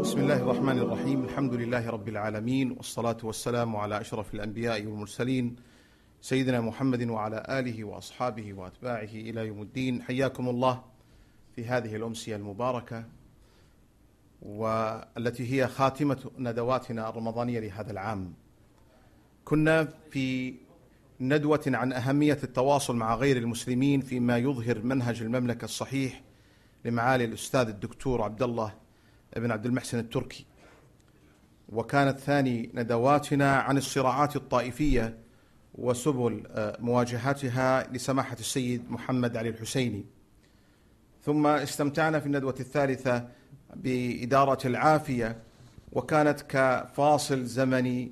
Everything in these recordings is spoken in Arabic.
بسم الله الرحمن الرحيم. الحمد لله رب العالمين، والصلاة والسلام على أشرف الأنبياء والمرسلين سيدنا محمد وعلى آله وأصحابه وأتباعه إلى يوم الدين. حياكم الله في هذه الأمسية المباركة، والتي هي خاتمة ندواتنا الرمضانية لهذا العام. كنا في ندوة عن أهمية التواصل مع غير المسلمين فيما يظهر منهج المملكة الصحيح لمعالي الأستاذ الدكتور عبد الله بن عبد المحسن التركي، وكانت ثاني ندواتنا عن الصراعات الطائفية وسبل مواجهتها لسماحة السيد محمد علي الحسيني. ثم استمتعنا في الندوة الثالثة بإدارة العافية، وكانت كفاصل زمني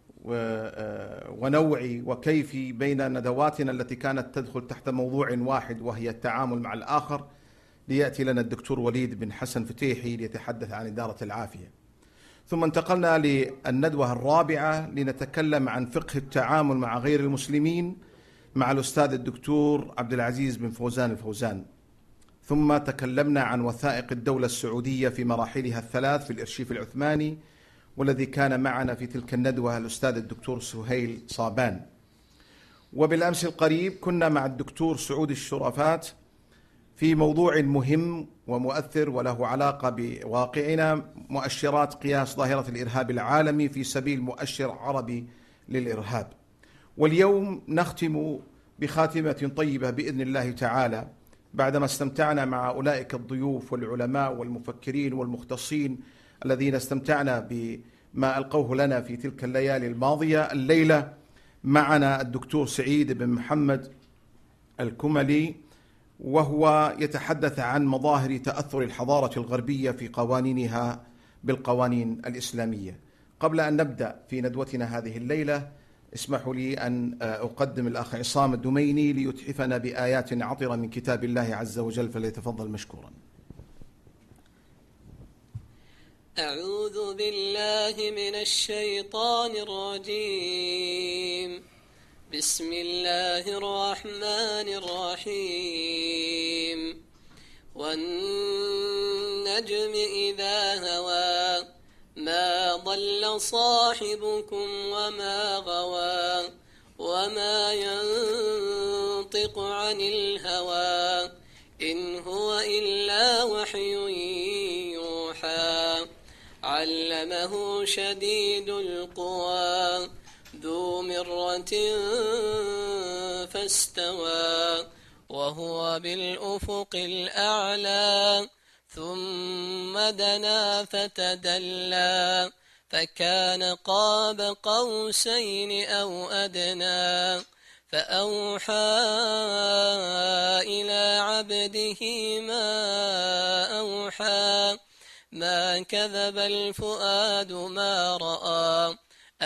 ونوعي وكيفي بين ندواتنا التي كانت تدخل تحت موضوع واحد وهي التعامل مع الآخر، ليأتي لنا الدكتور وليد بن حسن فتيحي ليتحدث عن إدارة العافية. ثم انتقلنا للندوة الرابعة لنتكلم عن فقه التعامل مع غير المسلمين مع الأستاذ الدكتور عبد العزيز بن فوزان الفوزان. ثم تكلمنا عن وثائق الدولة السعودية في مراحلها الثلاث في الإرشيف العثماني، والذي كان معنا في تلك الندوة الأستاذ الدكتور سهيل صابان. وبالأمس القريب كنا مع الدكتور سعود الشرفات في موضوع مهم ومؤثر وله علاقة بواقعنا، مؤشرات قياس ظاهرة الإرهاب العالمي في سبيل مؤشر عربي للإرهاب. واليوم نختم بخاتمة طيبة بإذن الله تعالى، بعدما استمتعنا مع أولئك الضيوف والعلماء والمفكرين والمختصين الذين استمتعنا بما ألقوه لنا في تلك الليالي الماضية. الليلة معنا الدكتور سعيد بن محمد الكملي، وهو يتحدث عن مظاهر تأثر الحضارة الغربية في قوانينها بالقوانين الإسلامية. قبل أن نبدأ في ندوتنا هذه الليلة، اسمحوا لي أن أقدم الأخ عصام الدميني ليتحفنا بآيات عطرة من كتاب الله عز وجل، فليتفضل مشكورا. أعوذ بالله من الشيطان الرجيم. بسم الله الرحمن الرحيم. والنجم إذا هوى ما ضل صاحبكم وما غوى وما ينطق عن الهوى إن هو إلا وحي يوحى. علمه شديد القوى ذو مرة فاستوى وهو بالأفق الأعلى. ثم دنا فتدلى فكان قاب قوسين أو أدنى. فأوحى إلى عبده ما أوحى. ما كذب الفؤاد ما رأى.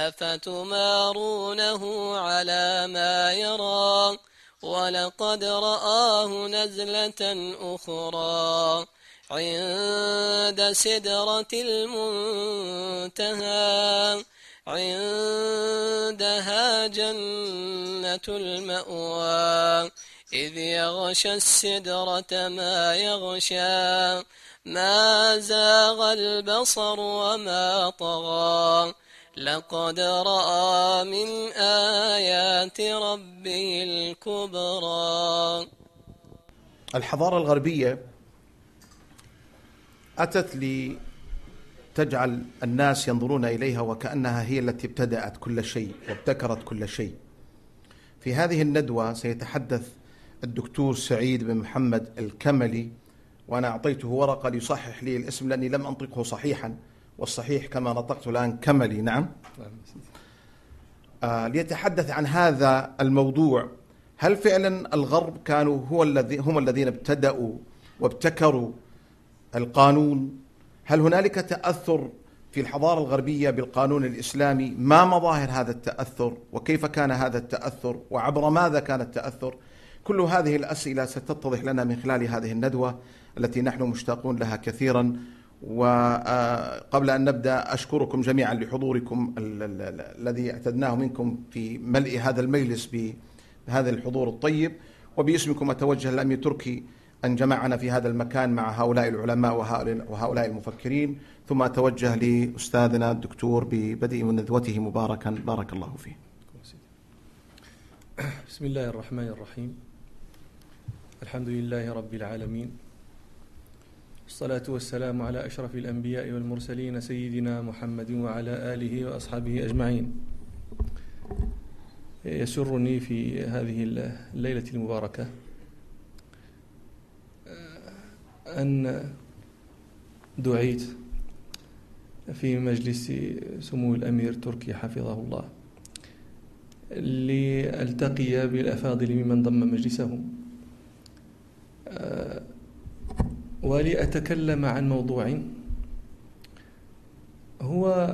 أفتمارونه على ما يرى. ولقد رآه نزلة أخرى عند سدرة المنتهى. عندها جنة المأوى. إذ يغشى السدرة ما يغشى. ما زاغ البصر وما طغى. لقد رأى من آيات ربه الكبرى. الحضارة الغربية أتت لتجعل الناس ينظرون إليها وكأنها هي التي ابتدأت كل شيء وابتكرت كل شيء. في هذه الندوة سيتحدث الدكتور سعيد بن محمد الكملي، وأنا أعطيته ورقة ليصحح لي الاسم لأني لم أنطقه صحيحا، والصحيح كما نطقته الآن كملي. نعم. ليتحدث عن هذا الموضوع. هل فعلا الغرب كانوا هم الذين ابتدأوا وابتكروا القانون؟ هل هنالك تأثر في الحضارة الغربية بالقانون الإسلامي؟ ما مظاهر هذا التأثر، وكيف كان هذا التأثر، وعبر ماذا كان التأثر؟ كل هذه الأسئلة ستتضح لنا من خلال هذه الندوة التي نحن مشتاقون لها كثيرا. وقبل أن نبدأ أشكركم جميعا لحضوركم الذي اعتدناه منكم في ملء هذا المجلس بهذا الحضور الطيب، وباسمكم أتوجه للأمير تركي أن جمعنا في هذا المكان مع هؤلاء العلماء وهؤلاء المفكرين. ثم أتوجه لأستاذنا الدكتور ببدء من ندوته مباركا، بارك الله فيه. بسم الله الرحمن الرحيم. الحمد لله رب العالمين، والصلاة والسلام على أشرف الأنبياء والمرسلين سيدنا محمد وعلى آله وأصحابه أجمعين. يسرني في هذه الليلة المباركة أن دعيت في مجلس سمو الأمير تركي حفظه الله لألتقي بالأفاضل ممن ضم مجلسهم ولأتكلم عن موضوع هو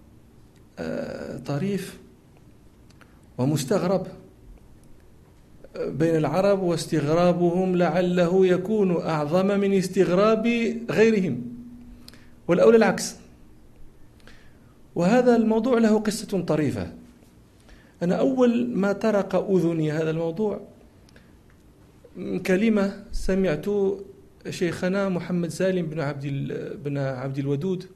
طريف ومستغرب بين العرب، واستغرابهم لعله يكون أعظم من استغراب غيرهم، والأولى العكس. وهذا الموضوع له قصة طريفة. أنا أول ما طرق أذني هذا الموضوع كلمة سمعت شيخنا محمد سالم بن عبد الودود،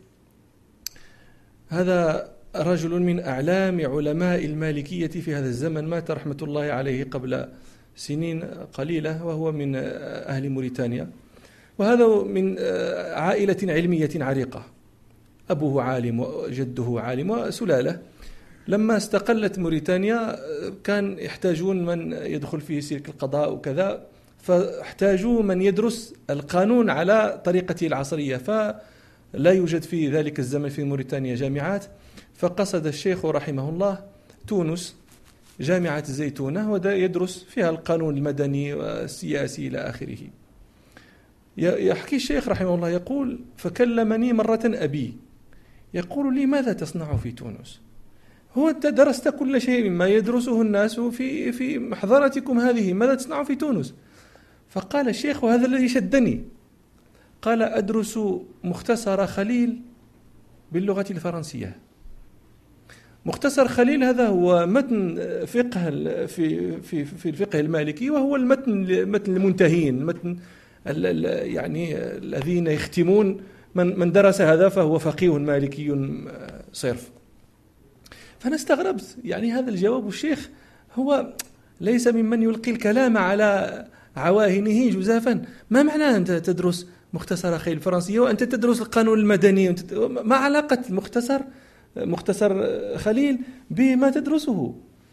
هذا رجل من أعلام علماء المالكية في هذا الزمن، مات رحمة الله عليه قبل سنين قليلة، وهو من أهل موريتانيا، وهذا من عائلة علمية عريقة، أبوه عالم وجده عالم وسلالة. لما استقلت موريتانيا كان يحتاجون من يدخل في سلك القضاء وكذا، فاحتاجوا من يدرس القانون على طريقته العصرية، فلا يوجد في ذلك الزمن في موريتانيا جامعات، فقصد الشيخ رحمه الله تونس، جامعة الزيتونة، وده يدرس فيها القانون المدني والسياسي إلى آخره. يحكي الشيخ رحمه الله يقول: فكلمني مرة أبي يقول لي: ماذا تصنع في تونس؟ هو أنت درست كل شيء مما يدرسه الناس في محضرتكم هذه، ماذا تصنع في تونس؟ فقال الشيخ، وهذا الذي شدني، قال: أدرس مختصر خليل باللغة الفرنسية. مختصر خليل هذا هو متن فقه في الفقه المالكي، وهو متن المنتهين، متن يعني الذين يختمون، من درس هذا فهو فقيه مالكي صرف. فأنا استغربت، يعني هذا الجواب الشيخ هو ليس ممن يلقي الكلام على عواهنه جزافا. ما معنى أنت تدرس مختصر خليل الفرنسية وأنت تدرس القانون المدني؟ ما علاقة مختصر خليل بما تدرسه؟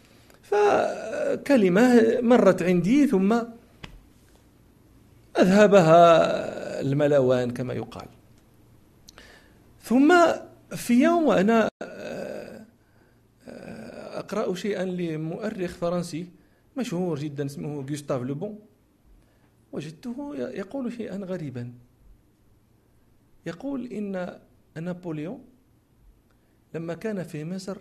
فكلمة مرت عندي ثم أذهبها الملوان كما يقال. ثم في يوم وأنا أقرأ شيئا لمؤرخ فرنسي مشهور جدا اسمه غوستاف لوبون، وجدته يقول شيئا غريبا. يقول إن نابليون لما كان في مصر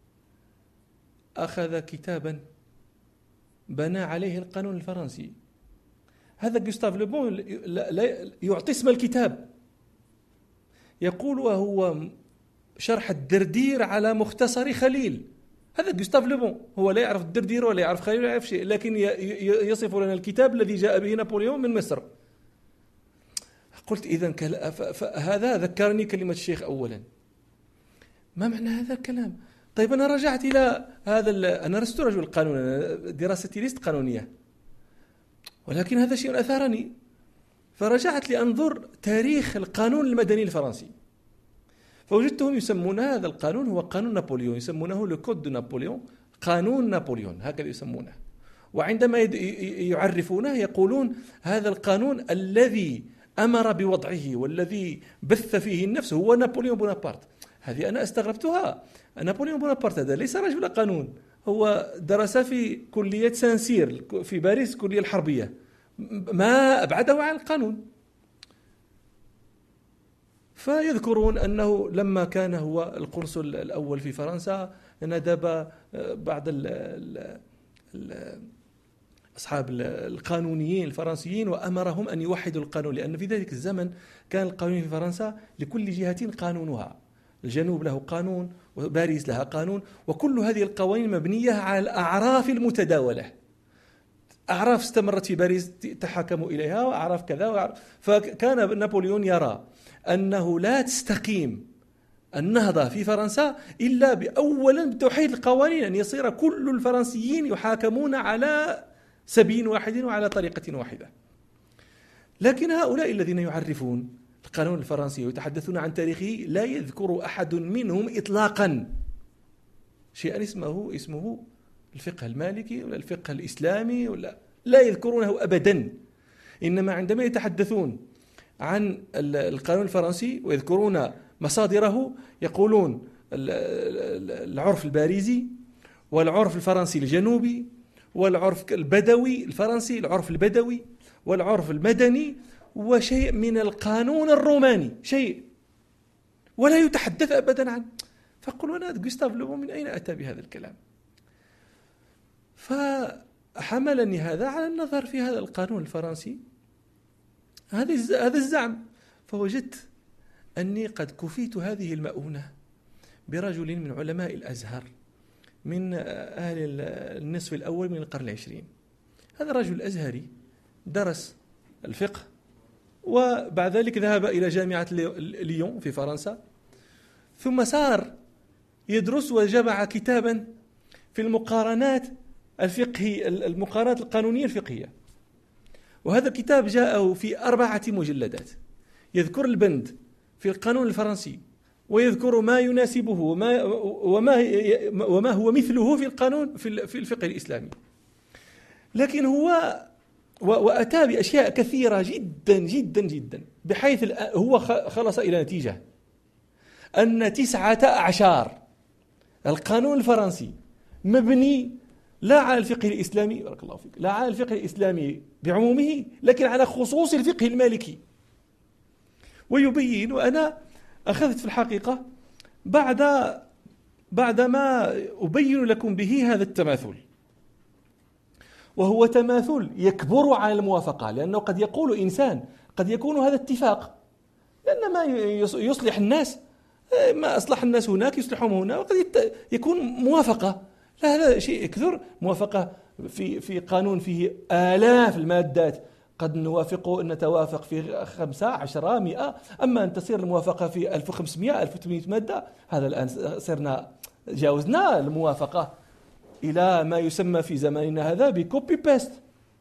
أخذ كتابا بنى عليه القانون الفرنسي. هذا غوستاف لوبون لا يعطي اسم الكتاب، يقول وهو شرح الدردير على مختصر خليل. هذا غوستاف لوبون، هو لا يعرف الدردير ولا يعرف خليل ولا يعرف شيء، لكن يصف لنا الكتاب الذي جاء به نابليون من مصر. قلت إذن هذا ذكرني كلمة الشيخ أولا. ما معنى هذا الكلام؟ طيب أنا رجعت إلى هذا، أنا لست رجل قانون، أنا دراستي ليست قانونية، ولكن هذا شيء أثارني، فرجعت لأنظر تاريخ القانون المدني الفرنسي، فوجدتهم يسمون هذا القانون هو قانون نابليون، يسمونه لو كود دو نابليون، قانون نابليون هكذا يسمونه. وعندما يعرفونه يقولون هذا القانون الذي أمر بوضعه والذي بث فيه النفس هو نابليون بونابرت. هذه أنا استغربتها. نابليون بونابرت هذا ليس رجل قانون، هو درس في كلية سانسير في باريس، كلية الحربية، ما أبعده عن القانون. فيذكرون أنه لما كان هو القنصل الأول في فرنسا ندب بعض أصحاب القانونيين الفرنسيين وأمرهم أن يوحدوا القانون، لأن في ذلك الزمن كان القانون في فرنسا لكل جهة قانونها، الجنوب له قانون وباريس لها قانون، وكل هذه القوانين مبنية على الأعراف المتداولة. أعراف استمرت في باريس تحاكموا إليها، وأعراف كذا فكان نابليون يرى أنه لا تستقيم النهضة في فرنسا إلا أولا بتوحيد القوانين، أن يصير كل الفرنسيين يحاكمون على سبيل واحد وعلى طريقة واحدة. لكن هؤلاء الذين يعرفون القانون الفرنسي ويتحدثون عن تاريخه لا يذكر أحد منهم إطلاقا شيئا اسمه الفقه المالكي ولا الفقه الإسلامي، ولا لا يذكرونه أبدا. إنما عندما يتحدثون عن القانون الفرنسي ويذكرون مصادره يقولون العرف الباريزي والعرف الفرنسي الجنوبي والعرف البدوي الفرنسي، العرف البدوي والعرف المدني وشيء من القانون الروماني، شيء ولا يتحدث أبدا عنه. فقل أنا غوستاف لو من أين أتى بهذا الكلام؟ فحملني هذا على النظر في هذا القانون الفرنسي، هذا الزعم، فوجدت أني قد كفيت هذه المؤونة برجل من علماء الأزهر من أهل النصف الأول من القرن العشرين. هذا رجل أزهري درس الفقه، وبعد ذلك ذهب إلى جامعة ليون في فرنسا، ثم صار يدرس وجمع كتابا في المقارنات المقارنات القانونية الفقهية. وهذا الكتاب جاءه في 4 مجلدات، يذكر البند في القانون الفرنسي ويذكر ما يناسبه وما هو مثله في القانون في الفقه الإسلامي. لكن هو وأتى بأشياء كثيرة جدا جدا جدا، بحيث هو خلص إلى نتيجة أن 19 القانون الفرنسي مبني لا على الفقه الإسلامي، بارك الله فيك، لا على الفقه الإسلامي بعمومه، لكن على خصوص الفقه المالكي. ويبين، وأنا أخذت في الحقيقة بعدما أبين لكم به هذا التماثل، وهو تماثل يكبر على الموافقة، لأنه قد يقول إنسان قد يكون هذا اتفاق، لأن ما يصلح الناس ما أصلح الناس هناك يصلحهم هنا، وقد يكون موافقة، لا هذا شيء كثر موافقة في قانون فيه آلاف المادات، قد نتوافق في 5 10 100، أما أن تصير الموافقة في 1500 1800 مادة، هذا الآن صرنا جاوزنا الموافقة إلى ما يسمى في زماننا هذا بكوبي بيست.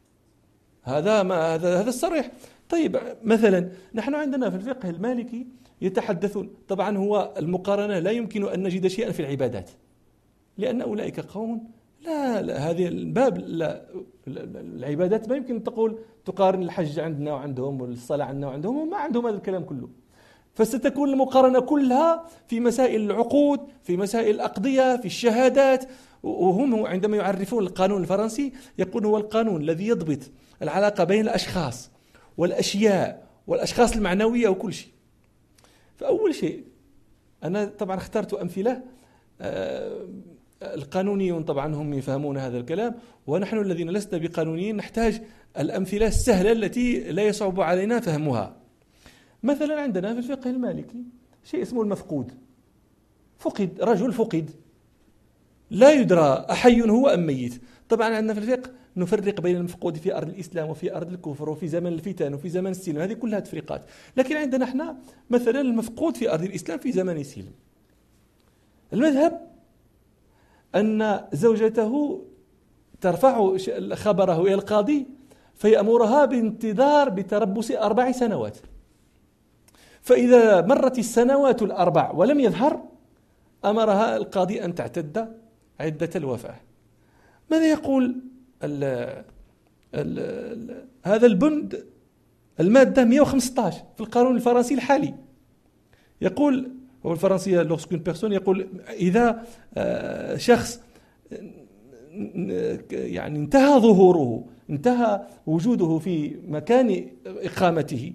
هذا الصريح. طيب مثلا نحن عندنا في الفقه المالكي يتحدثون، طبعا هو المقارنة لا يمكن أن نجد شيئا في العبادات، لأن أولئك قوم لا هذه الباب لا العبادات ما يمكن تقارن الحج عندنا وعندهم والصلاة عندنا وعندهم، وما عندهم هذا الكلام كله. فستكون المقارنة كلها في مسائل العقود، في مسائل الأقضية، في الشهادات. وهم عندما يعرفون القانون الفرنسي يقول هو القانون الذي يضبط العلاقة بين الأشخاص والأشياء والأشخاص المعنوية وكل شيء. فأول شيء أنا طبعا اخترت أمثلة، القانونيون طبعا هم يفهمون هذا الكلام، ونحن الذين لسنا بقانونيين نحتاج الأمثلة السهلة التي لا يصعب علينا فهمها. مثلا عندنا في الفقه المالكي شيء اسمه المفقود. رجل فقد لا يدرى أحي هو أم ميت. طبعا عندنا في الفقه نفرق بين المفقود في أرض الإسلام وفي أرض الكفر وفي زمن الفتن وفي زمن السلم، هذه كلها تفريقات. لكن عندنا احنا مثلا المفقود في أرض الإسلام في زمن السلم، المذهب أن زوجته ترفع خبره إلى القاضي فيأمرها بتربص 4 سنوات، فإذا مرت السنوات 4 ولم يظهر أمرها القاضي أن تعتد عدة الوفاة. ماذا يقول هذا البند المادة 115 في القانون الفرنسي الحالي؟ يقول هو الفرنسية لوغسكون بيرسون، يقول إذا شخص يعني انتهى ظهوره، انتهى وجوده في مكان إقامته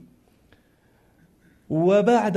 وبعد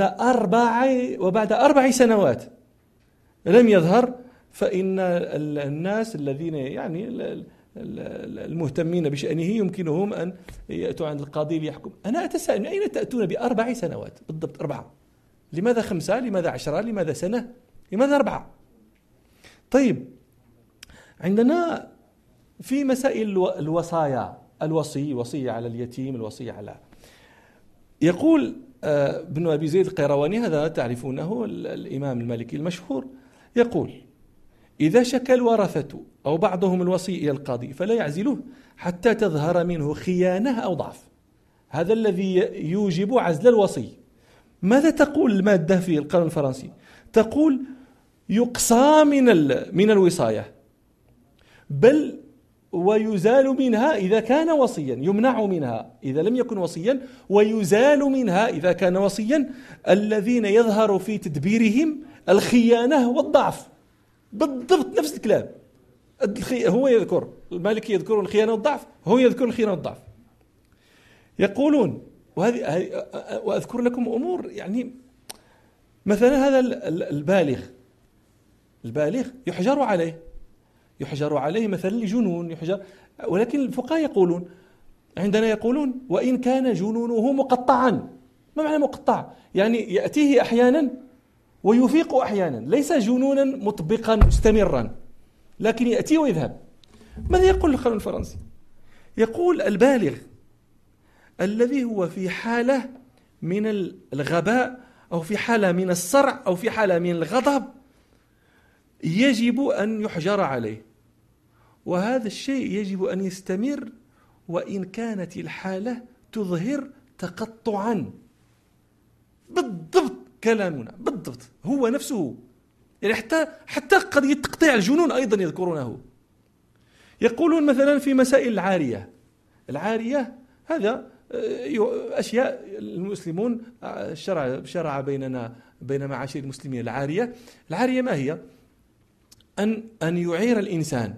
4 سنوات لم يظهر، فإن الناس الذين يعني المهتمين بشأنه يمكنهم أن يأتوا عند القاضي ليحكم. أنا أتساءل من أين تأتون ب4 سنوات بالضبط؟ 4؟ لماذا 5؟ لماذا 10؟ لماذا سنة؟ لماذا 4؟ طيب عندنا في مسائل الوصايا، وصية على اليتيم، الوصية على، يقول ابن أبي زيد القيرواني، هذا تعرفونه الإمام المالكي المشهور، يقول: إذا شكى الورثة أو بعضهم الوصي إلى القاضي فلا يعزله حتى تظهر منه خيانة أو ضعف. هذا الذي يوجب عزل الوصي. ماذا تقول المادة في القانون الفرنسي؟ تقول: يقصى من الوصاية، بل ويزال منها إذا كان وصيا، يمنع منها إذا لم يكن وصيا، ويزال منها إذا كان وصيا الذين يظهر في تدبيرهم الخيانة والضعف. بالضبط نفس الكلام. هو يذكر، المالكي يذكر الخيانة والضعف، هو يذكر الخيانة والضعف. يقولون، وأذكر لكم أمور، يعني مثلا هذا البالغ يحجر عليه مثلا لجنون، يحجر. ولكن الفقهاء يقولون، عندنا يقولون: وإن كان جنونه مقطعا. ما معنى مقطع؟ يعني يأتيه أحيانا ويفيق أحيانا، ليس جنونا مطبقا مستمرا، لكن يأتي ويذهب. ماذا يقول القانون الفرنسي؟ يقول: البالغ الذي هو في حالة من الغباء أو في حالة من الصرع أو في حالة من الغضب يجب أن يحجر عليه، وهذا الشيء يجب أن يستمر وإن كانت الحالة تظهر تقطعا. بالضبط كلامنا، بالضبط هو نفسه. يعني حتى قضية تقطيع الجنون أيضا يذكرونه. يقولون مثلا في مسائل العارية هذا أشياء المسلمون شرع بين معاشر المسلمين. العارية ما هي؟ أن يعير الإنسان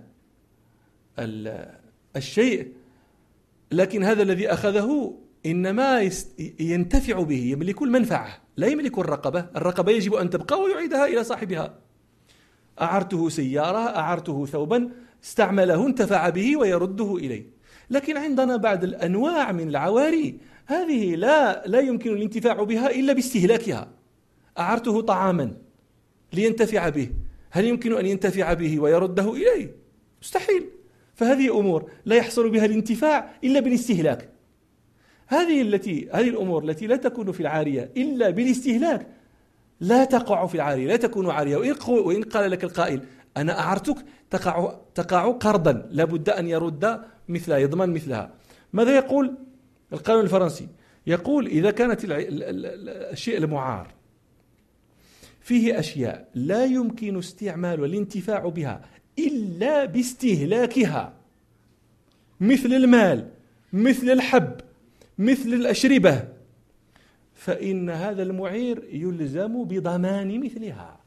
الشيء، لكن هذا الذي أخذه إنما ينتفع به، يملك المنفعة، لا يملك الرقبة يجب أن تبقى ويعيدها إلى صاحبها. أعرته سيارة، أعرته ثوبا، استعمله، انتفع به ويرده إليه. لكن عندنا بعض الأنواع من العواري هذه لا يمكن الانتفاع بها إلا باستهلاكها. أعرته طعاما لينتفع به، هل يمكن أن ينتفع به ويرده إليه؟ مستحيل. فهذه أمور لا يحصل بها الانتفاع إلا بالاستهلاك. هذه الأمور التي لا تكون في العارية إلا بالاستهلاك لا تقع في العارية، لا تكون عارية. وإن قال لك القائل: أنا أعرتك، تقع قرضا، لابد أن يرد مثلها، يضمن مثلها. ماذا يقول القانون الفرنسي؟ يقول: إذا كانت الشيء المعار فيه أشياء لا يمكن استعمال والانتفاع بها إلا باستهلاكها، مثل المال، مثل الحب، مثل الأشربة، فإن هذا المعير يلزم بضمان مثلها.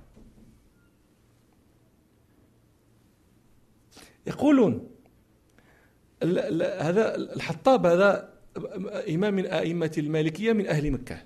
يقولون هذا الحطاب، هذا إمام من أئمة المالكية من أهل مكة،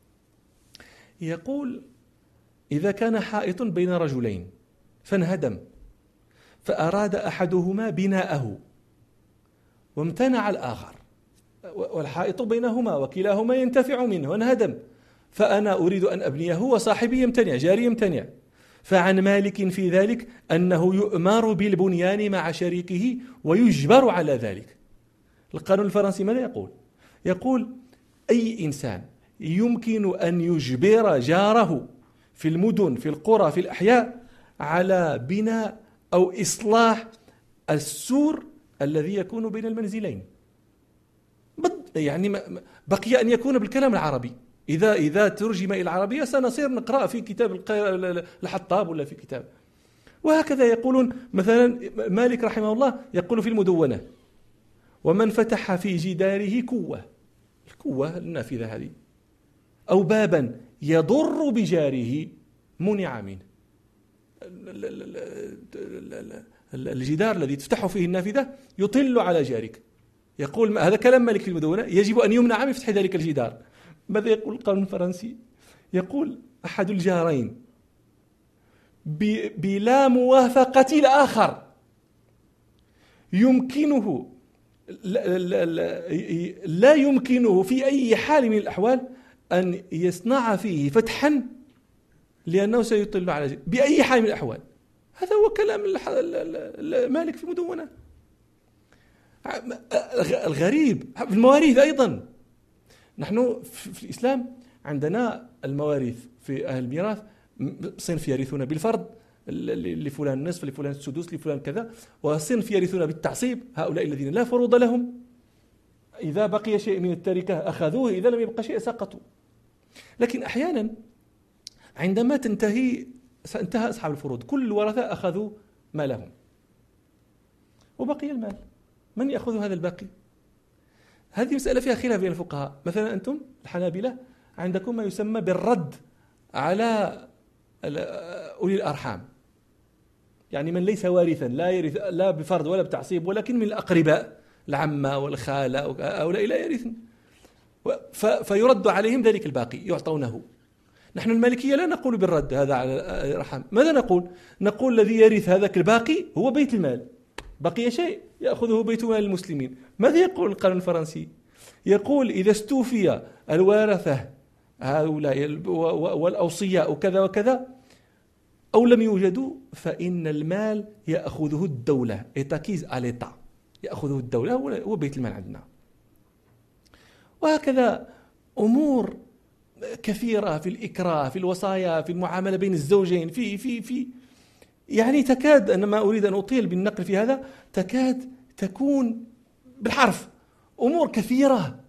يقول: إذا كان حائط بين رجلين فانهدم، فأراد أحدهما بناءه وامتنع الآخر، والحائط بينهما وكلاهما ينتفع منه وانهدم، فأنا أريد أن أبنيه وصاحبي يمتنع، جاري يمتنع، فعن مالك في ذلك أنه يؤمر بالبنيان مع شريكه ويجبر على ذلك. القانون الفرنسي ماذا يقول؟ يقول: أي إنسان يمكن أن يجبر جاره في المدن، في القرى، في الأحياء على بناء أو إصلاح السور الذي يكون بين المنزلين. يعني بقي أن يكون بالكلام العربي. إذا ترجم إلى العربية سنصير نقرأ في كتاب الحطاب ولا في كتاب. وهكذا يقولون مثلا مالك رحمه الله يقول في المدونة: ومن فتح في جداره الكوة النافذة هذه أو بابا يضر بجاره منع منه. الجدار الذي تفتح فيه النافذة يطل على جارك. يقول هذا كلام مالك في المدونة، يجب أن يمنع من فتح ذلك الجدار. ماذا يقول القانون الفرنسي؟ يقول: أحد الجارين بلا موافقة الآخر يمكنه لا يمكنه في أي حال من الأحوال أن يصنع فيه فتحا لأنه سيطل على جارك بأي حال من الأحوال. هذا هو كلام مالك في المدونة. الغريب في المواريث أيضا، نحن في الإسلام عندنا المواريث في أهل الميراث صنف يرثون بالفرض، لفلان النصف، لفلان السدس، لفلان كذا، وصنف يرثون بالتعصيب، هؤلاء الذين لا فروض لهم، إذا بقي شيء من التركة أخذوه، إذا لم يبقى شيء سقطوا. لكن أحيانا عندما انتهى أصحاب الفروض، كل الورثة أخذوا مالهم وبقي المال، من يأخذ هذا الباقي؟ هذه مسألة فيها خلاف بين الفقهاء. مثلا أنتم الحنابلة عندكم ما يسمى بالرد على أولي الأرحام، يعني من ليس وارثا، لا يرث لا بفرض ولا بتعصيب، ولكن من الأقرباء، العمة والخالة، هؤلاء لا يرثن، فيرد عليهم ذلك الباقي يعطونه. نحن المالكية لا نقول بالرد هذا على الأرحام. ماذا نقول؟ نقول الذي يرث هذاك الباقي هو بيت المال، بقي شيء يأخذه بيت مال المسلمين. ماذا يقول القانون الفرنسي؟ يقول إذا استوفي الوارثة هؤلاء والأوصياء وكذا وكذا أو لم يوجدوا، فإن المال يأخذه الدولة، إتاكيز أليتا، يأخذه الدولة، هو بيت المال عندنا. وهكذا أمور كثيرة في الإكراه، في الوصايا، في المعاملة بين الزوجين، في يعني تكاد، أنا ما أريد أن أطيل بالنقل في هذا، تكاد تكون بالحرف أمور كثيرة.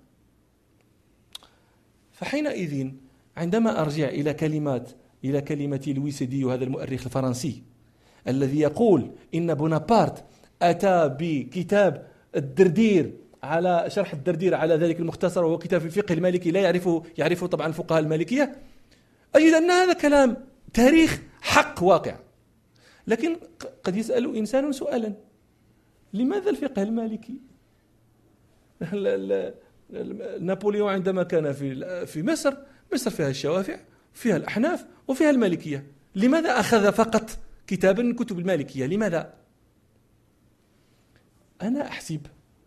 فحينئذ عندما أرجع إلى كلمة لويس ديو، هذا المؤرخ الفرنسي الذي يقول إن بونابرت أتى بكتاب الدردير، على شرح الدردير على ذلك المختصر، وهو كتاب في الفقه المالكي لا يعرفه طبعا الفقهاء المالكية، أجد أن هذا كلام تاريخ حق واقع. لكن قد يسأل إنسان سؤالا: لماذا الفقه المالكي؟ نابليون عندما كان في مصر فيها الشوافع، فيها الأحناف، وفيها المالكية، لماذا أخذ فقط كتابا من كتب المالكية؟ لماذا؟ أنا أحسب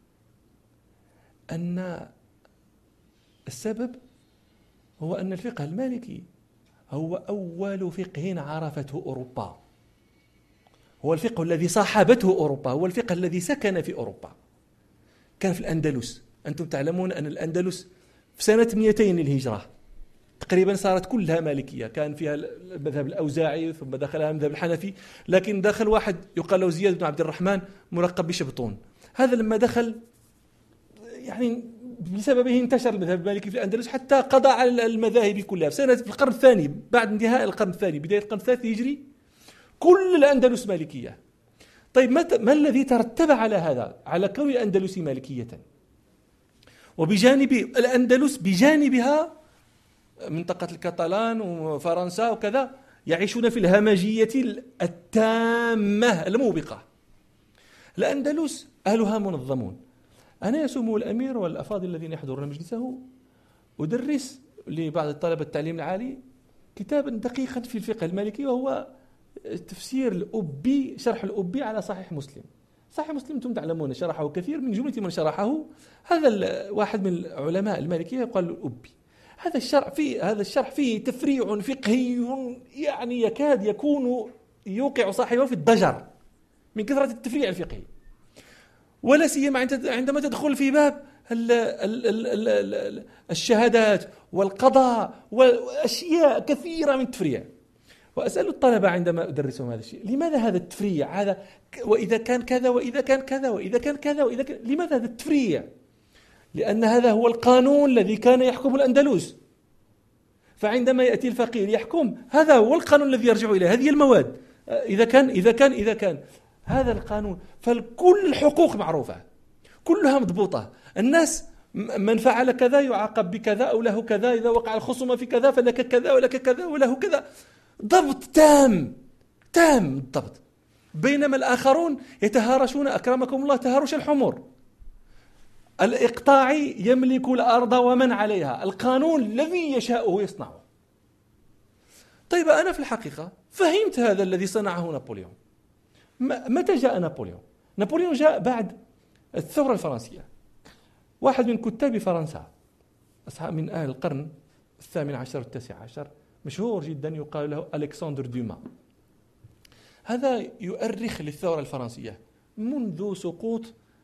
أن السبب هو أن الفقه المالكي هو أول فقه عرفته أوروبا، هو الفقه الذي صاحبته أوروبا، هو الفقه الذي سكن في أوروبا. كان في الأندلس، أنتم تعلمون أن الأندلس في سنة 200 للهجرة تقريبا صارت كلها مالكية، كان فيها المذهب الأوزاعي ثم دخلها المذهب الحنفي، لكن دخل واحد يقال له زياد بن عبد الرحمن ملقب بشبطون. هذا لما دخل يعني بسببه انتشر المذهب المالكي في الأندلس حتى قضى على المذاهب كلها. في القرن الثاني، بعد انتهاء القرن الثاني بداية القرن الثالث الهجري، كل الأندلس مالكية. طيب ما الذي ترتب على هذا، على كون الأندلس مالكية؟ وبجانب الأندلس بجانبها منطقة الكتالان وفرنسا وكذا يعيشون في الهمجية التامة الموبقة. الأندلس أهلها منظمون. أنا يسمو الأمير والأفاضل الذين يحضرون مجلسه أدرس لبعض الطلبة التعليم العالي كتابا دقيقا في الفقه المالكي، وهو تفسير الأبي، شرح الأبي على صحيح مسلم. صحيح مسلم أنتم تعلمون شرحه كثير، من جملة من شرحه هذا واحد من العلماء المالكية يقال الأبي. هذا الشرح فيه تفريع فقهي يعني يكاد يكون يوقع صاحبه في الضجر من كثرة التفريع الفقهي، ولا سيما عندما تدخل في باب الشهادات والقضاء وأشياء كثيرة من التفريع. وأسأل الطلبة عندما أدرسهم هذا الشيء: لماذا هذا التفريع؟ هذا وإذا كان كذا وإذا كان كذا وإذا كان كذا وإذا كان، لماذا هذا التفريع؟ لأن هذا هو القانون الذي كان يحكم الأندلس. فعندما يأتي الفقيه يحكم، هذا هو القانون الذي يرجع إليه، هذه المواد، إذا كان هذا القانون، فكل الحقوق معروفة كلها مضبوطة. الناس من فعل كذا يعاقب بكذا أو له كذا، إذا وقع الخصومة في كذا فلك كذا ولك كذا وله كذا، ضبط تام الضبط. بينما الآخرون يتهارشون أكرمكم الله تهارش الحمر. الإقطاعي يملك الأرض ومن عليها، القانون الذي يشاءه يصنعه. طيب أنا في الحقيقة فهمت هذا الذي صنعه نابليون. متى جاء نابليون؟ نابليون جاء بعد الثورة الفرنسية. واحد من كتاب فرنسا من أهل القرن 18 و19 مشهور جدا يقال له ألكسندر دوما. هذا يؤرخ للثورة الفرنسية منذ سقوط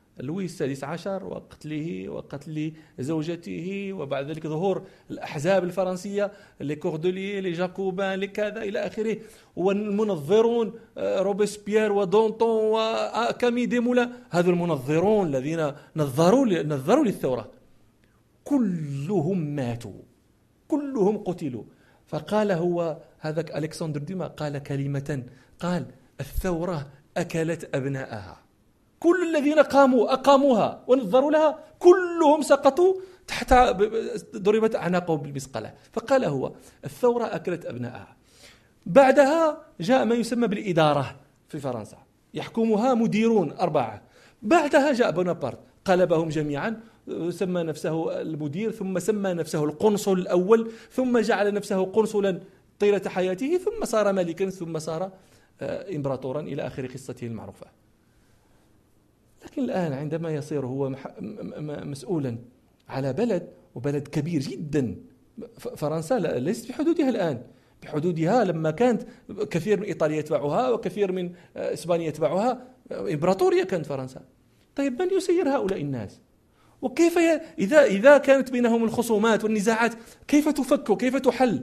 لويس السادس عشر وقتله وقتل زوجته، وبعد ذلك ظهور الأحزاب الفرنسية، لي كوردوليي، لي جاكوبان، لكذا إلى آخره، والمنظرون روبسبيير ودونتون وكامي ديمولا، هذو المنظرون الذين نظروا للثورة كلهم ماتوا، كلهم قتلوا. فقال هو هذاك ألكسندر ديما قال كلمة، قال الثورة أكلت أبناءها، كل الذين أقاموها ونظروا لها كلهم سقطوا تحت، ضربت أعناقهم بالمسقلة. فقال هو الثورة أكلت أبناءها. بعدها جاء ما يسمى بالإدارة في فرنسا، يحكمها مديرون 4. بعدها جاء بونابرت قلبهم جميعا، سمى نفسه المدير، ثم سمى نفسه القنصل الأول، ثم جعل نفسه قنصلا طيلة حياته، ثم صار ملكا، ثم صار إمبراطورا إلى آخر قصته المعروفة. لكن الآن عندما يصير هو مسؤولا على بلد، وبلد كبير جدا، فرنسا ليست بحدودها الآن، بحدودها لما كانت كثير من إيطاليا يتبعها وكثير من إسبانيا يتبعها، إمبراطورية كانت فرنسا. طيب من يسير هؤلاء الناس؟ وكيف إذا كانت بينهم الخصومات والنزاعات كيف تفك وكيف تحل؟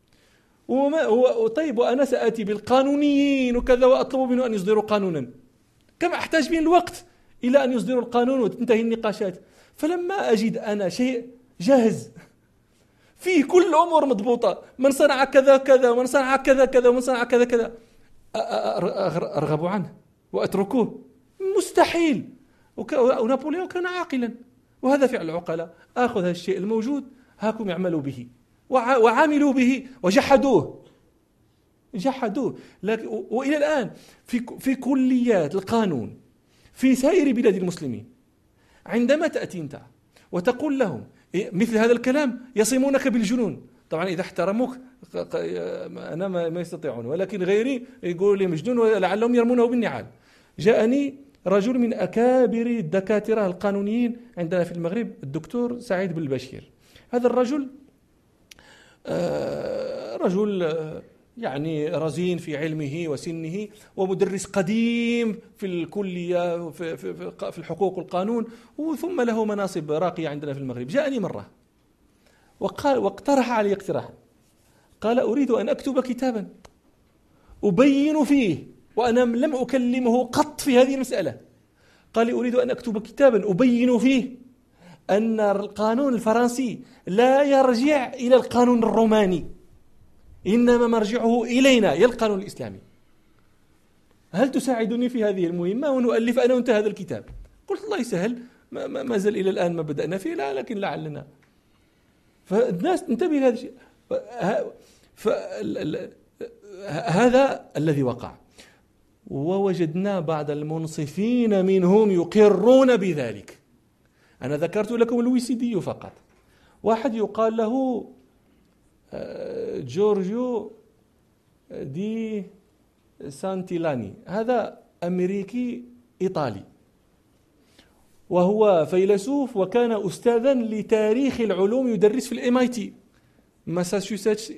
طيب وأنا سأتي بالقانونيين وكذا وأطلب منه أن يصدروا قانونا، كم أحتاج من الوقت إلى أن يصدروا القانون وتنتهي النقاشات؟ فلما أجد أنا شيء جاهز فيه كل الأمور مضبوطة، من صنع كذا كذا ومن صنع كذا كذا ومن صنع كذا كذا، أرغب عنه وأتركوه؟ مستحيل. ونابليون كان عاقلا، وهذا فعل العقلاء، أخذ هذا الشيء الموجود هاكم يعملوا به وعاملوا به وجحدوه. لكن وإلى الآن في كليات القانون في سائر بلاد المسلمين، عندما تأتي أنت وتقول لهم مثل هذا الكلام يصمونك بالجنون. طبعا إذا احترموك أنا ما يستطيعون، ولكن غيري يقول لي مجنون ولعلهم يرمونه بالنعال. جاءني رجل من أكابر الدكاترة القانونيين عندنا في المغرب، الدكتور سعيد بن البشير. هذا الرجل رجل يعني رزين في علمه وسنه، ومدرس قديم في الكلية في الحقوق والقانون، ثم له مناصب راقية عندنا في المغرب. جاءني مرة واقترح علي اقتراحا، قال أريد أن أكتب كتابا أبين فيه، وأنا لم أكلمه قط في هذه المسألة، قال لي أريد أن أكتب كتابا أبين فيه أن القانون الفرنسي لا يرجع إلى القانون الروماني، إنما مرجعه إلينا إلى القانون الإسلامي. هل تساعدني في هذه المهمة ونؤلف أنا وأنت هذا الكتاب؟ قلت الله يسهل، ما زال إلى الآن ما بدأنا فيه، لا لكن لعلنا. فالناس انتبه لهذا الشيء. هذا الذي وقع، ووجدنا بعض المنصفين منهم يقرون بذلك. أنا ذكرت لكم الويسيدي فقط، واحد يقال له جورجيو دي سانتيلاني، هذا أمريكي إيطالي، وهو فيلسوف وكان أستاذا لتاريخ العلوم، يدرس في الMIT ماساتشوستس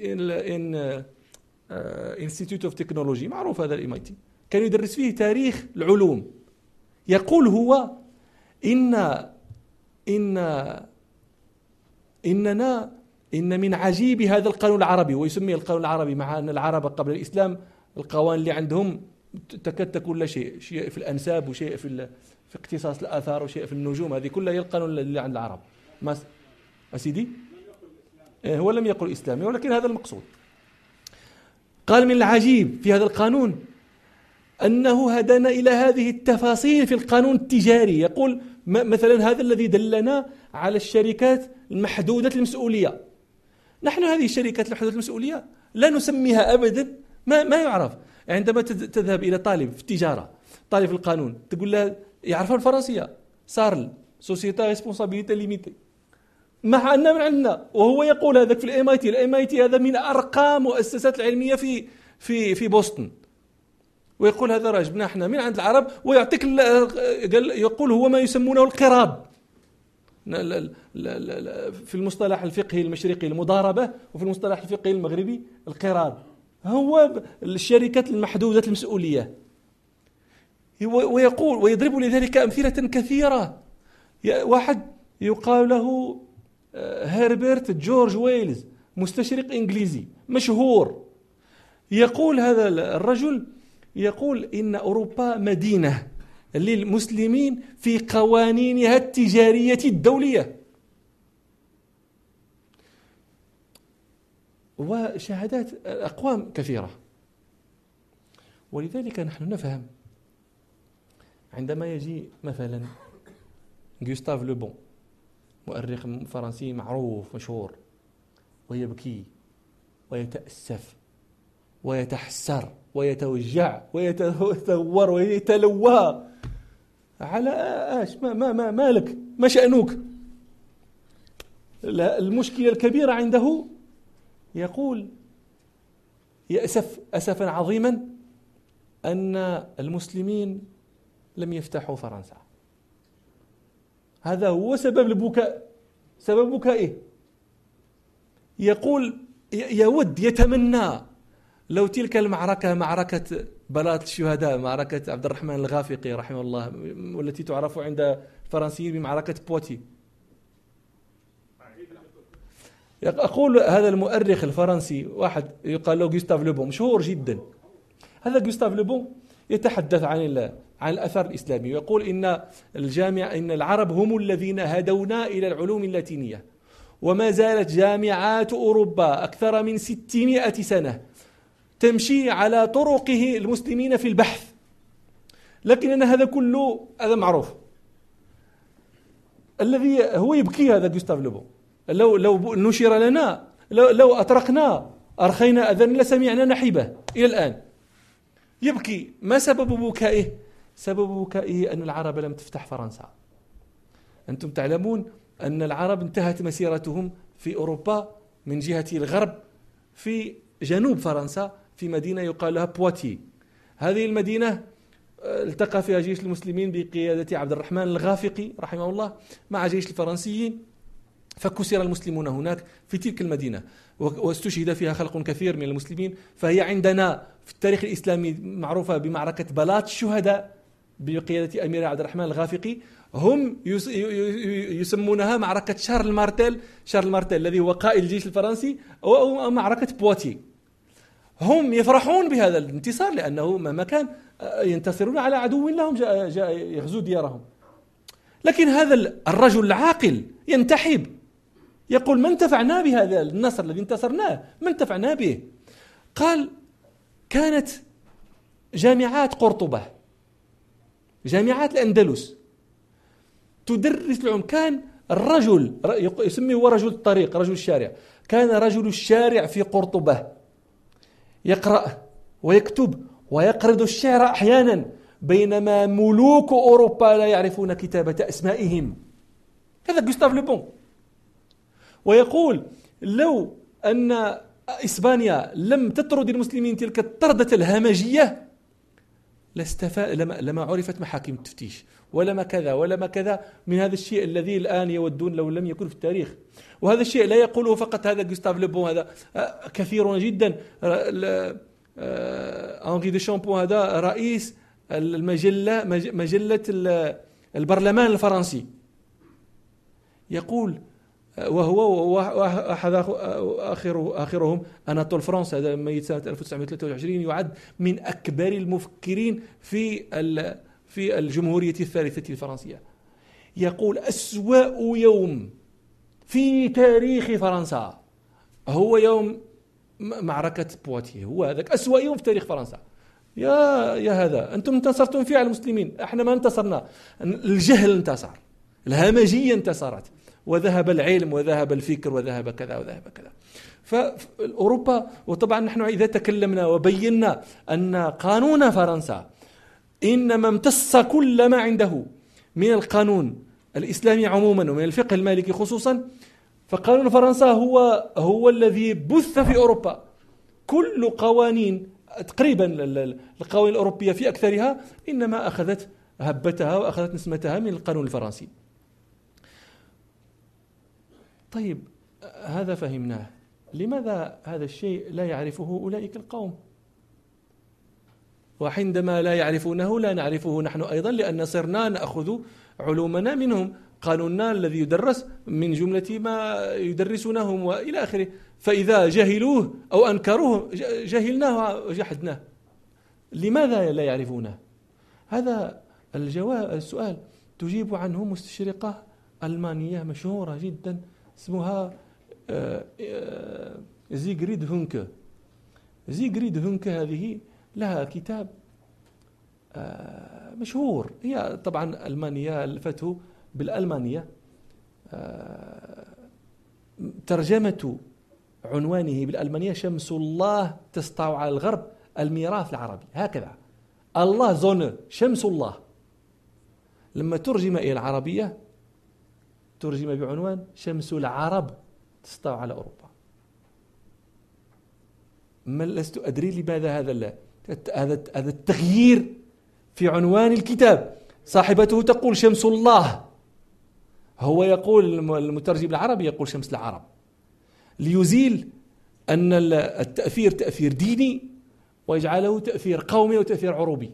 Institute of Technology، معروف هذا الMIT، كان يدرس فيه تاريخ العلوم. يقول هو إن من عجيب هذا القانون العربي، ويسميه القانون العربي، مع أن العرب قبل الإسلام القوانين اللي عندهم تكاد تكون لا شيء في الأنساب، وشيء في اختصاص الآثار، وشيء في النجوم، هذه كلها هي القانون اللي عند العرب. ما سيدي هو لم يقل إسلامي، ولكن هذا المقصود. قال من العجيب في هذا القانون أنه هدانا إلى هذه التفاصيل في القانون التجاري. يقول مثلا هذا الذي دلنا على الشركات المحدودة المسؤولية. نحن هذه الشركات المحدودة المسؤولية لا نسميها أبدا، ما يعرف. عندما تذهب إلى طالب في التجارة، طالب في القانون، تقول له يعرفها الفرنسية سارل سوسيتا ريسبونسابيليتي ليميتي، مع أن من عندنا، وهو يقول هذاك في الMIT هذا من أرقى مؤسسات العلمية في بوسطن، ويقول هذا راه جبنا احنا من عند العرب، ويعطيك يقول هو ما يسمونه القراب في المصطلح الفقهي المشرقي المضاربة، وفي المصطلح الفقهي المغربي القراب، هو الشركات المحدودة المسؤولية. ويقول ويضرب لذلك أمثلة كثيرة. واحد يقال له هربرت جورج ويلز، مستشرق إنجليزي مشهور، يقول هذا الرجل، يقول إن أوروبا مدينة للمسلمين في قوانينها التجارية الدولية. وشهادات أقوام كثيرة. ولذلك نحن نفهم عندما يجي مثلا غوستاف لوبون، مؤرخ فرنسي معروف مشهور، ويبكي ويتأسف ويتحسر ويتوجع ويتثور ويتلوى على ايش؟ ما لك؟ ما شأنك؟ المشكلة الكبيرة عنده، يقول يأسف أسفا عظيما أن المسلمين لم يفتحوا فرنسا. هذا هو سبب البكاء، سبب بكائه. يقول يود يتمنى لو تلك المعركة، معركة بلاط الشهداء، معركة عبد الرحمن الغافقي رحمه الله، والتي تعرف عند الفرنسيين بمعركة بوتي. أقول هذا المؤرخ الفرنسي واحد يقال له غوستاف لوبون، مشهور جدا. هذا غوستاف لوبون يتحدث عن الأثر الإسلامي، ويقول إن العرب هم الذين هدونا إلى العلوم اللاتينية، وما زالت جامعات أوروبا أكثر من 600 سنة تمشي على طرقه المسلمين في البحث. لكن هذا كله هذا معروف. الذي هو يبكي هذا غوستاف لوبون، لو نشر لنا، لو أطرقنا أرخينا أذن لسمعنا نحيبه إلى الآن. يبكي. ما سبب بكائه؟ سبب بكائه أن العرب لم تفتح فرنسا. أنتم تعلمون أن العرب انتهت مسيرتهم في أوروبا من جهة الغرب في جنوب فرنسا، في مدينة يقال لها بواتي. هذه المدينة التقى فيها جيش المسلمين بقيادة عبد الرحمن الغافقي رحمه الله مع جيش الفرنسيين، فكسر المسلمون هناك في تلك المدينة، واستشهد فيها خلق كثير من المسلمين. فهي عندنا في التاريخ الإسلامي معروفة بمعركة بلاط الشهداء بقيادة أمير عبد الرحمن الغافقي. هم يسمونها معركة شارل مارتيل الذي هو قائد الجيش الفرنسي، أو معركة بواتي. هم يفرحون بهذا الانتصار لأنه مهما كان ينتصرون على عدو لهم جاء يغزو ديارهم. لكن هذا الرجل العاقل ينتحب، يقول ما انتفعنا بهذا النصر الذي انتصرناه، ما انتفعنا به. قال كانت جامعات قرطبة، جامعات الأندلس تدرس العلوم. كان الرجل يسميه هو رجل الطريق، رجل الشارع، كان رجل الشارع في قرطبة يقرأ ويكتب ويقرض الشعر أحيانا، بينما ملوك أوروبا لا يعرفون كتابة أسمائهم. هذا غوستاف لوبون. ويقول لو أن إسبانيا لم تطرد المسلمين تلك الطردة الهمجية لما عرفت محاكم التفتيش، ولما كذا ولما كذا من هذا الشيء الذي الآن يودون لو لم يكن في التاريخ. وهذا الشيء لا يقوله فقط هذا غوستاف لوبون، هذا كثيرون جدا. أنغي دي شامبون هذا رئيس مجلة البرلمان الفرنسي، يقول، وهو أحد آخرهم أناطول فرانس، هذا ميت سنة 1923، يعد من أكبر المفكرين في الجمهورية الثالثة الفرنسية. يقول أسوأ يوم في تاريخ فرنسا هو يوم معركة بواتيه، هو هذاك أسوأ يوم في تاريخ فرنسا. يا هذا أنتم انتصرتم فيه على المسلمين، احنا ما انتصرنا. الجهل انتصر، الهمجية انتصرت، وذهب العلم وذهب الفكر وذهب كذا وذهب كذا. فأوروبا، وطبعا نحن إذا تكلمنا وبينا أن قانون فرنسا إنما امتص كل ما عنده من القانون الإسلامي عموما ومن الفقه المالكي خصوصا، فقانون فرنسا هو الذي بث في أوروبا. كل قوانين تقريبا القوانين الأوروبية في أكثرها إنما أخذت هبتها وأخذت نسمتها من القانون الفرنسي. طيب هذا فهمناه. لماذا هذا الشيء لا يعرفه أولئك القوم؟ وعندما لا يعرفونه لا نعرفه نحن أيضا، لأن صرنا نأخذ علومنا منهم. قانوننا الذي يدرس من جملة ما يدرسونهم وإلى آخره، فإذا جهلوه أو أنكروه جهلناه وجحدناه. لماذا لا يعرفونه؟ هذا السؤال تجيب عنه مستشرقة ألمانية مشهورة جدا اسمها زيغريد هونكه. زيغريد هونكه هذه لها كتاب مشهور، هي طبعا ألمانية ألفته بالألمانية. ترجمة عنوانه بالألمانية: شمس الله تسطع على الغرب، الميراث العربي. هكذا الله زون، شمس الله. لما ترجم إلى العربية ترجم بعنوان شمس العرب تسطع على أوروبا. ما لست أدري لماذا هذا التغيير في عنوان الكتاب. صاحبته تقول شمس الله، هو يقول المترجم العربي يقول شمس العرب، ليزيل أن التأثير تأثير ديني ويجعله تأثير قومي وتأثير عروبي.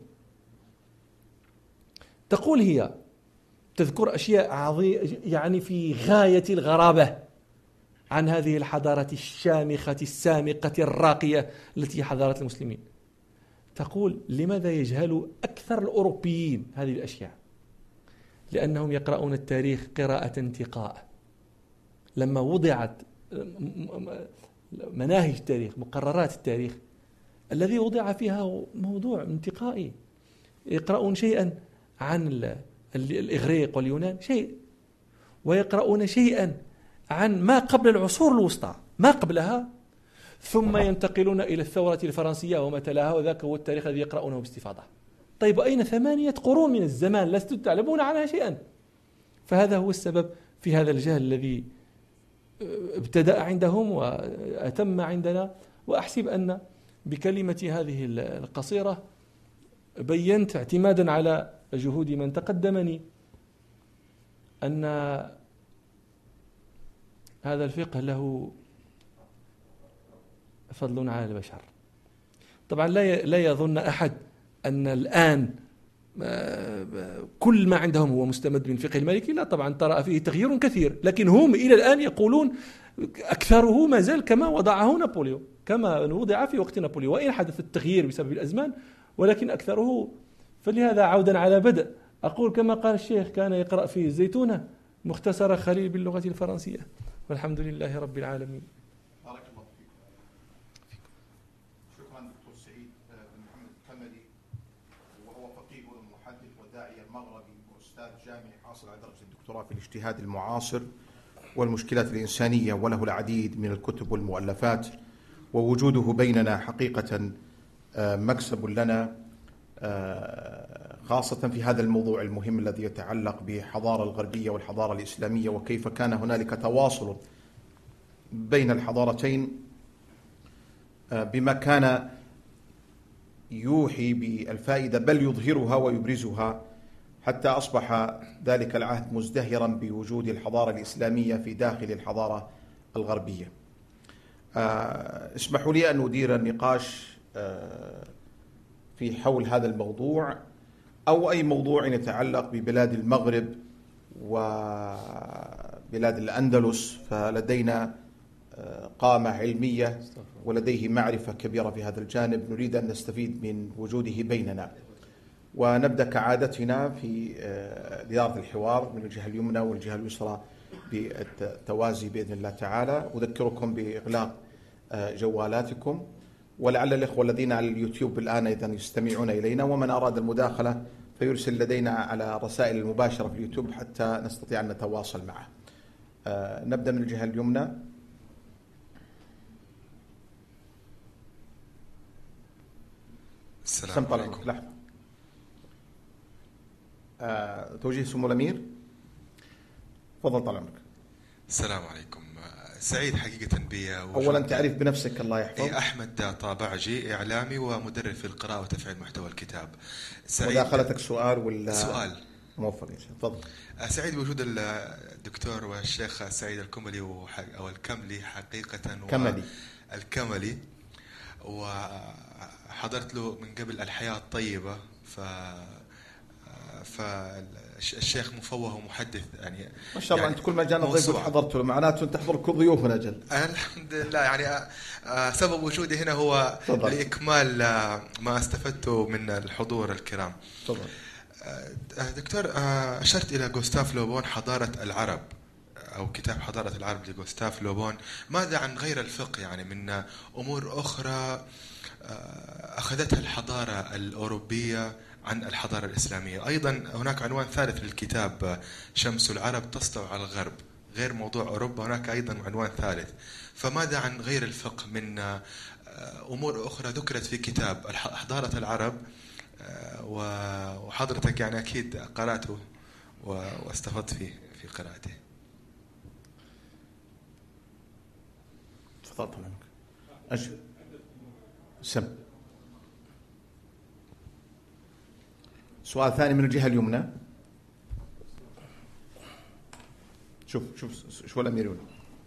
تقول هي تذكر أشياء عظيمة يعني في غاية الغرابة عن هذه الحضارة الشامخة السامقة الراقية التي حضارة المسلمين. تقول: لماذا يجهل أكثر الأوروبيين هذه الأشياء؟ لأنهم يقرؤون التاريخ قراءة انتقاء. لما وضعت مناهج التاريخ، مقررات التاريخ، الذي وضع فيها موضوع انتقائي، يقرؤون شيئا عن الإغريق واليونان شيء، ويقرؤون شيئا عن ما قبل العصور الوسطى، ما قبلها، ثم ينتقلون إلى الثورة الفرنسية وما تلاها، وذاك هو التاريخ الذي يقرؤونه باستفاضة. طيب أين 8 قرون من الزمان لستم تعلمون عنها شيئا؟ فهذا هو السبب في هذا الجهل الذي ابتدأ عندهم وأتم عندنا. وأحسب أن بكلمة هذه القصيرة بينت اعتمادا على جهود من تقدمني أن هذا الفقه له فضل على البشر. طبعا لا يظن أحد أن الآن كل ما عندهم هو مستمد من فقه المالكي، لا طبعا طرأ فيه تغيير كثير، لكن هم إلى الآن يقولون أكثره ما زال كما وضعه نابليون، كما وضع في وقت نابليون، وإن حدث التغيير بسبب الأزمان، ولكن أكثره. فلهذا عودا على بدء أقول كما قال الشيخ: كان يقرأ في الزيتونة مختصر خليل باللغة الفرنسية، والحمد لله رب العالمين. بارك الله فيكم. شكرا دكتور سعيد بن محمد الكملي، وهو فقيه ومحدث وداعية مغربي وأستاذ جامعي حاصل على درجة الدكتوراه في الاجتهاد المعاصر والمشكلات الإنسانية، وله العديد من الكتب والمؤلفات، ووجوده بيننا حقيقة مكسب لنا، خاصة في هذا الموضوع المهم الذي يتعلق بالحضارة الغربية والحضارة الإسلامية، وكيف كان هنالك تواصل بين الحضارتين بما كان يوحي بالفائدة بل يظهرها ويبرزها، حتى أصبح ذلك العهد مزدهرا بوجود الحضارة الإسلامية في داخل الحضارة الغربية. اسمحوا لي أن أدير النقاش في حول هذا الموضوع أو أي موضوع يتعلق ببلاد المغرب وبلاد الأندلس، فلدينا قامة علمية ولديه معرفة كبيرة في هذا الجانب، نريد أن نستفيد من وجوده بيننا. ونبدأ كعادتنا في إدارة الحوار من الجهة اليمنى والجهة اليسرى بالتوازي بإذن الله تعالى. أذكركم بإغلاق جوالاتكم، ولعل الإخوة الذين على اليوتيوب الآن أيضا يستمعون إلينا، ومن أراد المداخلة فيرسل لدينا على رسائل المباشرة في اليوتيوب حتى نستطيع أن نتواصل معه. نبدأ من الجهة اليمنى. السلام عليكم. لحظة. توجيه سمو الأمير، تفضل طال عمرك. السلام عليكم. سعيد حقيقة بي. أولا تعريف بنفسك الله يحفظك. أحمد طابعجي، إعلامي ومدرب في القراءة وتفعيل محتوى الكتاب. مداخلتك سؤال ولا سؤال؟ موفق إن شاء الله. تفضل. سعيد بوجود الدكتور والشيخ سعيد الكملي أو الكملي حقيقة كملي الكملي، حضرت له من قبل الحياة الطيبة، فالشيخ مفوه ومحدث يعني ما شاء الله. يعني أنت كل ما جانا ضيف حضرت له، معناته أنت تحضر كل ضيوفنا جل. الحمد لله. يعني سبب وجودي هنا هو لإكمال ما استفدته من الحضور الكرام. طبعا. دكتور، أشرت إلى غوستاف لوبون حضارة العرب، أو كتاب حضارة العرب لغوستاف لوبون. ماذا عن غير الفقه، يعني من أمور أخرى أخذتها الحضارة الأوروبية عن الحضارة الإسلامية؟ أيضا هناك عنوان ثالث للكتاب، شمس العرب تسطع على الغرب، غير موضوع أوروبا هناك أيضا عنوان ثالث. فماذا عن غير الفقه من أمور أخرى ذكرت في كتاب حضارة العرب، وحضرتك يعني أكيد قرأته واستفدت فيه في قراءته؟ تفضل منك. أجل سم. سؤال ثاني من الجهة اليمنى. شوف شو الأمير يقول.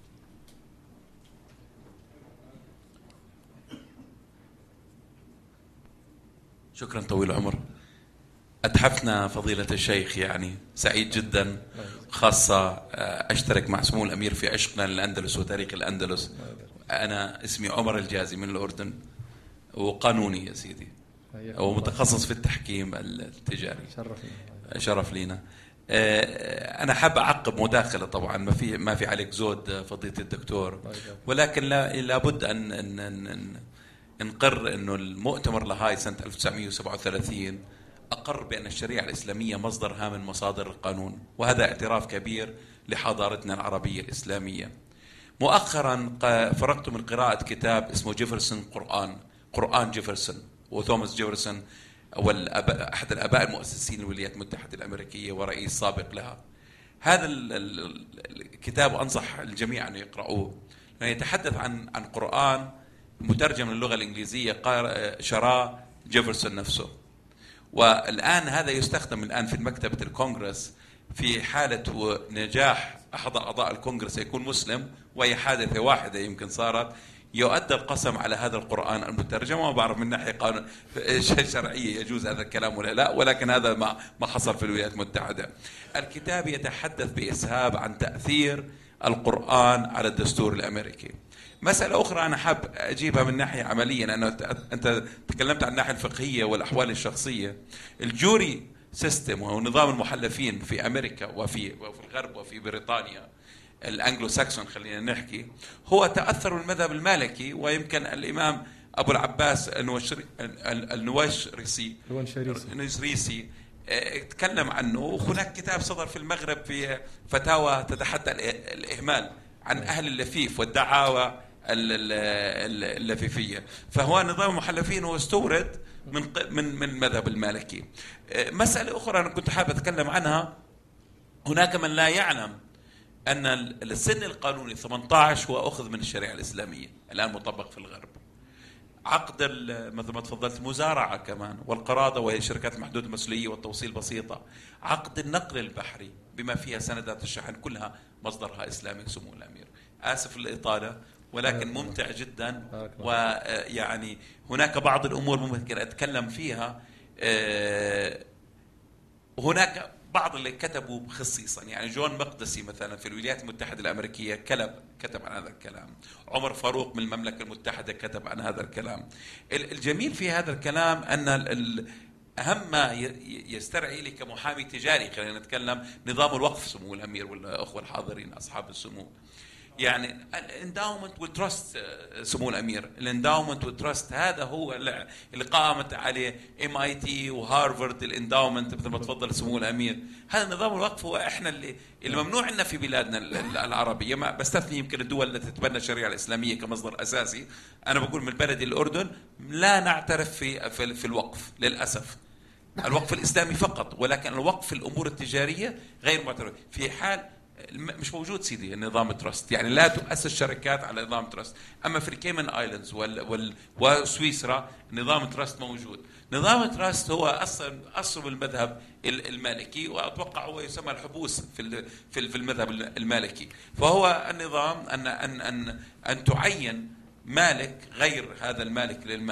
شكرا طويل العمر. أتحفنا فضيلة الشيخ، يعني سعيد جدا، خاصة أشترك مع سمو الأمير في عشقنا للأندلس وتاريخ الأندلس. أنا اسمي عمر الجازي من الأردن، وقانوني يا سيدي، ومتخصص في التحكيم التجاري. شرف لينا. أنا حاب أعقب مداخلة، طبعا ما في عليك زود فضيلة الدكتور، ولكن لابد أن نقر أنه المؤتمر لاهاي سنة 1937 أقر بأن الشريعة الإسلامية مصدر هام من مصادر القانون، وهذا اعتراف كبير لحضارتنا العربية الإسلامية. مؤخرا فرغت من قراءة كتاب اسمه جيفرسون قرآن جيفرسون، وتوماس جيفرسون هو أحد الآباء المؤسسين للولايات المتحدة الأمريكية ورئيس سابق لها. هذا الكتاب أنصح الجميع أن يقرأوه، لأنه يتحدث عن قرآن مترجم للغة الإنجليزية شراه جيفرسون نفسه، والآن هذا يستخدم الآن في مكتبة الكونغرس في حالة نجاح أحد أعضاء الكونغرس يكون مسلم، وهي حادثة واحدة يمكن صارت، يؤدى القسم على هذا القرآن المترجم. وما بعرف من ناحية قانون شرعية يجوز هذا الكلام ولا لا، ولكن هذا ما حصل في الولايات المتحدة. الكتاب يتحدث بإسهاب عن تأثير القرآن على الدستور الأمريكي. مسألة أخرى أنا حاب أجيبها من ناحية عملية، لأنه أنت تكلمت عن الناحية الفقهية والأحوال الشخصية. الجوري سيستم وهو نظام المحلفين في أمريكا وفي الغرب وفي بريطانيا الأنجلو ساكسون، خلينا نحكي، هو تأثر بالمذهب المالكي، ويمكن الإمام أبو العباس النويشريسي تكلم عنه. وهناك كتاب صدر في المغرب في فتاوى تتحدى الإهمال عن أهل اللفيف والدعاوى اللفيفية. فهو نظام المحلفين هو استورد من المذهب المالكي. مسألة أخرى أنا كنت حابة أتكلم عنها، هناك من لا يعلم أن السن القانوني 18 هو أخذ من الشريعة الإسلامية الآن مطبق في الغرب. عقد مثل ما تفضلت مزارعة كمان، والقراضة وهي شركات محدودة المسؤولية والتوصيل بسيطة. عقد النقل البحري بما فيها سندات الشحن كلها مصدرها إسلامي سمو الأمير. آسف الإطالة، ولكن ممتع جدا. ويعني هناك بعض الأمور ممكن أتكلم فيها. هناك بعض اللي كتبوا خصيصا، يعني جون مقدسي مثلا في الولايات المتحدة الأمريكية كتب عن هذا الكلام. عمر فاروق من المملكة المتحدة كتب عن هذا الكلام. الجميل في هذا الكلام أن أهم ما يسترعي لي كمحامي تجاري، خلينا نتكلم نظام الوقف سمو الأمير والأخوة الحاضرين أصحاب السمو. يعني الانداومنت والتراست سمو الأمير، الانداومنت والتراست هذا هو اللي قامت عليه MIT وهارفارد. الانداومنت مثل ما تفضل سمو الأمير، هذا نظام الوقف هو احنا اللي ممنوع عندنا في بلادنا العربية، ما بستثني يمكن الدول التي تتبنى الشريعة الإسلامية كمصدر أساسي. أنا بقول من بلدي الأردن لا نعترف في الوقف للأسف، الوقف الإسلامي فقط، ولكن الوقف في الأمور التجارية غير معترف. في حال مش موجود سيدي النظام تراست، يعني لا تؤسس شركات على نظام تراست. أما في الكيمن آيلاندز وسويسرا نظام تراست موجود. نظام تراست هو أصل المذهب المالكي، وأتوقع هو يسمى الحبوس في المذهب المالكي. فهو النظام أن تعين مالك غير هذا المالك للمال،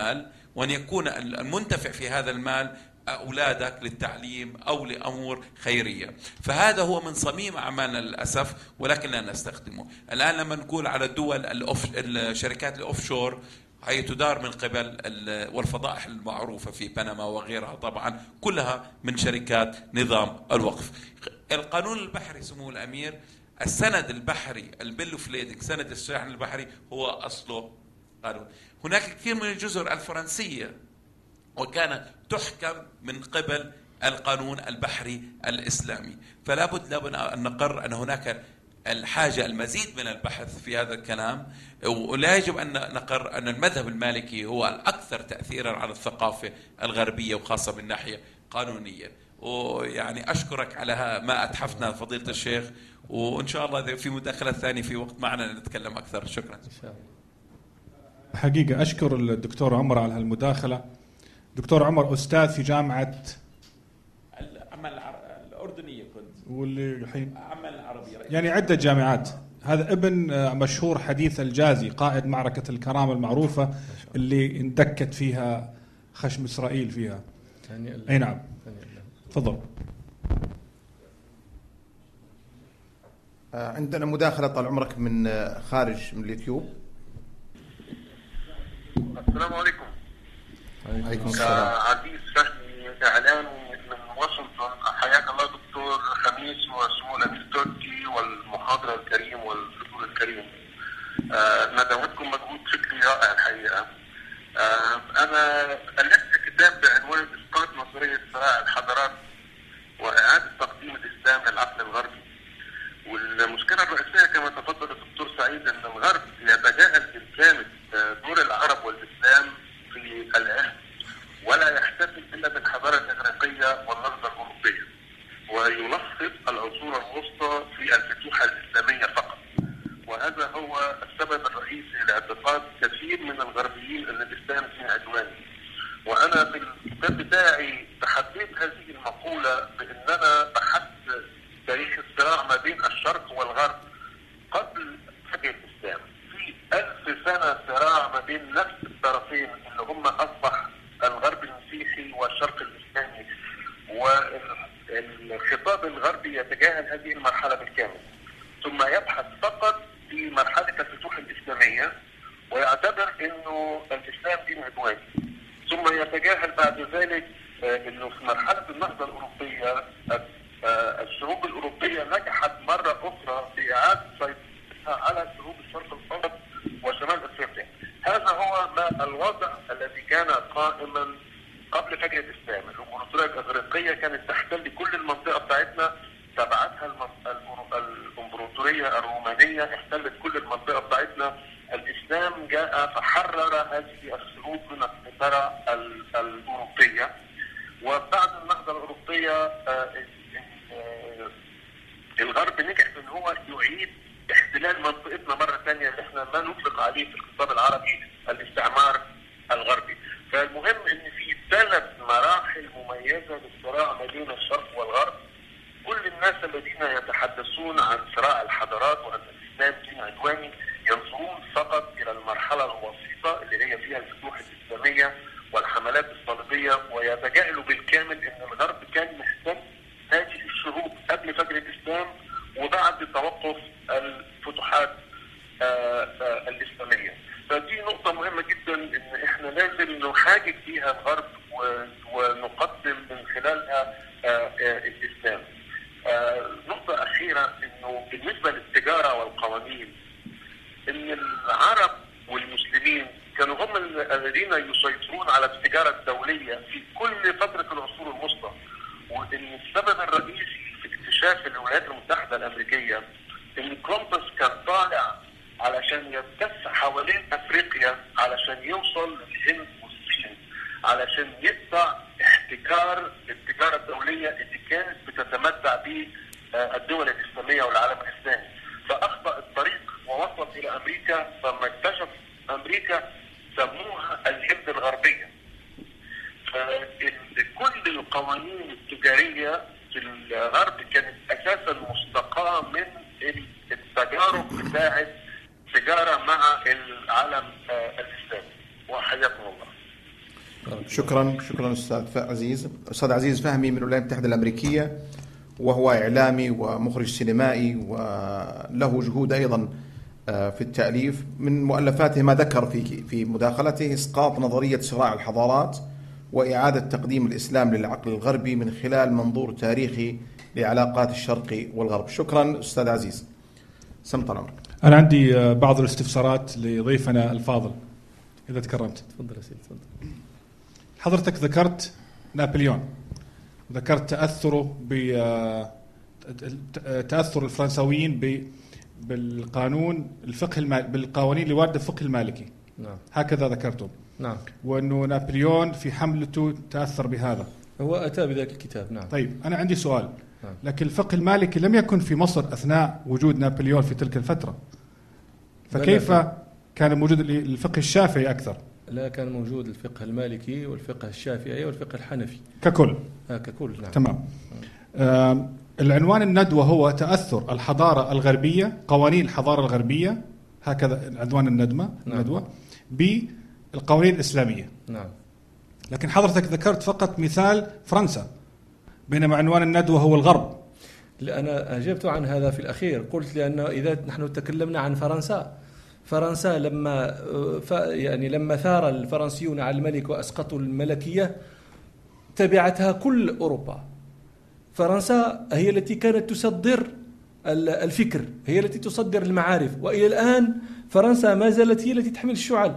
وأن يكون المنتفع في هذا المال أولادك للتعليم أو لأمور خيرية. فهذا هو من صميم أعمالنا للأسف، ولكن لا نستخدمه. الآن لما نقول على الدول الشركات الأوفشور هي تدار من قبل والفضائح المعروفة في بنما وغيرها، طبعا كلها من شركات نظام الوقف. القانون البحري سمو الأمير، السند البحري البيل اوف ليدنج، سند الشحن البحري، هو أصله قانون. هناك كثير من الجزر الفرنسية وكانت تحكم من قبل القانون البحري الإسلامي. فلا بد أن نقر أن هناك الحاجة المزيد من البحث في هذا الكلام، ولا يجب أن نقر أن المذهب المالكي هو الأكثر تأثيرا على الثقافة الغربية وخاصة من ناحية قانونية. ويعني أشكرك على ما أتحفنا فضيلة الشيخ، وإن شاء الله في مداخلة ثانية في وقت معنا نتكلم أكثر. شكرا. إن شاء الله. حقيقة أشكر الدكتور عمر على هالمداخلة. دكتور عمر أستاذ في جامعة الأردنية كنت، واللي الحين عمل العربية، يعني عدة جامعات. هذا ابن مشهور حديث الجازي، قائد معركة الكرامة المعروفة اللي اندكت فيها خشم إسرائيل فيها. أي نعم، تفضل. عندنا مداخلة طال عمرك من خارج من اليوتيوب. السلام عليكم. عليكم السلام. عزيز فهمي إعلامي من واشنطن، حياك الله دكتور خميس وسمو الأمير تركي والمحاضرة الكريم والحضور الكريم. ندوتكم مجهود فكري رائع الحقيقة. أنا ألفت كتاب بعنوان إسقاط نظرية صراع الحضارات وإعادة تقديم الإسلام للعقل الغربي. والمشكلة الرئيسية كما تفضل الدكتور سعيد أن الغرب يتجاهل بالكامل دور العرب والإسلام في العلم، ولا يحتفل إلا بالحضارة الإغريقية والنهضة الأوروبية، ويلخص العصور الوسطى في الفتوحة الإسلامية فقط. وهذا هو السبب الرئيسي لاعتقاد كثير من الغربيين أن الإسلام دين عدواني. وأنا في الكتاب بتاعي تحديت هذه المقولة بأننا بحثت تاريخ الصراع ما بين الشرق والغرب قبل فجر الإسلام. في 1000 سنة صراع ما بين نفس الطرفين اللي هم أصبح الغرب المسيحي والشرق الإسلامي، والخطاب الغربي يتجاهل هذه المرحلة بالكامل، ثم يبحث فقط في مرحلة الفتوح الإسلامية ويعتبر أنه الإسلام دين عدواني، ثم يتجاهل بعد ذلك أنه في مرحلة النهضة الأوروبية الشعوب الأوروبية نجحت مرة أخرى في إعادة سيطرتها على شعوب الشرق الأوسط وشمال أفريقيا. هذا هو ما الوضع الذي كان قائما قبل فجر الإسلام. الإمبراطورية الإغريقية كانت تحتل كل المنطقة بتاعتنا، تبعتها الإمبراطورية الرومانية احتلت كل المنطقة بتاعتنا. الإسلام جاء فحرر هذه الشعوب من السيطرة الأوروبية. وبعد النهضة الأوروبية الغرب نجح ان هو يعيد احتلال منطقتنا مرة ثانية، اللي احنا ما نطلق عليه في الخطاب العربي الاستعمار الغربي. فالمهم ان في 3 مراحل مميزة للصراع ما بين الشرق والغرب. كل الناس الذين يتحدثون عن صراع الحضارات وان الاسلام دين عدواني ينظرون فقط الى المرحلة الوسيطة اللي هي فيها الفتوح الاسلامية والحملات الصليبية، ويتجاهلوا بالكامل ان الغرب كان محتاج هذه الشعوب قبل فجر الإسلام وبعد توقف الفتوحات الإسلامية. فدي نقطة مهمة جدا إن إحنا لازم نحاجج فيها الغرب ونقدم من خلالها الإسلام. نقطة أخيرة إنه بالنسبة للتجارة والقوانين، إن العرب والمسلمين كانوا هم الذين يسيطرون على التجارة الدولية في كل فترة العصور الوسطى، وإن السبب الرئيسي في اكتشاف الولايات المتحدة الأمريكية إن كولومبوس كان طالع علشان يتسع حوالين أفريقيا علشان يوصل للهند والصين، علشان يقطع احتكار التجارة الدولية اللي كانت بتتمتع به الدول الإسلامية والعالم الإسلامي. فأخطأ الطريق ووصل إلى أمريكا، فلما اكتشف أمريكا سموها الهند الغربية. كل القوانين التجارية في الغرب كانت أساسا مستقاة من التجارب بتاعت تجارة مع العالم الإسلامي. وحياكم الله. شكرا أستاذ عزيز فهمي من الولايات المتحدة الأمريكية، وهو إعلامي ومخرج سينمائي وله جهود أيضا في التأليف. من مؤلفاته ما ذكر في مداخلته إسقاط نظرية صراع الحضارات وإعادة تقديم الإسلام للعقل الغربي من خلال منظور تاريخي لعلاقات الشرق والغرب. شكرا أستاذ عزيز. سمط الأمر. أنا عندي بعض الاستفسارات لضيفنا الفاضل إذا تكرمت. تفضل يا سيدي تفضل. حضرتك ذكرت نابليون، ذكرت تأثر الفرنساويين بالقانون الفقه بالقوانين اللي واردة الفقه المالكي. نعم. هكذا ذكرتم. نعم. وأنه نابليون في حملته تأثر بهذا. هو أتى بذلك الكتاب. نعم. طيب أنا عندي سؤال. نعم. لكن الفقه المالكي لم يكن في مصر أثناء وجود نابليون في تلك الفترة، فكيف كان موجود الفقه الشافعي أكثر؟ لا، كان موجود الفقه المالكي والفقه الشافعي والفقه الحنفي ككل. ككل. نعم. تمام. العنوان الندوة هو تأثر الحضارة الغربية، قوانين الحضارة الغربية، هكذا عنوان الندوة. نعم. بالقوانين الإسلامية. نعم. لكن حضرتك ذكرت فقط مثال فرنسا، بينما عنوان الندوة هو الغرب. لا، أنا أجبت عن هذا في الأخير، قلت لأنه إذا نحن تكلمنا عن فرنسا لما ثار الفرنسيون على الملك وأسقطوا الملكية تبعتها كل أوروبا. فرنسا هي التي كانت تصدر الفكر، هي التي تصدر المعارف، وإلى الآن فرنسا ما زالت هي التي تحمل الشعل.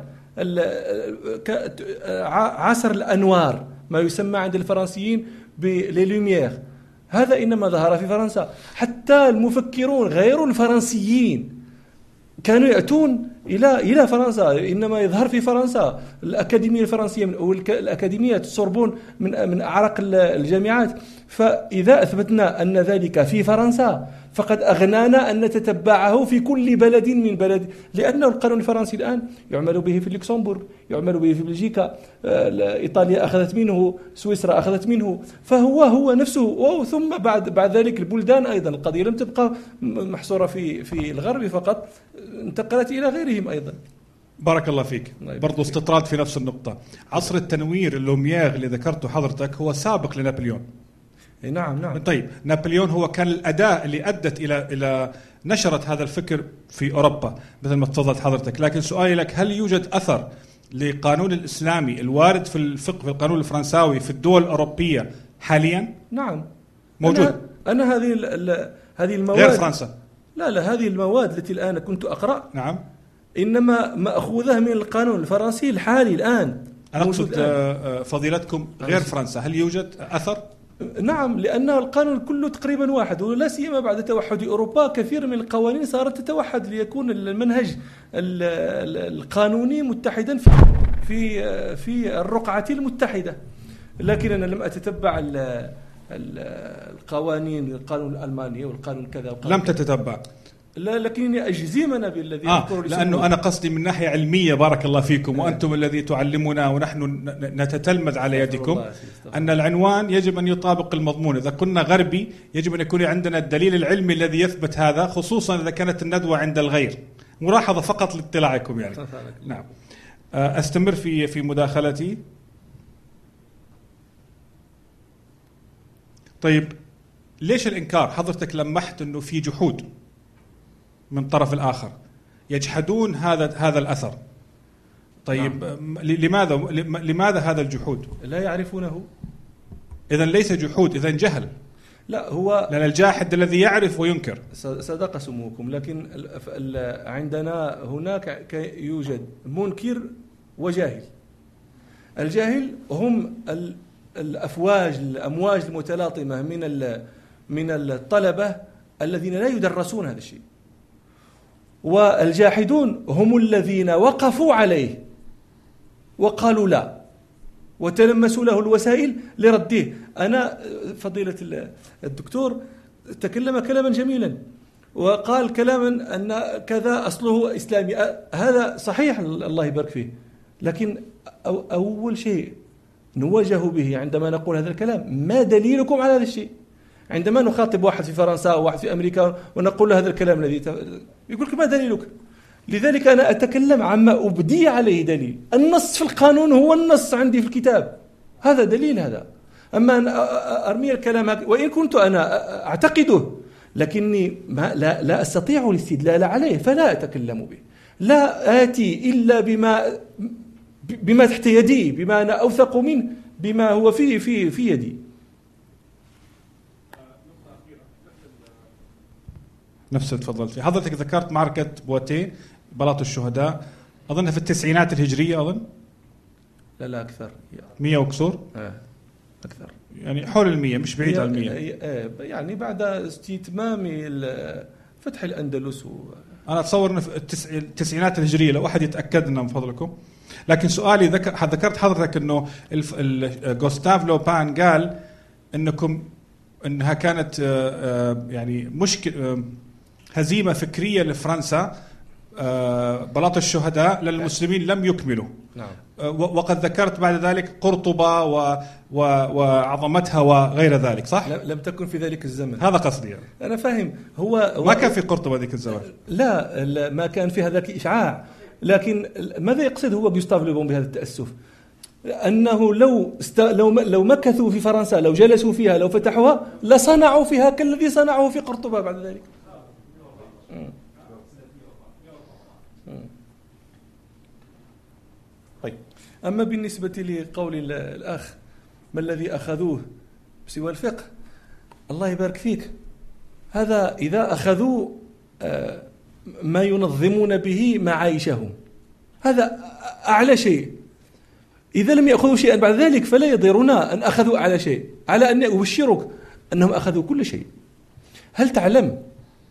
عصر الأنوار ما يسمى عند الفرنسيين باللوميير، هذا إنما ظهر في فرنسا. حتى المفكرون غير الفرنسيين كانوا يأتون إلى فرنسا، إنما يظهر في فرنسا الأكاديمية الفرنسية أو الأكاديمية سوربون من أعرق الجامعات. فإذا أثبتنا أن ذلك في فرنسا فقد أغنانا أن نتتبعه في كل بلد من بلد، لأن القانون الفرنسي الآن يعمل به في لوكسمبورغ، يعمل به في بلجيكا، إيطاليا أخذت منه، سويسرا أخذت منه، فهو نفسه. ثم بعد ذلك البلدان أيضا، القضية لم تبقى محصورة في الغرب فقط، انتقلت إلى غيرهم أيضا. بارك الله فيك. برضو استطراد في نفس النقطة. عصر التنوير اللوميير اللي ذكرته حضرتك هو سابق لنابليون. نعم. طيب نابليون هو كان الأداة اللي أدت إلى نشرت هذا الفكر في أوروبا مثل ما تفضلت حضرتك. لكن سؤالي لك، هل يوجد أثر لقانون الإسلامي الوارد في الفقه في القانون الفرنساوي في الدول الأوروبية حاليا؟ نعم موجود. أنا هذه المواد غير فرنسا. لا هذه المواد التي الآن كنت أقرأ نعم إنما مأخوذة من القانون الفرنسي الحالي الآن. أنا أقصد فضيلتكم غير فرنسا، هل يوجد أثر؟ نعم، لأن القانون كله تقريبا واحد، ولا سيما بعد توحد أوروبا كثير من القوانين صارت تتوحد ليكون المنهج القانوني متحدا في الرقعة المتحدة. لكن أنا لم أتتبع القوانين، القانون الألماني والقانون كذا لم تتتبع. لا، لكنني أجزمنا بالذي أذكر لأنه أنا قصدي من ناحية علمية. بارك الله فيكم. وأنتم الذي تعلمنا ونحن نتتلمذ على يدكم أن العنوان يجب أن يطابق المضمون. إذا كنا غربي يجب أن يكون عندنا الدليل العلمي الذي يثبت هذا، خصوصا إذا كانت الندوة عند الغير. ملاحظة فقط لاطلاعكم يعني. نعم. أستمر في مداخلتي. طيب ليش الإنكار؟ حضرتك لمحت أنه في جحود من طرف الآخر، يجحدون هذا الأثر. طيب نعم. لماذا هذا الجحود؟ لا يعرفونه. إذن ليس جحود، إذن جهل. لا، هو لأن الجاحد الذي يعرف وينكر. صدق سموكم، لكن عندنا هناك يوجد منكر وجاهل. الجاهل هم الأمواج المتلاطمة من الطلبة الذين لا يدرسون هذا الشيء، والجاحدون هم الذين وقفوا عليه وقالوا لا وتلمسوا له الوسائل لرده. أنا فضيلة الدكتور تكلم كلاما جميلا وقال كلاما أن كذا أصله إسلامي، هذا صحيح الله يبارك فيه، لكن أول شيء نواجه به عندما نقول هذا الكلام، ما دليلكم على هذا الشيء؟ عندما نخاطب واحد في فرنسا أو واحد في أمريكا ونقول له هذا الكلام الذي يقول لك ما دليلك؟ لذلك أنا أتكلم عما أبدي عليه دليل. النص في القانون هو النص عندي في الكتاب، هذا دليل هذا. أما أن أرمي الكلام وإن كنت أنا أعتقده لكني لا أستطيع الاستدلال عليه فلا أتكلم به، لا آتي إلا بما تحت يدي، بما أنا أوثق منه، بما هو في يدي. نفس تفضل فيه حضرتك. ذكرت معركة بواتيه بلاط الشهداء، أظنها في التسعينات الهجرية، أظن لا أكثر، 100 وكسور، أكثر يعني حول 100، مش بعيد عن 100. يعني بعد استتمام فتح الأندلس أنا أتصور أنه في التسعينات الهجرية، لو أحد يتأكد لنا من فضلكم. لكن سؤالي ذكرت حضرتك أنه غوستاف لوبان قال إنها كانت يعني مشكلة، هزيمة فكرية لفرنسا، بلاط الشهداء للمسلمين لم يكملوا. نعم. وقد ذكرت بعد ذلك قرطبة وعظمتها وغير ذلك، صح؟ لم تكن في ذلك الزمن، هذا قصدي يعني. أنا فاهم. هو ما كان في قرطبة ذيك الزمان، لا ما كان في هذاك إشعاع. لكن ماذا يقصد هو غوستاف لوبون بهذا التأسف؟ أنه لو مكثوا في فرنسا، لو جلسوا فيها، لو فتحوها، لصنعوا فيها كالذي صنعوه في قرطبة بعد ذلك. طيب، أما بالنسبة لقول الأخ ما الذي أخذوه سوى الفقه، الله يبارك فيك، هذا إذا أخذوا ما ينظمون به معايشهم، هذا أعلى شيء. إذا لم يأخذوا شيئا بعد ذلك فلا يضيرنا أن أخذوا أعلى شيء، على أن أبشرك أنهم أخذوا كل شيء. هل تعلم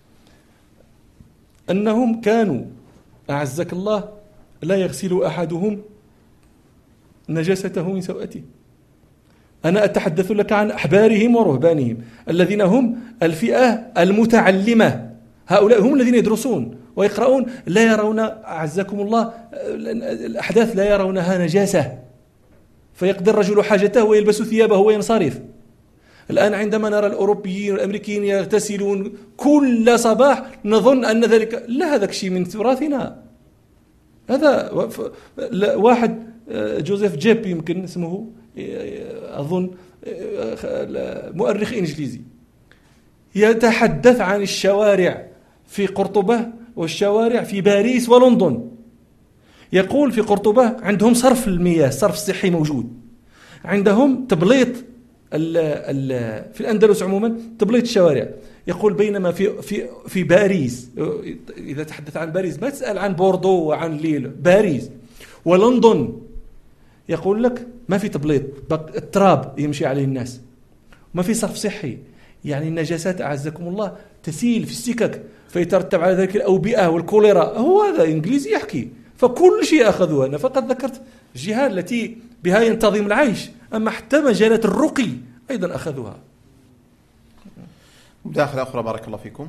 أنهم كانوا أعزك الله لا يغسل أحدهم نجاسته من سوءته؟ أنا أتحدث لك عن أحبارهم ورهبانهم الذين هم الفئة المتعلمة، هؤلاء هم الذين يدرسون ويقرؤون، لا يرون أعزكم الله الأحداث لا يرونها نجاسة، فيقضي الرجل حاجته ويلبس ثيابه وينصرف. الآن عندما نرى الأوروبيين والأمريكيين يغتسلون كل صباح نظن أن ذلك لا، هذا شيء من تراثنا. هذا واحد جوزيف جيب يمكن اسمه، أظن مؤرخ إنجليزي، يتحدث عن الشوارع في قرطبة والشوارع في باريس ولندن. يقول في قرطبة عندهم صرف المياه، صرف صحي موجود، عندهم تبليط في الأندلس عموما تبليط الشوارع. يقول بينما في باريس، إذا تحدث عن باريس ما تسأل عن بوردو وعن ليل، باريس ولندن، يقول لك ما في تبليط، التراب يمشي عليه الناس، ما في صرف صحي. يعني النجاسات أعزكم الله تسيل في السكك فيترتب على ذلك الأوبئة والكوليرا. هو هذا إنجليزي يحكي، فكل شيء أخذوها. أنا فقط ذكرت الجهات التي بها ينتظم العيش، أما حتى مجالات الرقي أيضا أخذوها. مداخلة أخرى بارك الله فيكم.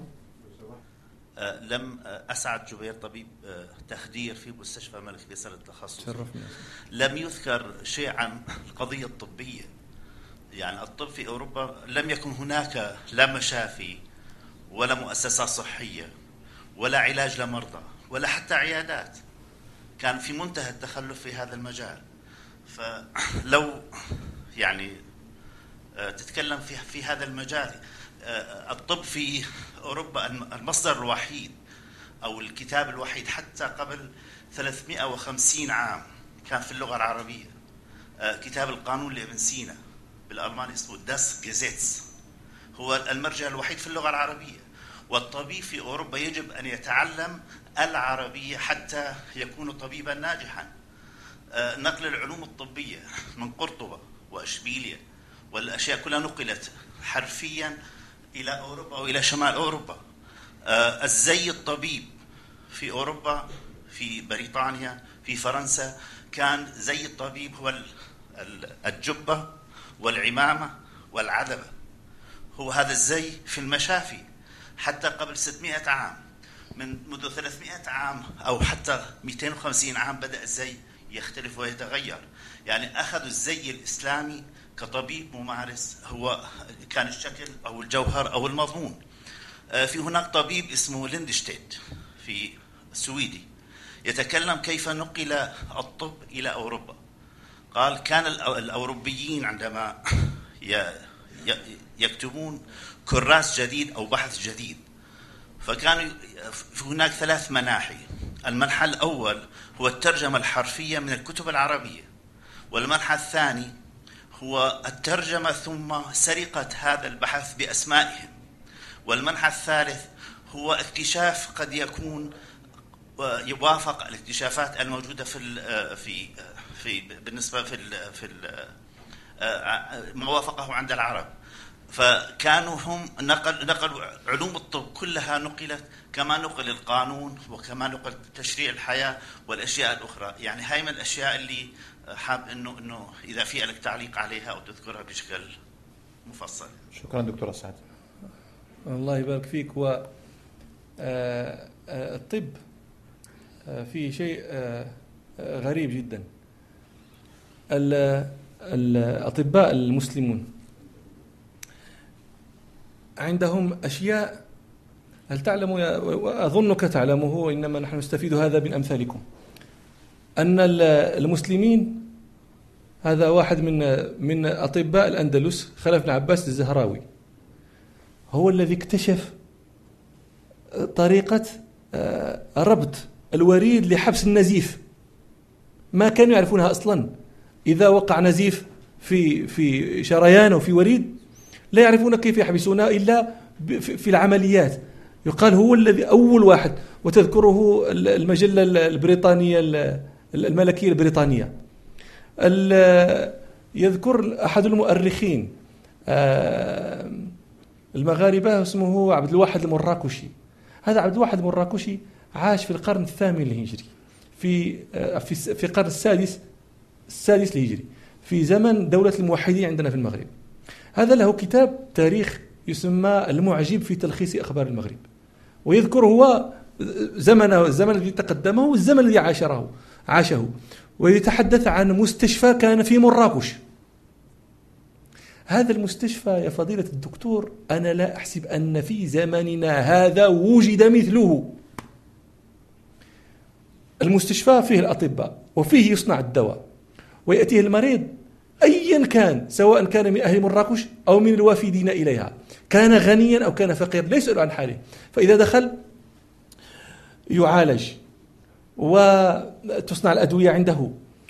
لم أسعد جبير طبيب تخدير في مستشفى الملك فيصل التخصص، لم يذكر شيء عن القضية الطبية. يعني الطب في أوروبا لم يكن هناك لا مشافي ولا مؤسسات صحية ولا علاج لمرضى ولا حتى عيادات، كان في منتهى التخلف في هذا المجال. فلو يعني تتكلم في هذا المجال، الطب في أوروبا المصدر الوحيد أو الكتاب الوحيد حتى قبل 350 عام كان في اللغة العربية، كتاب القانون لابن سينا، بالألماني اسمه داس جيزيتس، هو المرجع الوحيد في اللغة العربية. والطبيب في أوروبا يجب أن يتعلم العربية حتى يكون طبيبا ناجحا. نقل العلوم الطبية من قرطبة وإشبيلية والأشياء كلها نقلت حرفيا إلى أوروبا وإلى شمال أوروبا. الزي الطبيب في أوروبا، في بريطانيا، في فرنسا، كان زي الطبيب هو الجبة والعمامة والعذبة، هو هذا الزي في المشافي حتى قبل 600 عام. منذ 300 عام أو حتى 250 عام بدأ الزي يختلف ويتغير. يعني أخذوا الزي الإسلامي كطبيب ممارس، هو كان الشكل أو الجوهر أو المضمون. في هناك طبيب اسمه ليندشتيت في سويدي، يتكلم كيف نقل الطب إلى أوروبا. قال كان الأوروبيين عندما يكتبون كراس جديد أو بحث جديد فكان هناك 3 مناحي. المنحى الأول هو الترجمة الحرفية من الكتب العربية، والمنحى الثاني هو الترجمة ثم سرقة هذا البحث بأسمائهم، والمنحى الثالث هو اكتشاف قد يكون يوافق الاكتشافات الموجودة في بالنسبة في ما وافقه عند العرب. فكانوا هم نقلوا علوم الطب كلها نقلت كما نقل القانون وكما نقل تشريع الحياة والأشياء الأخرى. يعني هاي من الأشياء اللي حاب إنه إذا في لك تعليق عليها أو تذكرها بشكل مفصل. شكرا دكتور أسعد. الله يبارك فيك. الطب فيه شيء غريب جدا. الأطباء المسلمون عندهم أشياء هل تعلم وأظنك تعلمه وإنما نحن نستفيد هذا من أمثالكم، أن المسلمين هذا واحد من أطباء الأندلس خلف بن عباس الزهراوي هو الذي اكتشف طريقة ربط الوريد لحبس النزيف. ما كانوا يعرفونها أصلا. إذا وقع نزيف في شريان أو في وريد لا يعرفون كيف يحبسونه إلا في العمليات. يقال هو الذي أول واحد، وتذكره المجلة البريطانية الملكية البريطانية. يذكر أحد المؤرخين المغاربة اسمه عبد الواحد المراكشي. هذا عبد الواحد المراكشي عاش في القرن 8 الهجري في القرن السادس الهجري في زمن دولة الموحدين عندنا في المغرب. هذا له كتاب تاريخ يسمى المعجب في تلخيص أخبار المغرب، ويذكر هو الزمن الذي تقدمه والزمن الذي عاشه، ويتحدث عن مستشفى كان في مراكش. هذا المستشفى يا فضيلة الدكتور أنا لا أحسب أن في زماننا هذا وجد مثله. المستشفى فيه الأطباء وفيه يصنع الدواء، ويأتيه المريض أيا كان، سواء كان من أهل مراكش أو من الوافدين إليها، كان غنيا أو كان فقيرا، لا يسأل عن حاله. فإذا دخل يعالج وتصنع الأدوية عنده،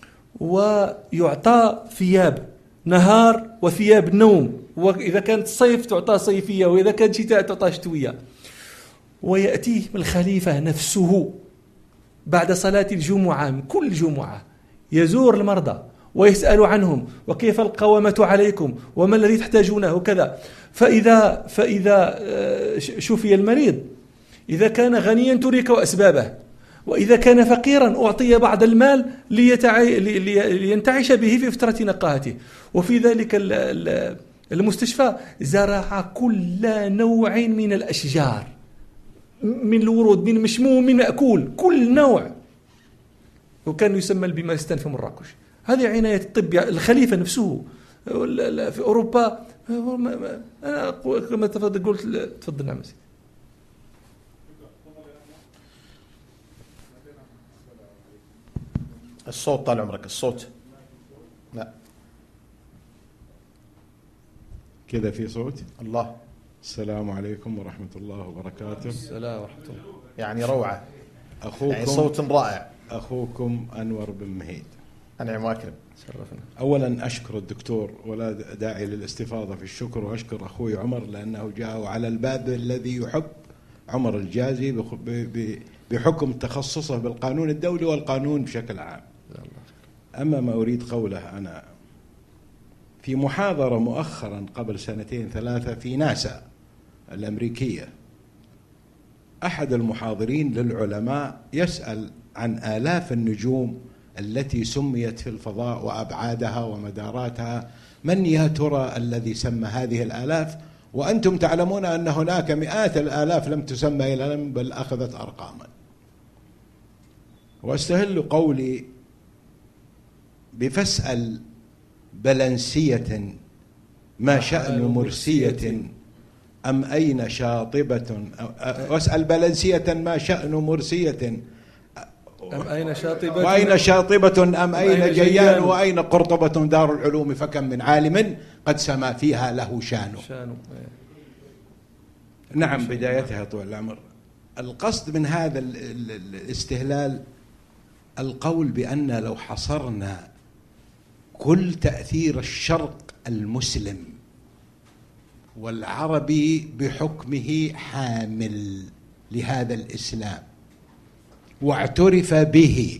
ويعطى ثياب نهار وثياب نوم، وإذا كانت صيف تعطى صيفية، وإذا كانت شتاء تعطى شتوية. ويأتيه الخليفة نفسه بعد صلاة الجمعة من كل جمعة يزور المرضى ويسأل عنهم وكيف القوامة عليكم وما الذي تحتاجونه وكذا. فإذا شفي المريض، إذا كان غنيا ترك أسبابه، وإذا كان فقيرا أعطي بعض المال لينتعش به في فترة نقاهته. وفي ذلك المستشفى زرع كل نوع من الأشجار، من الورود، من مشموم، من مأكول، كل نوع. وكان يسمى البيمارستان في مراكش. هذه عناية الطب. الخليفة نفسه في أوروبا. أنا كما قلت تفضل. نعم سيدي. الصوت طال عمرك، الصوت لا كذا في صوت. الله. السلام عليكم ورحمة الله وبركاته. السلام ورحمة الله. يعني روعة، أخوكم يعني صوت رائع. أخوكم أنور بن مهيد. أنعم واكرم. شرفنا. أولا أشكر الدكتور ولا داعي للاستفاضة في الشكر، وأشكر أخوي عمر لأنه جاء على الباب الذي يحب عمر الجازي بحكم تخصصه بالقانون الدولي والقانون بشكل عام. أما ما أريد قوله أنا في محاضرة مؤخرا قبل 2-3 في ناسا الأمريكية، أحد المحاضرين للعلماء يسأل عن آلاف النجوم التي سميت في الفضاء وأبعادها ومداراتها، من يا ترى الذي سمى هذه الآلاف؟ وأنتم تعلمون أن هناك مئات الآلاف لم تسمى إلى الآن بل أخذت أرقاما. واستهل قولي بفسأل بلنسية ما شأن مرسية أم أين شاطبة، واسأل بلنسية ما شأن مرسية أم أين شاطبة وأين شاطبة أم أين جيان وأين قرطبة دار العلوم فكم من عالم قد سما فيها له شان. نعم بدايتها طول العمر. القصد من هذا الاستهلال القول بأن لو حصرنا كل تأثير الشرق المسلم والعربي بحكمه حامل لهذا الإسلام واعترف به،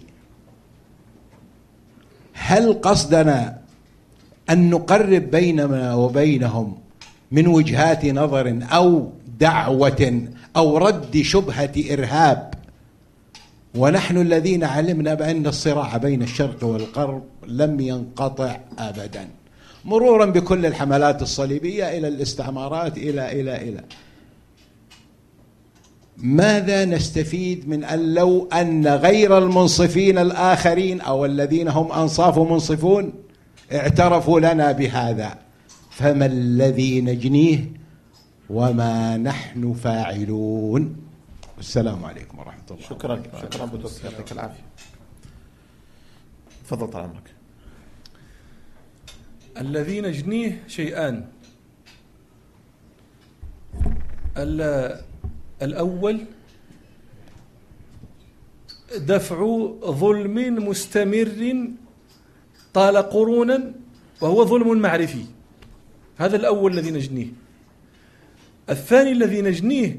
هل قصدنا أن نقرب بيننا وبينهم من وجهات نظر أو دعوة أو رد شبهة إرهاب، ونحن الذين علمنا بأن الصراع بين الشرق والغرب لم ينقطع أبدا، مرورا بكل الحملات الصليبية إلى الاستعمارات إلى ماذا نستفيد من أن لو أن غير المنصفين الآخرين أو الذين هم أنصاف منصفون اعترفوا لنا بهذا، فما الذي نجنيه وما نحن فاعلون. السلام عليكم ورحمة الله. شكرا أبو توفيق، يعطيك العافية. تفضل طال عمرك. الذي نجنيه شيئان، الأول دفع ظلم مستمر طال قرونا وهو ظلم معرفي، هذا الأول الذي نجنيه. الثاني الذي نجنيه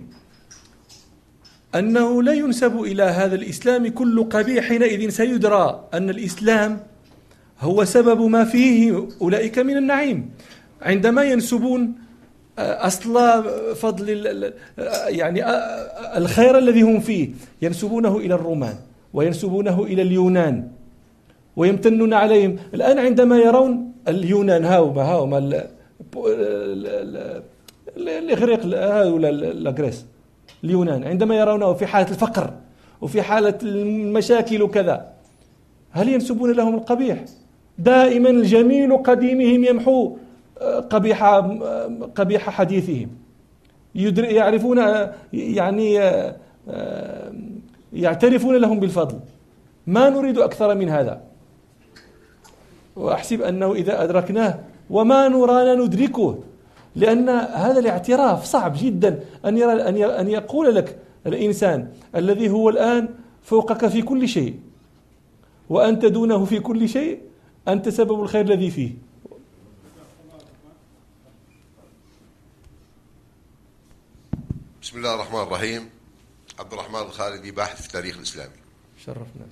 أنه لا ينسب إلى هذا الإسلام كل قبيح، حينئذ سيدرى أن الإسلام هو سبب ما فيه أولئك من النعيم. عندما ينسبون أصل فضل يعني الخير الذي هم فيه ينسبونه إلى الرومان وينسبونه إلى اليونان ويمتنون عليهم. الآن عندما يرون اليونان هاوما الإغريق هؤلاء الأغريس اليونان، عندما يرونه في حالة الفقر وفي حالة المشاكل وكذا، هل ينسبون لهم القبيح؟ دائما الجميل قديمهم يمحو قبيح حديثهم. يعرفون يعني يعترفون لهم بالفضل. ما نريد أكثر من هذا، وأحسب أنه إذا أدركناه وما نرانا ندركه، لأن هذا الاعتراف صعب جدا أن يقول لك الإنسان الذي هو الآن فوقك في كل شيء وأنت دونه في كل شيء أنت سبب الخير الذي فيه. بسم الله الرحمن الرحيم. عبد الرحمن الخالدي، باحث في التاريخ الإسلامي. شرفنا.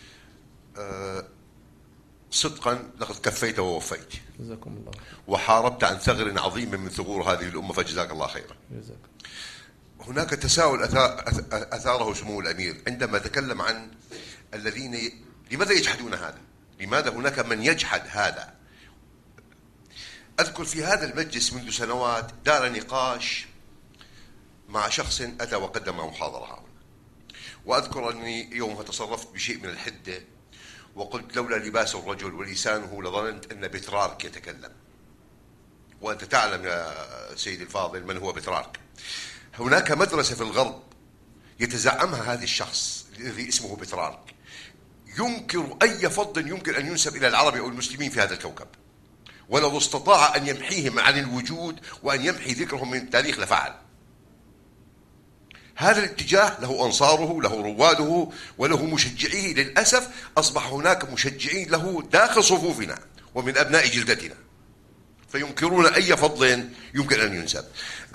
صدقا لقد كفيت ووفيت، جزاكم الله، وحاربت عن ثغر عظيم من ثغور هذه الأمة، فجزاك الله خيرا. جزاك. هناك تساؤل أثاره سمو الأمير عندما تكلم عن الذين لماذا يجحدون هذا؟ لماذا هناك من يجحد هذا؟ أذكر في هذا المجلس منذ سنوات دار نقاش مع شخص أتى وقدم محاضرة هنا، وأذكر أني يومها تصرفت بشيء من الحدة وقلت لولا لباس الرجل ولسانه لظننت أن بترارك يتكلم، وأنت تعلم يا سيدي الفاضل من هو بترارك. هناك مدرسة في الغرب يتزعمها هذا الشخص الذي اسمه بترارك، ينكر أي فضل يمكن أن ينسب إلى العرب أو المسلمين في هذا الكوكب، ولو استطاع أن يمحيهم عن الوجود وأن يمحي ذكرهم من التاريخ لفعل. هذا الاتجاه له أنصاره، له رواده، وله مشجعيه. للأسف أصبح هناك مشجعين له داخل صفوفنا ومن أبناء جلدتنا، فينكرون أي فضل يمكن أن ينسب.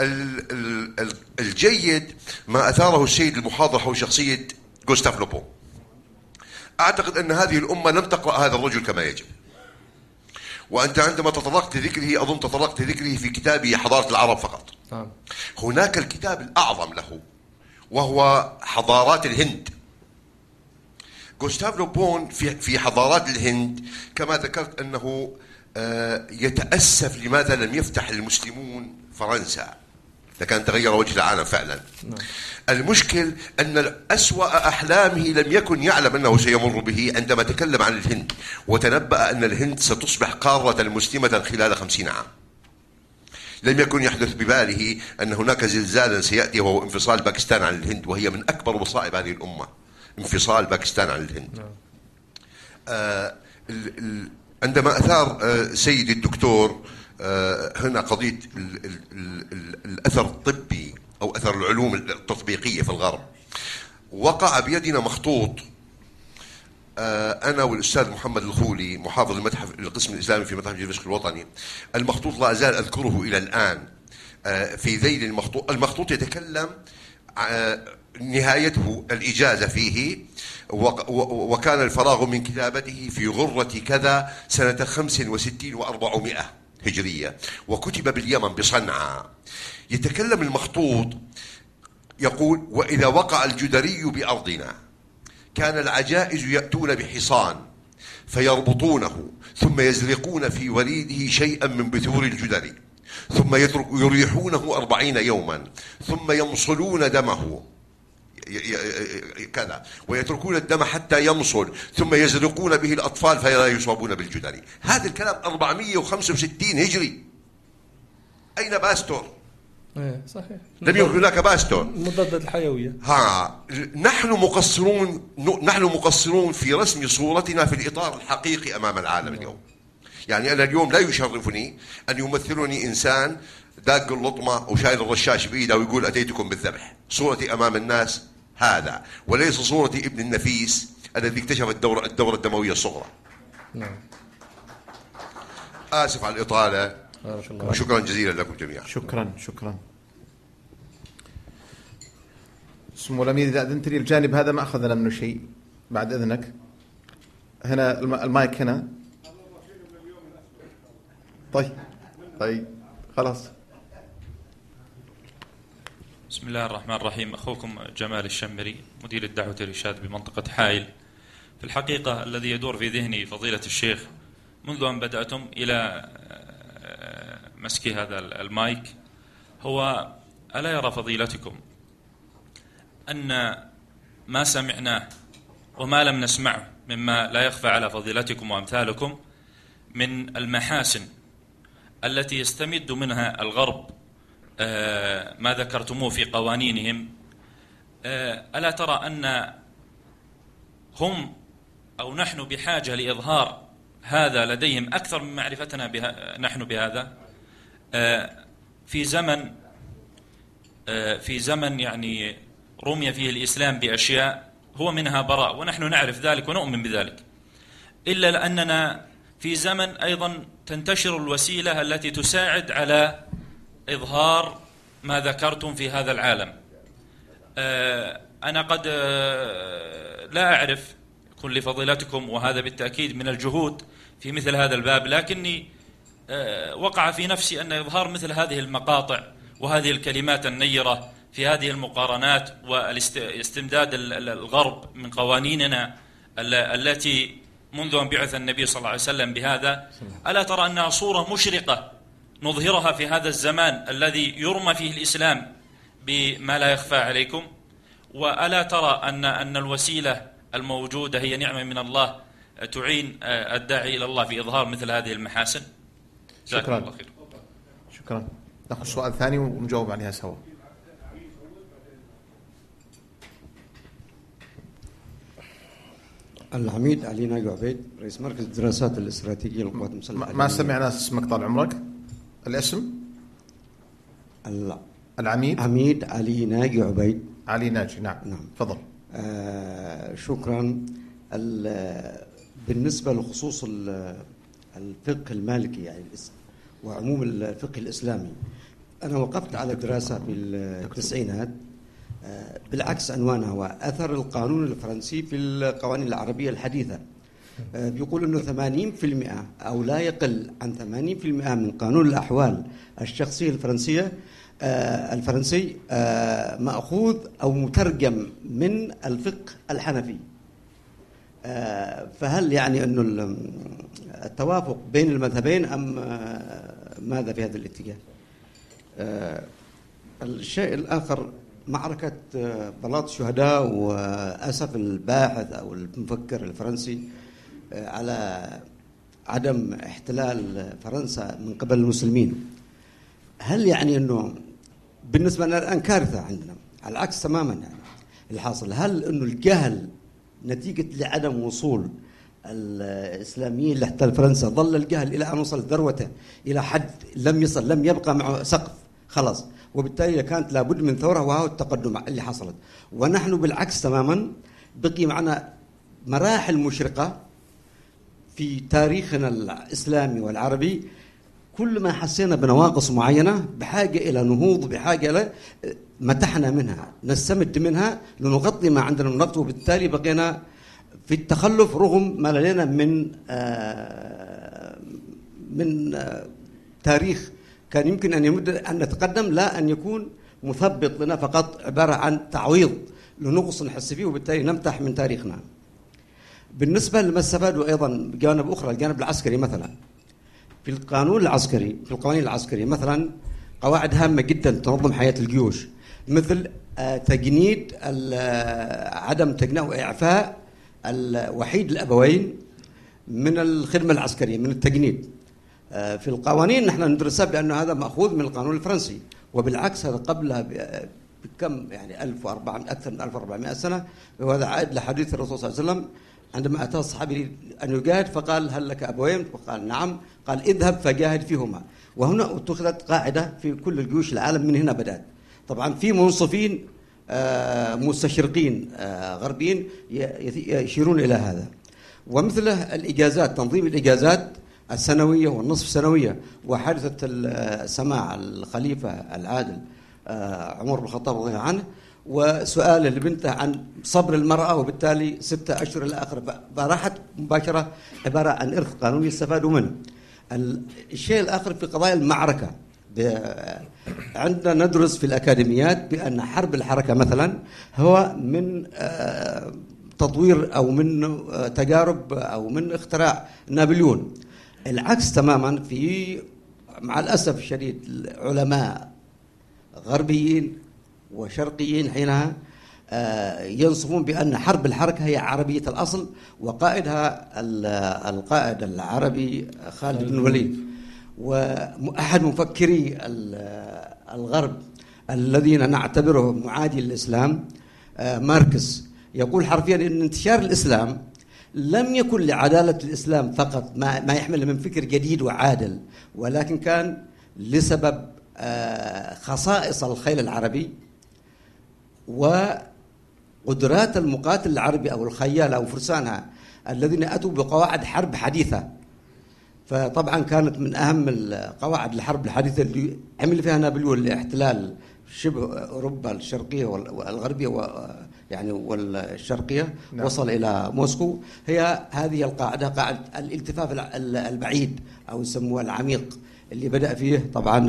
الجيد ما أثاره السيد المحاضر حول شخصية غوستاف لوبون. أعتقد أن هذه الأمة لم تقرأ هذا الرجل كما يجب، وأنت عندما تطرقت ذكره أظن تطرقت ذكره في كتابه حضارة العرب فقط. هناك الكتاب الأعظم له وهو حضارات الهند. غوستاف لوبون في حضارات الهند كما ذكرت أنه يتأسف لماذا لم يفتح المسلمون فرنسا، لكان تغير وجه العالم فعلا. المشكل أن أسوأ أحلامه لم يكن يعلم أنه سيمر به عندما تكلم عن الهند وتنبأ أن الهند ستصبح قارة مسلمة خلال 50 عام. لم يكن يحدث بباله أن هناك زلزالا سيأتي وهو انفصال باكستان عن الهند، وهي من أكبر مصائب هذه الأمة. انفصال باكستان عن الهند. عندما أثار سيدي الدكتور هنا قضية الأثر الطبي أو أثر العلوم التطبيقية في الغرب، وقع بيدنا مخطوط أنا والأستاذ محمد الخولي محافظ المتحف القسم الإسلامي في متحف دمشق الوطني. المخطوط لا أزال أذكره إلى الآن. في ذيل المخطوط يتكلم نهايته الإجازة فيه، وكان الفراغ من كتابته في غرة كذا سنة 65 و400 هجرية، وكتب باليمن بصنعاء. يتكلم المخطوط يقول: وإذا وقع الجدري بأرضنا كان العجائز يأتون بحصان فيربطونه ثم يزرقون في وريده شيئا من بثور الجدري ثم يريحونه 40 يوما ثم يمصلون دمه كذا ويتركون الدم حتى يمصل ثم يزرقون به الأطفال فلا يصابون بالجدري. هذا الكلام 465 هجري. أين باستور؟ صحيح. لم يكن هناك باستور. مضادات الحيوية. نحن مقصرون في رسم صورتنا في الإطار الحقيقي أمام العالم اليوم. يعني أنا اليوم لا يشرفني أن يمثلني إنسان داق اللطمة وشايل الرشاش بإيده ويقول أتيتكم بالذبح. صورتي أمام الناس هذا، وليس صورتي ابن النفيس الذي اكتشف الدورة الدموية الصغرى. آسف على الإطالة، وشكرا جزيلا لكم جميعا. شكرا. سمو الأمير إذا أذنت لي الجانب هذا ما أخذنا منه شيء بعد إذنك. هنا المايك هنا. طيب خلاص. بسم الله الرحمن الرحيم. أخوكم جمال الشمري مدير الدعوة الإرشاد بمنطقة حائل. في الحقيقة الذي يدور في ذهني فضيلة الشيخ منذ أن بدأتم إلى مسك هذا المايك هو: ألا يرى فضيلتكم أن ما سمعناه وما لم نسمعه مما لا يخفى على فضيلتكم وأمثالكم من المحاسن التي يستمد منها الغرب ما ذكرتموه في قوانينهم، ألا ترى أن هم أو نحن بحاجة لإظهار هذا لديهم أكثر من معرفتنا نحن بهذا في زمن يعني رمي فيه الإسلام بأشياء هو منها براء، ونحن نعرف ذلك ونؤمن بذلك، إلا لأننا في زمن أيضا تنتشر الوسيلة التي تساعد على إظهار ما ذكرتم في هذا العالم. أنا قد لا أعرف يكون لفضيلتكم وهذا بالتأكيد من الجهود في مثل هذا الباب، لكني وقع في نفسي أن إظهار مثل هذه المقاطع وهذه الكلمات النيرة في هذه المقارنات واستمداد الغرب من قوانيننا التي منذ أن بعث النبي صلى الله عليه وسلم بهذا، ألا ترى أنها صورة مشرقة نظهرها في هذا الزمان الذي يرمى فيه الإسلام بما لا يخفى عليكم؟ وألا ترى أن الوسيلة الموجودة هي نعمة من الله تعين الداعي إلى الله في إظهار مثل هذه المحاسن؟ شكرا. الله خير. شكرا. نأخذ سؤال ثاني ونجاوب عليها سوا. العميد علي ناقي عبيد رئيس مركز الدراسات الاستراتيجية للقوات المسلحة. ما سمعنا اسمك طال عمرك؟ الاسم؟ العميد عميد علي ناقي عبيد. علي ناجي. نعم. تفضل. شكرا. بالنسبة لخصوص الفقه المالكي يعني وعموم الفقه الإسلامي، أنا وقفت على دراسة في التسعينات بالعكس عنوانها هو أثر القانون الفرنسي في القوانين العربية الحديثة. بيقول أنه 80% أو لا يقل عن 80% من قانون الأحوال الشخصية الفرنسي مأخوذ أو مترجم من الفقه الحنفي. فهل يعني أنه التوافق بين المذهبين أم ماذا في هذا الاتجاه؟ الشيء الآخر معركة بلاط الشهداء وأسف الباحث أو المفكر الفرنسي على عدم احتلال فرنسا من قبل المسلمين. هل يعني أنه بالنسبة لنا الآن كارثة عندنا على العكس تماما يعني الحاصل؟ هل أنه الجهل نتيجة لعدم وصول الإسلاميين لاحتلال فرنسا، ظل الجهل إلى أن وصل ذروته إلى حد لم يبقى معه سقف خلاص، وبالتالي كانت لابد من ثورة، وهو التقدم اللي حصلت. ونحن بالعكس تماما، بقي معنا مراحل مشرقة في تاريخنا الإسلامي والعربي. كل ما حسينا بنواقص معينة بحاجة إلى نهوض، بحاجة إلى متحنا منها، نستمد منها لنغطي ما عندنا من نقص، وبالتالي بقينا في التخلف رغم ما لدينا من تاريخ كان يمكن أن يمد أن نتقدم، لا أن يكون مثبط لنا فقط عبارة عن تعويض لنقص نحس فيه، وبالتالي نمتح من تاريخنا. بالنسبة لما استفادوا أيضا جانب أخرى، الجانب العسكري مثلا، في القانون العسكري، في القوانين العسكرية مثلا قواعد هامة جدا تنظم حياة الجيوش، مثل تجنيد عدم تجنيد أو إعفاء الوحيد الأبوين من الخدمة العسكرية، من التجنيد. في القوانين نحن ندرسها بأن هذا مأخوذ من القانون الفرنسي، وبالعكس هذا قبلها بكم يعني 1400 أكثر من 1400 سنة، وهذا عائد لحديث الرسول صلى الله عليه وسلم عندما أتى الصحابي أن يجاهد فقال هل لك أبوين؟ فقال نعم، قال اذهب فجاهد فيهما. وهنا اتخذت قاعدة في كل الجيوش العالم، من هنا بدأت. طبعا في منصفين مستشرقين غربيين يشيرون إلى هذا، ومثله الإجازات، تنظيم الإجازات السنوية والنصف سنوية، وحادثة سماع الخليفة العادل عمر بن الخطاب رضي الله عنه وسؤال لبنته عن صبر المرأة، وبالتالي 6 أشهر إلى آخره، فراحت مباشرة عبارة عن إرث قانوني يستفادوا منه. الشيء الآخر في قضايا المعركة، عندنا ندرس في الأكاديميات بأن حرب الحركة مثلا هو من تطوير أو من تجارب أو من اختراع نابليون. العكس تماما، في مع الأسف الشديد علماء غربيين وشرقيين حينها ينصفون بأن حرب الحركة هي عربية الأصل، وقائدها القائد العربي خالد بن الوليد. وأحد مفكري الغرب الذين نعتبره معادي للإسلام ماركس يقول حرفيا أن انتشار الإسلام لم يكن لعدالة الإسلام فقط، ما يحمل من فكر جديد وعادل، ولكن كان لسبب خصائص الخيل العربي وقدرات المقاتل العربي أو الخيال أو فرسانها الذين أتوا بقواعد حرب حديثة. فطبعا كانت من أهم القواعد الحرب الحديثة اللي عمل فيها نابليون لاحتلال شبه أوروبا الشرقية والغربية يعني والشرقية، نعم. وصل إلى موسكو، هي هذه القاعدة، قاعدة الالتفاف البعيد أو يسموها العميق، اللي بدأ فيه طبعا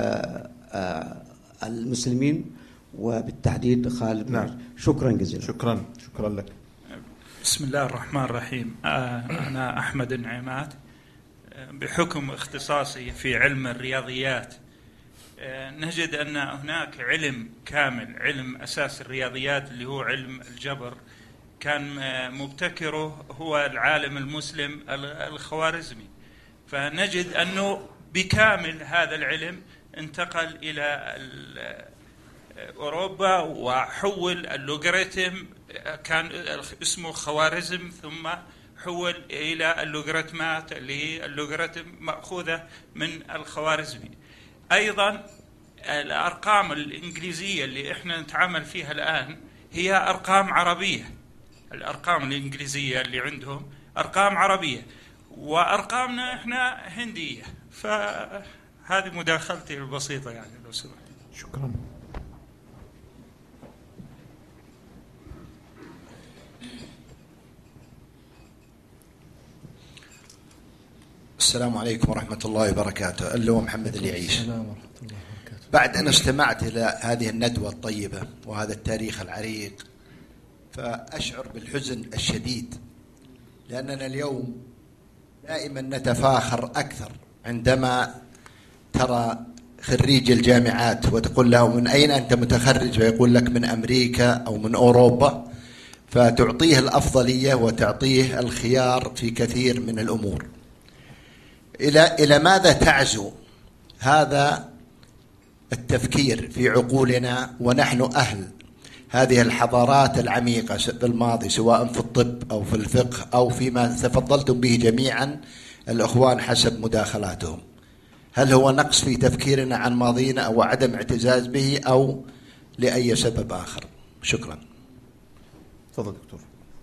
المسلمين وبالتحديد خالد. نعم. شكرا جزيلا. شكرا لك. بسم الله الرحمن الرحيم. أنا أحمد النعيمات، بحكم اختصاصي في علم الرياضيات نجد أن هناك علم كامل، علم أساس الرياضيات اللي هو علم الجبر، كان مبتكره هو العالم المسلم الخوارزمي. فنجد أنه بكامل هذا العلم انتقل إلى أوروبا وحول اللوغاريتم، كان اسمه خوارزم، ثم حول إلى اللوغاريتمات اللي هي اللوغاريتم مأخوذة من الخوارزمي. أيضا الأرقام الإنجليزية اللي إحنا نتعامل فيها الآن هي أرقام عربية، الأرقام الإنجليزية اللي عندهم أرقام عربية، وأرقامنا إحنا هندية. فهذه مداخلتي البسيطة يعني لو سمحت. شكرا. السلام عليكم ورحمة الله وبركاته. اللواء محمد اللي يعيش. السلام ورحمة الله وبركاته. بعد أن استمعت إلى هذه الندوة الطيبة وهذا التاريخ العريق، فأشعر بالحزن الشديد، لأننا اليوم دائما نتفاخر أكثر عندما ترى خريج الجامعات وتقول له من أين أنت متخرج، ويقول لك من أمريكا أو من أوروبا، فتعطيه الأفضلية وتعطيه الخيار في كثير من الأمور. إلى ماذا تعزو هذا التفكير في عقولنا ونحن أهل هذه الحضارات العميقة في الماضي، سواء في الطب أو في الفقه أو فيما تفضلتم به جميعا الأخوان حسب مداخلاتهم، هل هو نقص في تفكيرنا عن ماضينا أو عدم اعتزاز به أو لأي سبب آخر؟ شكرا. تفضل دكتور.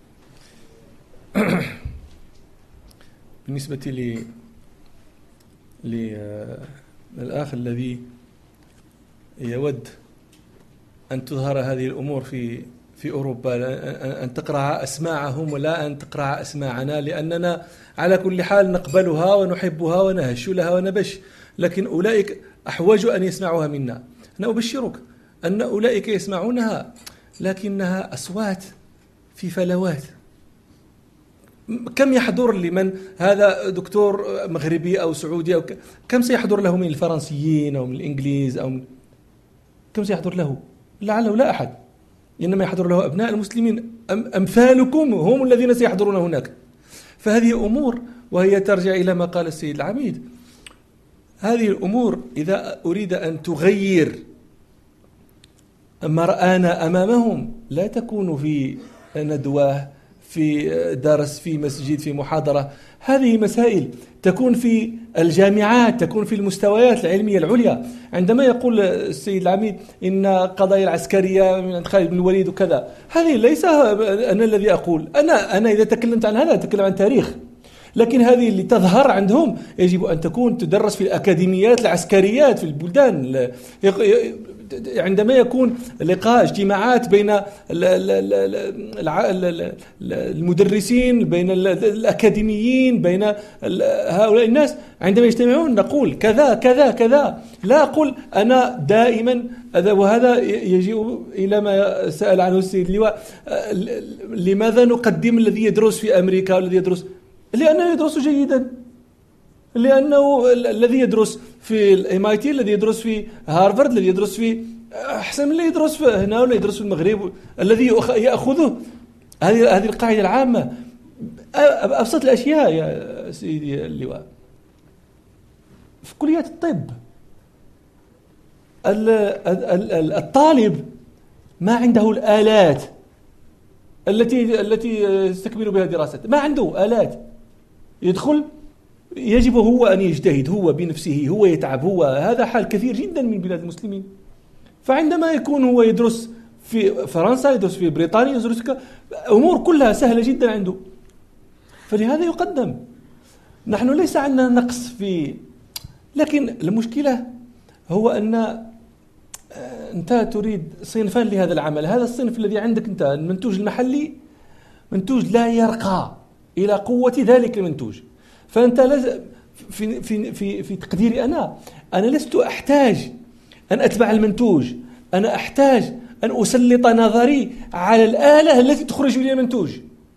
بالنسبة للأخ الذي يود أن تظهر هذه الأمور في أوروبا، أن تقرأ أسماعهم ولا أن تقرأ أسماعنا، لأننا على كل حال نقبلها ونحبها ونهش لها ونبش، لكن أولئك أحوج أن يسمعوها منا. أنا أبشرك أن أولئك يسمعونها، لكنها أصوات في فلوات. كم يحضر لمن هذا دكتور مغربي أو سعودي أو كم سيحضر له من الفرنسيين أو من الإنجليز أو كم سيحضر له؟ لعله لا أحد، إنما يحضر له أبناء المسلمين أمثالكم هم الذين سيحضرون هناك. فهذه أمور، وهي ترجع إلى ما قال السيد العميد، هذه الأمور إذا أريد أن تغير مرآنا أمامهم لا تكون في ندوة، في درس، في مسجد، في محاضرة. هذه مسائل تكون في الجامعات، تكون في المستويات العلمية العليا. عندما يقول السيد العميد إن قضايا العسكرية من خالد بن الوليد وكذا، هذه ليس أنا الذي أقول، أنا إذا تكلمت عن هذا أتكلم عن تاريخ، لكن هذه اللي تظهر عندهم يجب أن تكون تدرس في الأكاديميات العسكريات في البلدان. عندما يكون لقاء اجتماعات بين المدرسين، بين الأكاديميين، بين هؤلاء الناس، عندما يجتمعون نقول كذا كذا كذا، لا أقول أنا دائما. وهذا يجيء إلى ما سأل عنه السيد اللواء، لماذا نقدم الذي يدرس في أمريكا والذي يدرس؟ لأنه يدرس جيدا، لأنه الذي يدرس في MIT، الذي يدرس في هارفارد، الذي يدرس في أحسن من الذي يدرس هنا ولا يدرس في المغرب. الذي يأخذه هذه القاعدة العامة. أبسط الأشياء يا سيدي اللواء، في كليات الطب الطالب ما عنده الآلات التي يستكمل بها دراسته، ما عنده آلات. يدخل، يجب هو أن يجتهد هو بنفسه، هو يتعب، هو هذا حال كثير جدا من بلاد المسلمين. فعندما يكون هو يدرس في فرنسا، يدرس في بريطانيا، يدرس أمور كلها سهلة جدا عنده، فلهذا يقدم. نحن ليس عندنا نقص في، لكن المشكلة هو أن أنت تريد صنفان لهذا العمل. هذا الصنف الذي عندك أنت، المنتوج المحلي، منتوج لا يرقى إلى قوة ذلك المنتوج. فأنت في تقديري أنا لست أحتاج أن أتبع المنتوج، أنا أحتاج أن أسلط نظري على الآلة التي تخرج لي المنتوج،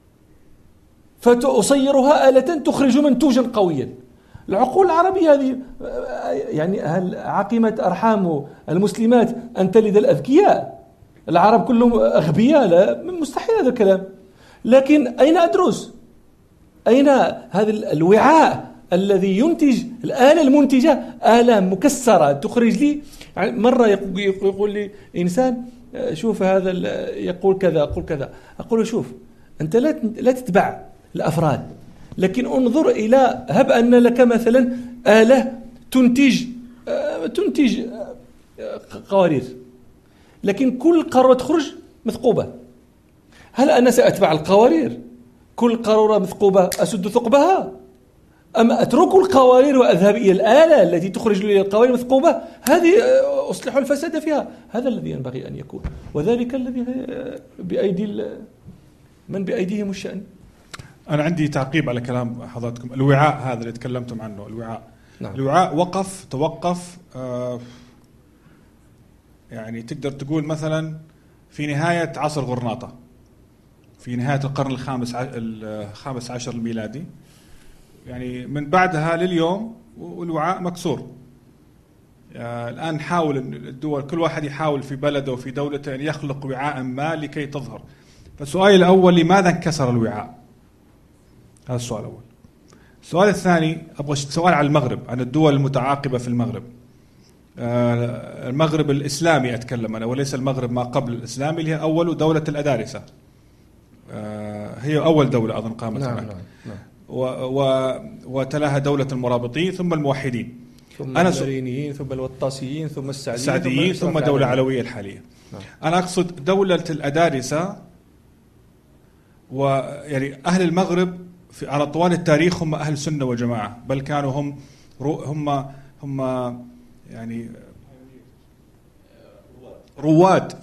فأصيرها آلة تخرج منتوجا قويا. العقول العربية هذه، يعني هل عقمت أرحام المسلمات أن تلد الأذكياء؟ العرب كلهم أغبياء؟ لا، مستحيل هذا الكلام. لكن أين أدرس؟ أين هذا الوعاء الذي ينتج الآلة المنتجة، آلة مكسرة تخرج لي؟ مرة يقول لي إنسان شوف هذا يقول كذا أقول كذا، أقول شوف أنت لا تتبع الأفراد، لكن انظر إلى، هب أن لك مثلا آلة تنتج قوارير، لكن كل قارورة تخرج مثقوبة. هل أنا سأتبع القوارير؟ كل قارورة مثقوبة أسد ثقبها، أم أترك القوارير وأذهب إلى الآلة التي تخرج لي القوارير مثقوبة؟ هذه أصلح الفساد فيها. هذا الذي ينبغي أن يكون، وذلك الذي بأيدي من بأيديهم الشأن. أنا عندي تعقيب على كلام حضراتكم. الوعاء هذا اللي تكلمتم عنه، الوعاء، نعم. الوعاء توقف يعني تقدر تقول مثلا في نهاية عصر غرناطة، في نهاية القرن الخامس عشر الميلادي، يعني من بعدها لليوم والوعاء مكسور. الآن نحاول الدول، كل واحد يحاول في بلده وفي دولته أن يخلق وعاء ما لكي تظهر. فالسؤال الأول، لماذا انكسر الوعاء؟ هذا السؤال الأول. السؤال الثاني، أبغى سؤال على المغرب، عن الدول المتعاقبة في المغرب. المغرب الإسلامي أتكلم أنا، وليس المغرب ما قبل الإسلامي، اللي هي أول دولة الأدارسة، هي أول دولة أظن قامت هناك. نعم. وتلاها دولة المرابطين ثم الموحدين، ثم المرينيين ثم الوطاسيين ثم السعديين ثم دولة علوية الحالية. نعم. أنا أقصد دولة الأدارسة، ويعني أهل المغرب على طوال التاريخ هم أهل سنة وجماعة، بل كانوا هم يعني رواد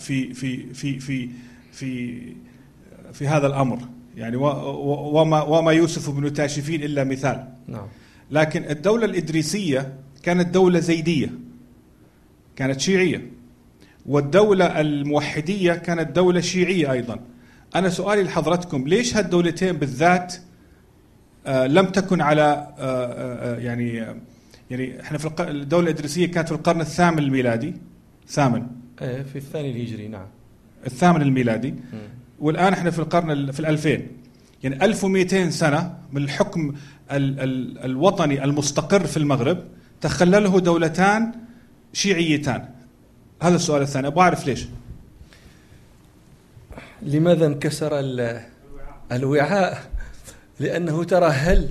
في هذا الأمر يعني، وما يوسف بن تاشفين إلا مثال. نعم. لكن الدولة الإدريسية كانت دولة زيدية، كانت شيعية، والدولة الموحدية كانت دولة شيعية أيضا. أنا سؤالي لحضرتكم، ليش هالدولتين بالذات لم تكن على يعني احنا في الدولة الإدريسية كانت في القرن الثامن الميلادي، ثامن في الثاني الهجري، نعم الثامن الميلادي، والآن احنا في القرن في 2000، يعني 1200 سنة من الحكم الوطني المستقر في المغرب تخلله دولتان شيعيتان. هذا السؤال الثاني، أبغى أعرف ليش. لماذا انكسر الوعاء؟ لأنه ترهل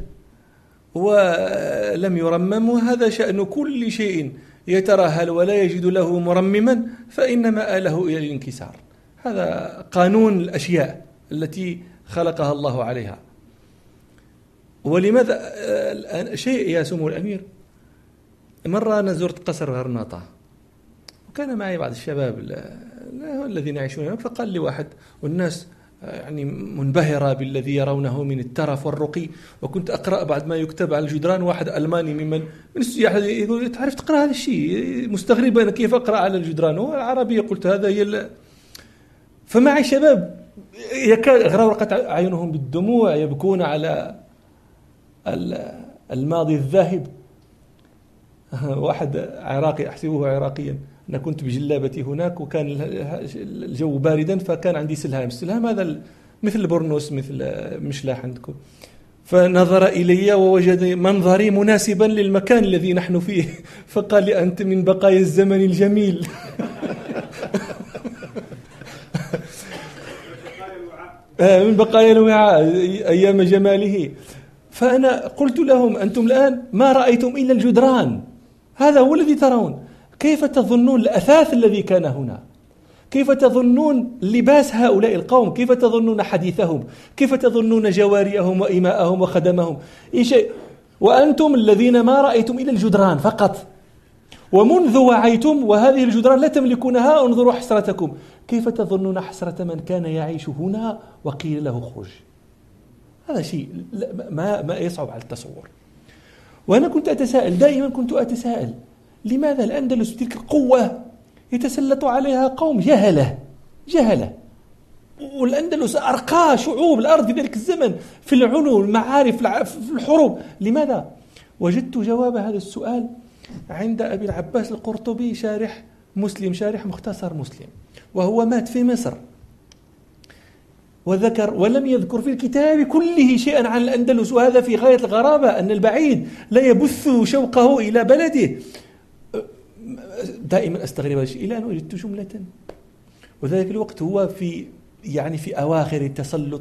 ولم يرمم، وهذا شأن كل شيء يترهل ولا يجد له مرمما فإن مآله إلى الانكسار. هذا قانون الأشياء التي خلقها الله عليها. ولماذا شيء يا سمو الأمير، مرة أنا زرت قصر غرناطة وكان معي بعض الشباب الذين يعيشون هناك، فقال لي واحد، والناس يعني منبهرة بالذي يرونه من الترف والرقي، وكنت أقرأ بعد ما يكتب على الجدران، واحد ألماني من السياح يقول تعرف تقرأ هذا الشيء، مستغرب أنا كيف أقرأ على الجدران، هو العربية. قلت هذا هي فمعي شباب يكاد غرقت أعينهم بالدموع، يبكون على الماضي الذاهب. واحد عراقي أحسبه عراقيا، أنا كنت بجلابتي هناك وكان الجو باردا، فكان عندي سلهام. السلهام هذا مثل البرنوس، مثل مشلاح عندكم. فنظر إلي ووجد منظري مناسبا للمكان الذي نحن فيه، فقال لي أنت من بقايا الزمن الجميل. من بقايا الوعاء أيام جماله. فأنا قلت لهم أنتم الآن ما رأيتم إلا الجدران، هذا هو الذي ترون. كيف تظنون الأثاث الذي كان هنا؟ كيف تظنون لباس هؤلاء القوم؟ كيف تظنون حديثهم؟ كيف تظنون جواريهم وإماءهم وخدمهم؟ شيء، وأنتم الذين ما رأيتم إلا الجدران فقط، ومنذ وعيتم وهذه الجدران لا تملكونها، انظروا حسرتكم. كيف تظنون حسرة من كان يعيش هنا وقيل له خرج؟ هذا شيء ما يصعب على التصور. وأنا كنت أتساءل، دائما كنت أتساءل، لماذا الأندلس بتلك القوة يتسلط عليها قوم جهلة، والأندلس أرقى شعوب الأرض في ذلك الزمن في العلوم والمعارف في الحروب، لماذا؟ وجدت جواب هذا السؤال عند أبي العباس القرطبي، شارح مختصر مسلم، وهو مات في مصر، وذكر ولم يذكر في الكتاب كله شيئا عن الأندلس، وهذا في غاية الغرابة، أن البعيد لا يبث شوقه إلى بلده. دائما أستغرب هذا الشيء إلى أن وجدت جملة، وذلك الوقت هو في أواخر تسلط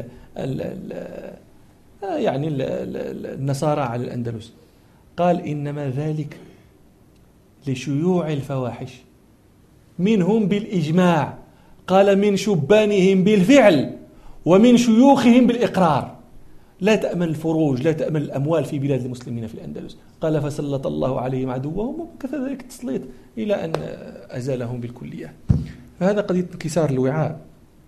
النصارى على الأندلس. قال إنما ذلك لشيوع الفواحش منهم بالإجماع، قال من شبانهم بالفعل ومن شيوخهم بالإقرار. لا تأمن الفروج، لا تأمن الأموال في بلاد المسلمين في الأندلس. قال فسلط الله عليهم عدوهم، وكذلك التسليط إلى أن أزالهم بالكلية. فهذا قضية انكسار الوعاء.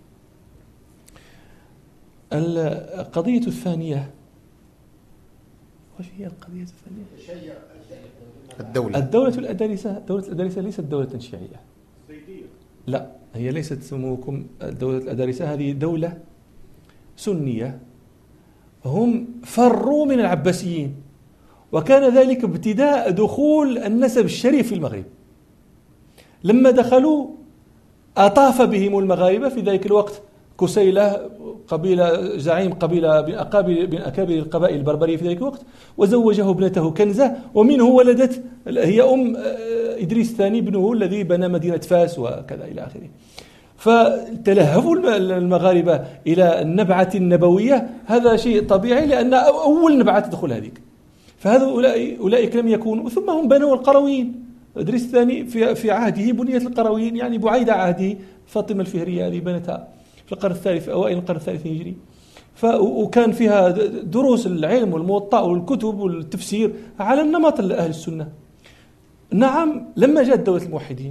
القضية الثانية، وش هي القضية الثانية؟ الدولة الأدارسة ليست دولة شيعية، لا، هي ليست سموكم الدولة الأدارسة، هذه دولة سنية، هم فروا من العباسيين، وكان ذلك ابتداء دخول النسب الشريف في المغرب. لما دخلوا أطاف بهم المغاربة في ذلك الوقت، كسيلة قبيلة زعيم قبيلة من أكابر القبائل البربرية في ذلك الوقت، وزوجه ابنته كنزة، ومنه ولدت هي إدريس الثاني ابنه الذي بنى مدينة فاس وكذا إلى آخره. فتلهفوا المغاربة إلى النبعة النبوية، هذا شيء طبيعي لأن أول نبعة تدخل هذيك. فهذا أولئك لم يكونوا، ثم هم بنوا القرويين. إدريس الثاني في عهده بنيت القرويين، يعني بعيد عهده فاطمة الفهرية هذه بنتها في القرن الثالث، أوائل القرن الثالث الهجري. وكان فيها دروس العلم والموطأ والكتب والتفسير على النمط أهل السنة. نعم، لما جاءت دولة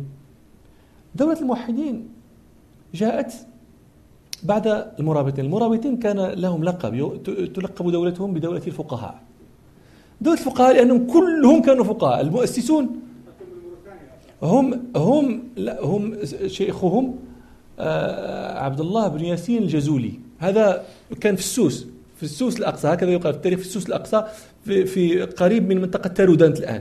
الموحدين جاءت بعد المرابطين كان لهم لقب، تلقب دولتهم بدولة الفقهاء. دولة الفقهاء لأنهم كلهم كانوا فقهاء. المؤسسون هم شيخهم عبد الله بن ياسين الجزولي، هذا كان في السوس الأقصى، هكذا يقال في التاريخ، في السوس الأقصى في قريب من منطقة تارودانت الآن.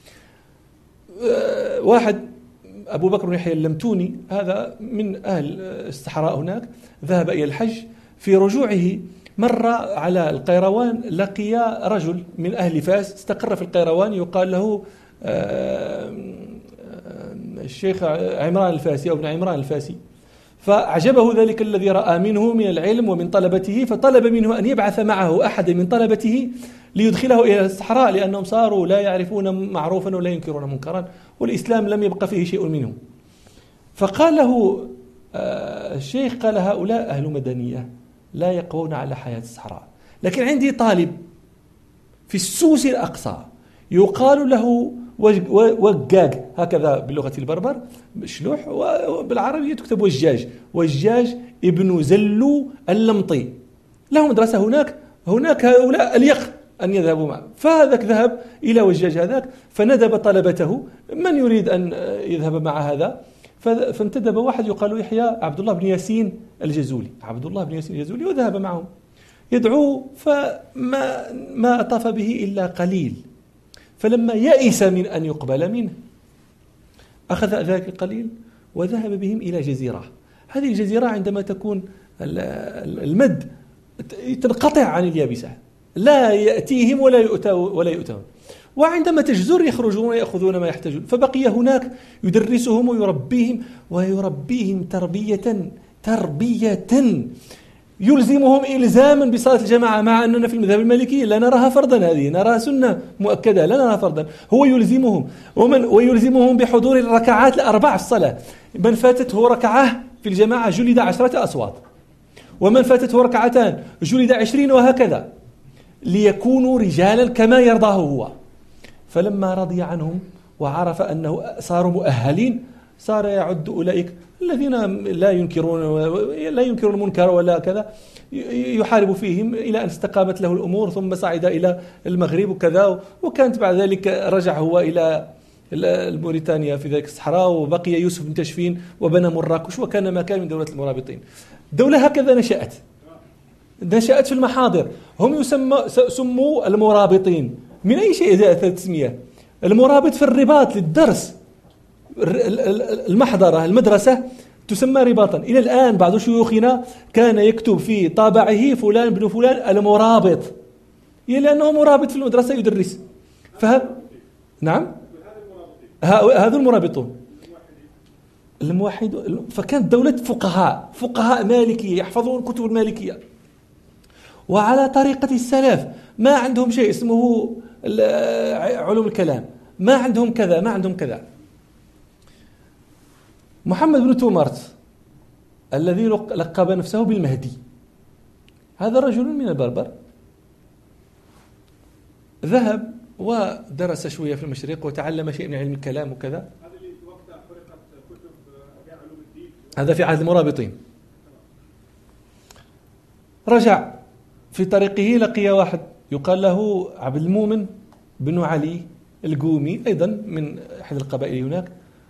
واحد أبو بكر بن يحيى اللمتوني، هذا من أهل الصحراء هناك، ذهب إلى الحج. في رجوعه مر على القيروان، لقي رجل من أهل فاس استقر في القيروان يقال له الشيخ عمران الفاسي أو ابن عمران الفاسي. فأعجبه ذلك الذي رأى منه من العلم ومن طلبته، فطلب منه أن يبعث معه أحد من طلبته ليدخله إلى الصحراء، لأنهم صاروا لا يعرفون معروفا ولا ينكرون منكرا، والإسلام لم يبقى فيه شيء منه. فقال له الشيخ، قال هؤلاء أهل مدنية لا يقوون على حياة الصحراء، لكن عندي طالب في السوس الأقصى يقال له وجاج، هكذا باللغة البربر شلوح، وبالعربية تكتب وجاج ابن زلو اللمطي، له مدرسة هناك هؤلاء اليق أن يذهبوا معه. فهذاك ذهب إلى وجاج هذاك، فندب طلبته من يريد أن يذهب مع هذا، فانتدب واحد يقال له يحيى عبد الله بن ياسين الجزولي، وذهب معهم يدعو، فما أطاف به إلا قليل. فلما يئس من أن يقبل منه أخذ ذاك القليل وذهب بهم إلى جزيرة. هذه الجزيرة عندما تكون المد تنقطع عن اليابسة، لا يأتيهم ولا يؤتون، وعندما تجزر يخرجون ويأخذون ما يحتاجون. فبقي هناك يدرسهم ويربيهم تربية يلزمهم إلزاما بصلاة الجماعة، مع أننا في المذهب المالكي لا نراها فرضا، هذه نراها سنة مؤكدة لا نراها فرضا. هو يلزمهم ويلزمهم بحضور الركعات الأربع في الصلاة. من فاتته ركعة في الجماعة جلد 10 أصوات، ومن فاتته ركعتان جلد 20، وهكذا، ليكونوا رجالا كما يرضاه هو. فلما رضي عنهم وعرف أنه صاروا مؤهلين، صار يعد أولئك الذين لا ينكرون المنكر ولا كذا، يحارب فيهم إلى أن استقامت له الأمور، ثم صعد إلى المغرب وكذا. وكانت بعد ذلك رجع هو إلى موريتانيا في ذلك الصحراء، وبقي يوسف بن تشفين وبنى مراكش، وكان ما كان من دولة المرابطين. دولة هكذا نشأت في المحاضر. هم سموا المرابطين من أي شيء جاءت التسمية. المرابط في الرباط للدرس، المدرسة تسمى رباطا. إلى الآن بعض شيوخنا كان يكتب في طابعه فلان بن فلان المرابط، لأنه مرابط في المدرسة يدرس. نعم، هذا المرابطون الموحد. فكانت دولة فقهاء مالكية يحفظون كتب المالكية، وعلى طريقة السلف، ما عندهم شيء اسمه علوم الكلام، ما عندهم كذا. محمد بن تومارت الذي لقب نفسه بالمهدي، هذا رجل من البربر، ذهب ودرس شوية في المشرق وتعلم شيء من علم الكلام وكذا. هذا في عهد المرابطين. رجع في طريقه لقي واحد يقال له عبد المؤمن بن علي القومي، أيضا من أحد القبائل هناك.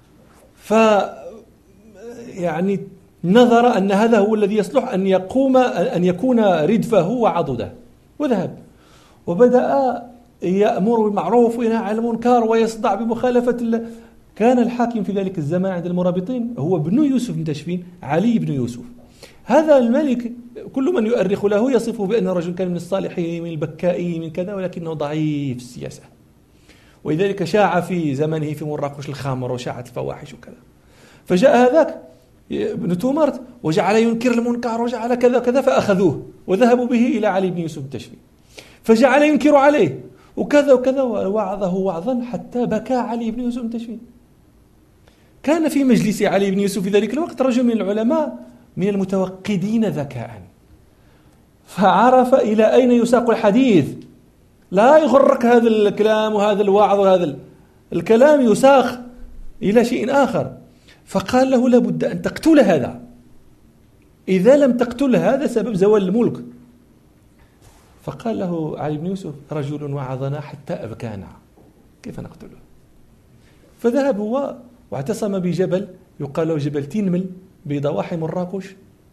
يعني نظر أن هذا هو الذي يصلح أن يكون ردفه وعضده، وذهب وبدأ يأمر بالمعروف وينهى عن المنكر ويصدع بمخالفة كان الحاكم في ذلك الزمان عند المرابطين هو ابن يوسف بن تشفين، علي بن يوسف. هذا الملك كل من يؤرخ له يصفه بأن رجل كان من الصالحين من البكائين من كذا، ولكنه ضعيف السياسة، ولذلك شاع في زمنه في مراكش الخمر وشاعت الفواحش وكذا. فجاء هذاك ابن تومرت وجعل ينكر المنكر وجعل كذا كذا، فأخذوه وذهبوا به إلى علي بن يوسف التشفي، فجعل ينكر عليه وكذا وكذا، ووعظه وعظا حتى بكى علي بن يوسف التشفي. كان في مجلس علي بن يوسف في ذلك الوقت رجل من العلماء من المتوقدين ذكاء، فعرف إلى أين يساق الحديث. لا يغرك هذا الكلام وهذا الوعظ وهذا الكلام، يساق إلى شيء آخر. فقال له لابد أن تقتل هذا، إذا لم تقتل هذا سبب زوال الملك. فقال له علي بن يوسف رجل وعظنا حتى أبكانا، كيف نقتله؟ فذهب هو واعتصم بجبل يقال له جبل تينمل بضواحي مراكش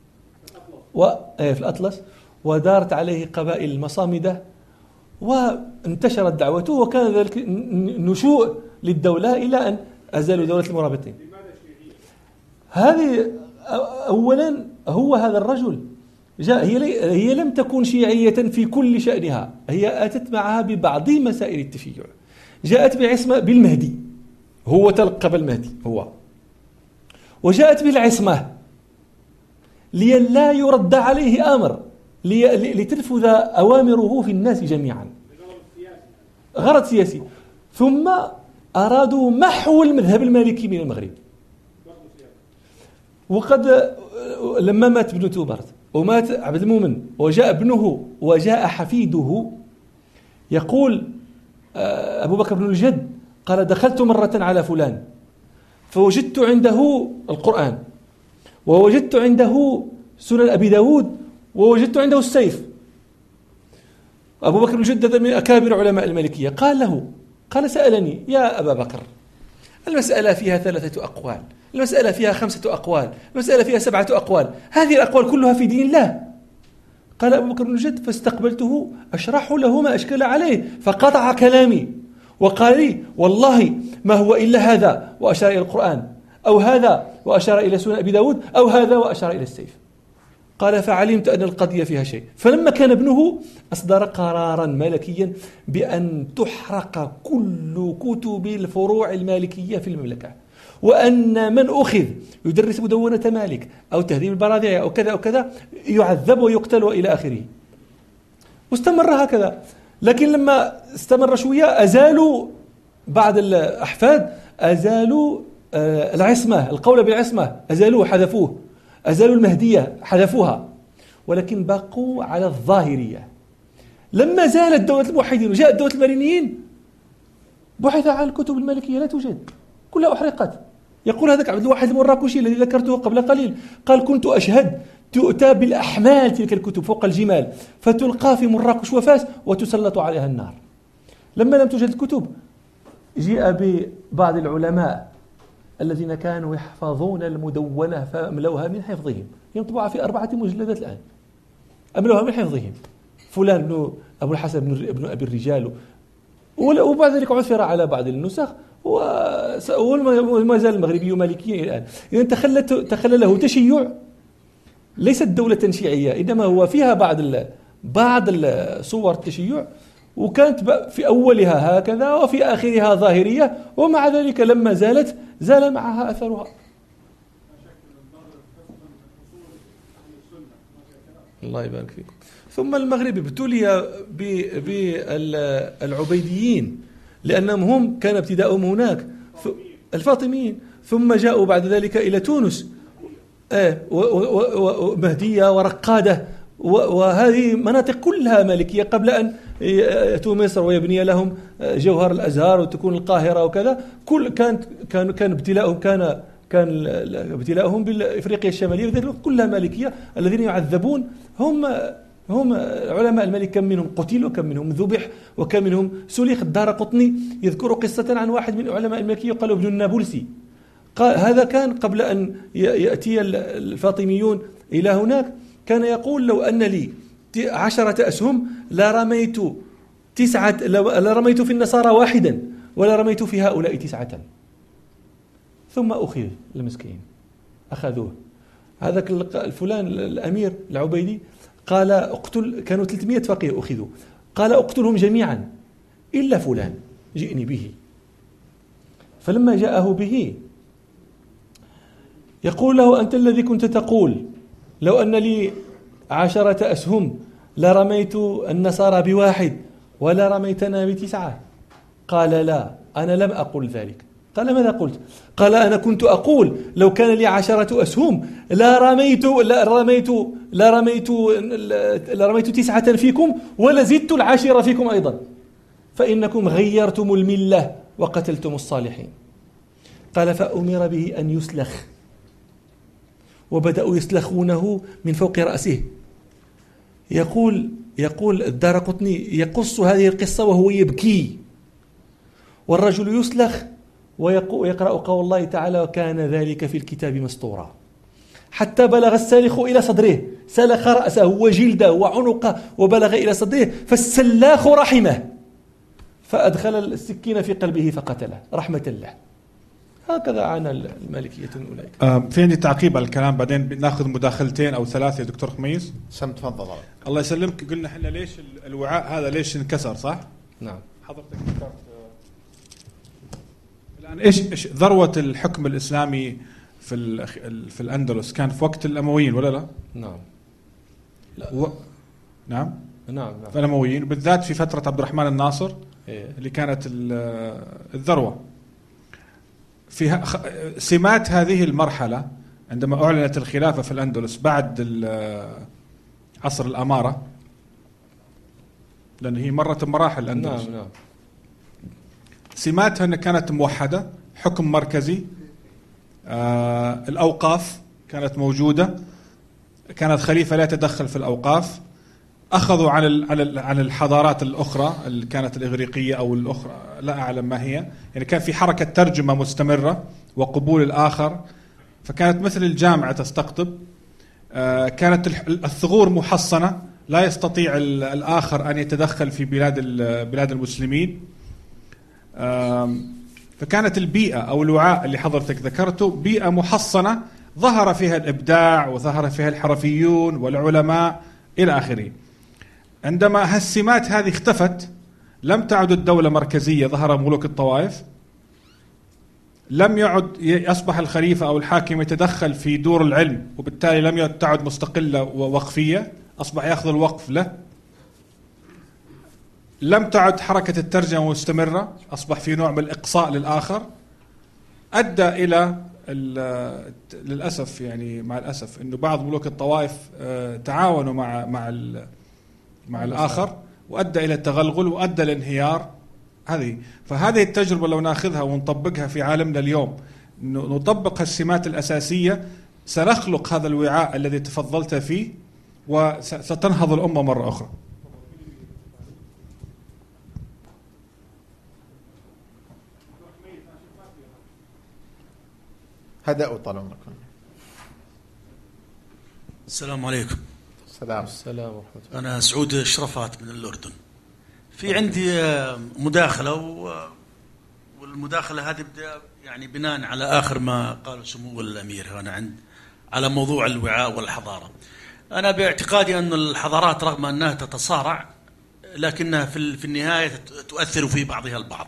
في الأطلس، ودارت عليه قبائل المصامدة وانتشرت دعوته، وكان ذلك نشوء للدولة إلى أن أزالوا دولة المرابطين. هذه أولا هو هذا الرجل جاء، هي لم تكن شيعية في كل شأنها، هي أتت معها ببعض مسائل التشيع. جاءت بعصمة بالمهدي، هو تلقب المهدي هو، وجاءت بالعصمة لئلا يرد عليه أمر، لتنفذ أوامره في الناس جميعا، غرض سياسي. ثم أرادوا محو المذهب المالكي من المغرب. وقد لما مات ابن تومرت ومات عبد المؤمن وجاء ابنه وجاء حفيده، يقول أبو بكر بن الجد قال دخلت مرة على فلان فوجدت عنده القرآن، ووجدت عنده سنن أبي داود، ووجدت عنده السيف. أبو بكر بن الجد هذا من أكابر علماء المالكية. قال سألني يا أبا بكر المسألة فيها 3 أقوال، المسألة فيها 5 أقوال، المسألة فيها 7 أقوال، هذه الأقوال كلها في دين الله. قال أبو بكر بن الجد فاستقبلته أشرح له ما أشكل عليه، فقطع كلامي وقال لي والله ما هو إلا هذا وأشار إلى القرآن، أو هذا وأشار إلى سنن أبي داود، أو هذا وأشار إلى السيف. قال فعلمت أن القضية فيها شيء. فلما كان ابنه أصدر قرارا ملكيا بأن تحرق كل كتب الفروع المالكية في المملكة، وأن من أخذ يدرس مدونة مالك أو تهذيب البراذع أو كذا أو كذا يعذب ويقتل وإلى آخره. واستمر هكذا. لكن لما استمر شوية أزالوا بعض الأحفاد، أزالوا العصمة، القول بالعصمة أزالوه، حذفوه، أزالوا المهدية حذفوها، ولكن بقوا على الظاهرية. لما زالت دولة الموحدين وجاءت دولة المارينيين بحث عن الكتب المالكية لا توجد، كلها أحرقت. يقول هذاك عبد الواحد المراكشي الذي ذكرته قبل قليل، قال كنت أشهد تؤتى بالأحمال تلك الكتب فوق الجمال فتلقى في مراكش وفاس وتسلط عليها النار. لما لم توجد الكتب جاء ببعض العلماء الذين كانوا يحفظون المدونة فأملوها من حفظهم، ينطبع في 4 مجلدات الآن، أملوها من حفظهم. فلان بن أبو الحسن بن أبي الرجال، وبعد ذلك عثر على بعض النسخ، وما زال المغربي مالكيا الآن. إذن تخلله تشيع، ليست دولة شيعية، إنما هو فيها بعض الصور التشيع، وكانت في أولها هكذا وفي آخرها ظاهرية، ومع ذلك لما زالت زال معها أثرها. الله يبارك فيكم. ثم المغرب ابتلي بالعبيديين، لأنهم هم كان ابتداؤهم هناك الفاطميين، ثم جاءوا بعد ذلك إلى تونس ومهدية ورقادة، وهذه مناطق كلها مالكية قبل أن يأتوا مصر ويبني لهم جوهر الأزهار وتكون القاهرة وكذا. كان ابتلاؤهم كان ابتلاؤهم بإفريقيا الشمالية وذلك كلها مالكية. الذين يعذبون هم علماء الملك، كم منهم قتل وكم منهم ذبح وكم منهم سلخ. الدارقطني يذكر قصة عن واحد من علماء الملكية يقال ابن النابلسي، قال هذا كان قبل أن يأتي الفاطميون إلى هناك، كان يقول لو أن لي 10 أسهم لرميت في النصارى 1 ولرميت في هؤلاء 9. ثم أخذ المسكين، أخذوه. هذاك الفلان الأمير العبيدي قال اقتل، كانوا 300 فقيه أخذوا، قال اقتلهم جميعا إلا فلان جئني به. فلما جاءه به يقول له أنت الذي كنت تقول لو أن لي 10 أسهم لرميت النصارى ب1 ولا رميتنا ب9. قال لا، أنا لم أقل ذلك. قال ماذا قلت؟ قال أنا كنت أقول لو كان لي 10 أسهم لرميت 9 فيكم ولزدت 10 فيكم أيضا، فإنكم غيرتم الملة وقتلتم الصالحين. قال فأمر به أن يسلخ، وبدأوا يسلخونه من فوق رأسه. يقول الدارقطني يقص هذه القصة وهو يبكي، والرجل يسلخ ويقرأ قول الله تعالى وكان ذلك في الكتاب مسطورا، حتى بلغ السالخ إلى صدره، سلخ رأسه وجلده وعنقه وبلغ إلى صدره، فالسلاخ رحمه فأدخل السكين في قلبه فقتله رحمة الله. هكذا عانى المالكية من أولئك. في عندي تعقيب على الكلام، بعدين بناخذ مداخلتين أو 3 يا دكتور خميس. تفضل. الله يسلمك. قلنا احنا ليش الوعاء هذا ليش انكسر، صح؟ نعم. حضرتك ذكرت الآن ايش ذروة الحكم الإسلامي في الأندلس كان في وقت الأمويين ولا لا؟ نعم. نعم. نعم. في الأمويين بالذات في فترة عبد الرحمن الناصر اللي كانت الذروة. في سمات هذه المرحلة عندما أعلنت الخلافة في الأندلس بعد عصر الأمارة، لأن هي مرت مراحل الأندلس. نعم. سماتها أن كانت موحدة، حكم مركزي، الأوقاف كانت موجودة، كانت خليفة لا يتدخل في الأوقاف، أخذوا عن الحضارات الأخرى اللي كانت الإغريقية أو الأخرى لا أعلم ما هي، يعني كان في حركة ترجمة مستمرة وقبول الآخر، فكانت مثل الجامعة تستقطب. كانت الثغور محصنة، لا يستطيع الآخر أن يتدخل في بلاد المسلمين. فكانت البيئة أو الوعاء اللي حضرتك ذكرته بيئة محصنة ظهر فيها الإبداع وظهر فيها الحرفيون والعلماء إلى آخره. عندما هالسمات هذه اختفت لم تعد الدولة مركزية، ظهر ملوك الطوائف، لم يعد أصبح الخليفة أو الحاكم يتدخل في دور العلم، وبالتالي لم تعد مستقلة ووقفية، أصبح يأخذ الوقف له. لم تعد حركة الترجمة مستمرة، أصبح في نوع من الإقصاء للآخر، أدى إلى للأسف يعني مع الأسف أنه بعض ملوك الطوائف تعاونوا مع الآخر، وأدى إلى التغلغل وأدى للانهيار. فهذه التجربة لو نأخذها ونطبقها في عالمنا اليوم، نطبق السمات الأساسية، سنخلق هذا الوعاء الذي تفضلت فيه، وستنهض الأمة مرة أخرى. هدأوا طال عمركم. السلام عليكم. السلام ورحمة الله. أنا سعود شرفات من الأردن. في عندي مداخلة، والمداخلة هذه يعني بناء على آخر ما قال سمو الأمير هنا على موضوع الوعاء والحضارة. أنا باعتقادي أن الحضارات رغم أنها تتصارع لكنها في النهاية تؤثر في بعضها البعض.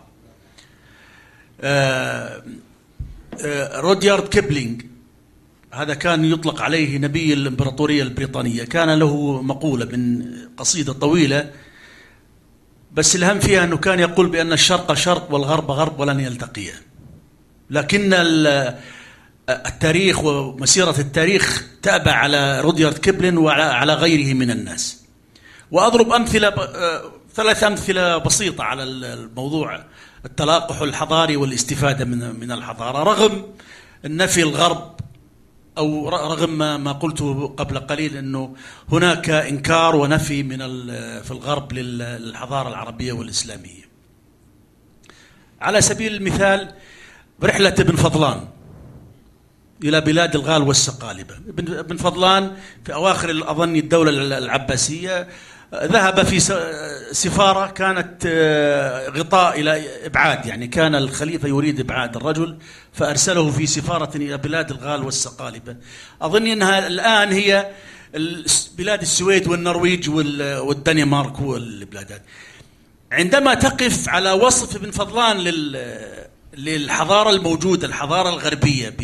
روديارد كيبلينغ هذا كان يطلق عليه نبي الإمبراطورية البريطانية، كان له مقولة من قصيدة طويلة، بس الهم فيها أنه كان يقول بأن الشرق شرق والغرب غرب ولن يلتقيا. لكن التاريخ ومسيرة التاريخ تابع على روديارد كيبلينغ وعلى غيره من الناس. وأضرب أمثلة 3 أمثلة بسيطة على الموضوع التلاقح الحضاري والاستفادة من الحضارة، رغم النفي الغرب أو رغم ما قلته قبل قليل أنه هناك إنكار ونفي في الغرب للحضارة العربية والإسلامية. على سبيل المثال برحلة ابن فضلان إلى بلاد الغال والسقالبة. ابن فضلان في أواخر أظن الدولة العباسية ذهب في سفارة كانت غطاء إلى إبعاد، يعني كان الخليفة يريد إبعاد الرجل فأرسله في سفارة إلى بلاد الغال والسقالبة. أظن أنها الآن هي بلاد السويد والنرويج والدنمارك والبلادات. عندما تقف على وصف ابن فضلان للحضارة الموجودة، الحضارة الغربية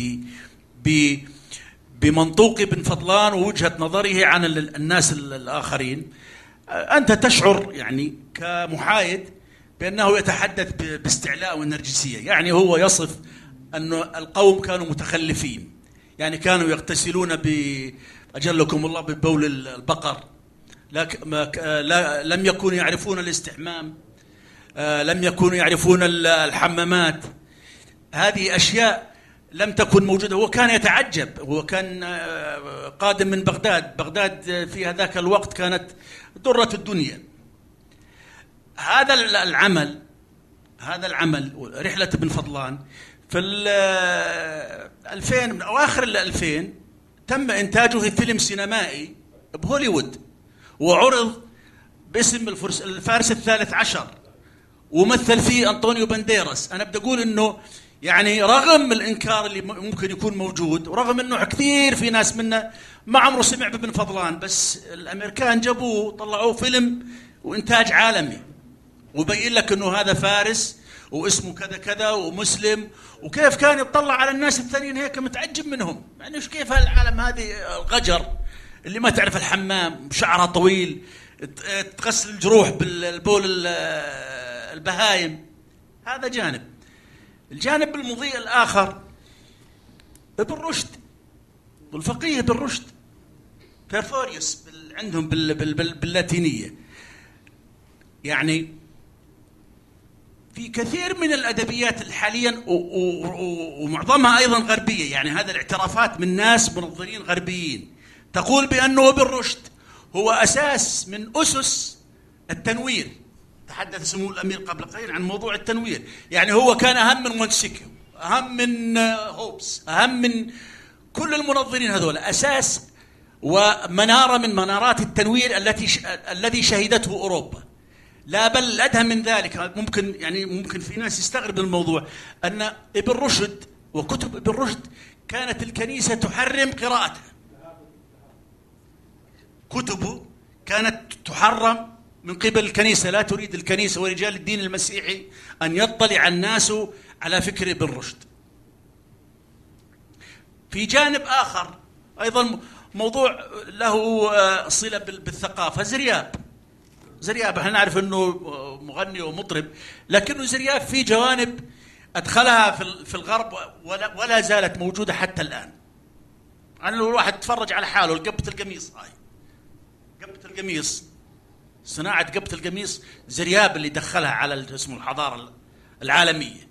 بمنطوق ابن فضلان ووجهة نظره عن الناس الآخرين، أنت تشعر يعني كمحايد بأنه يتحدث باستعلاء ونرجسية. يعني هو يصف أن القوم كانوا متخلفين، يعني كانوا يغتسلون أجلكم الله ببول البقر، لم يكونوا يعرفون الاستحمام، لم يكونوا يعرفون الحمامات. هذه أشياء لم تكن موجودة. هو كان يتعجب، هو كان قادم من بغداد في هذاك الوقت كانت درة الدنيا. هذا العمل رحلة ابن فضلان في 2000 من أواخر 2000 تم إنتاجه في فيلم سينمائي بهوليوود، وعرض باسم الفارس الثالث عشر، ومثل فيه أنطونيو بانديراس. أنا بدي أقول إنه يعني رغم الإنكار اللي ممكن يكون موجود، ورغم إنه كثير في ناس منا ما عمره سمع بابن فضلان، بس الأمريكان جابوه طلعوه فيلم وإنتاج عالمي، وبين لك إنه هذا فارس واسمه كذا كذا ومسلم، وكيف كان يطلع على الناس الثانيين هيك متعجب منهم. يعني إيش كيف هالعالم هذه الغجر اللي ما تعرف الحمام، شعرها طويل، تغسل الجروح بالبول البهايم. هذا جانب. الجانب المضيء الآخر ابن رشد والفقيه ابن رشد، بيرفوريوس عندهم باللاتينية. يعني في كثير من الأدبيات حاليا ومعظمها أيضا غربية، يعني هذا الاعترافات من ناس منظرين غربيين تقول بأنه ابن رشد هو أساس من أسس التنوير. تحدث سمو الأمير قبل قليل عن موضوع التنوير، يعني هو كان أهم من مونتسكيو، أهم من هوبس، أهم من كل المنظرين هذول، أساس ومنارة من منارات التنوير الذي شهدته أوروبا. لا بل أدهى من ذلك، ممكن في ناس يستغرب الموضوع، أن ابن رشد وكتب ابن رشد كانت الكنيسة تحرم قراءتها. كتبه كانت تحرم من قبل الكنيسة، لا تريد الكنيسة ورجال الدين المسيحي أن يطلع الناس على فكر ابن رشد. في جانب آخر أيضا موضوع له صلة بالثقافة، زرياب احنا نعرف أنه مغني ومطرب، لكنه زرياب في جوانب أدخلها في الغرب ولا زالت موجودة حتى الآن. أنا لو الواحد تفرج على حاله، قبة القميص، قبة القميص، صناعة قبة القميص زرياب اللي دخلها على اسمه الحضارة العالمية.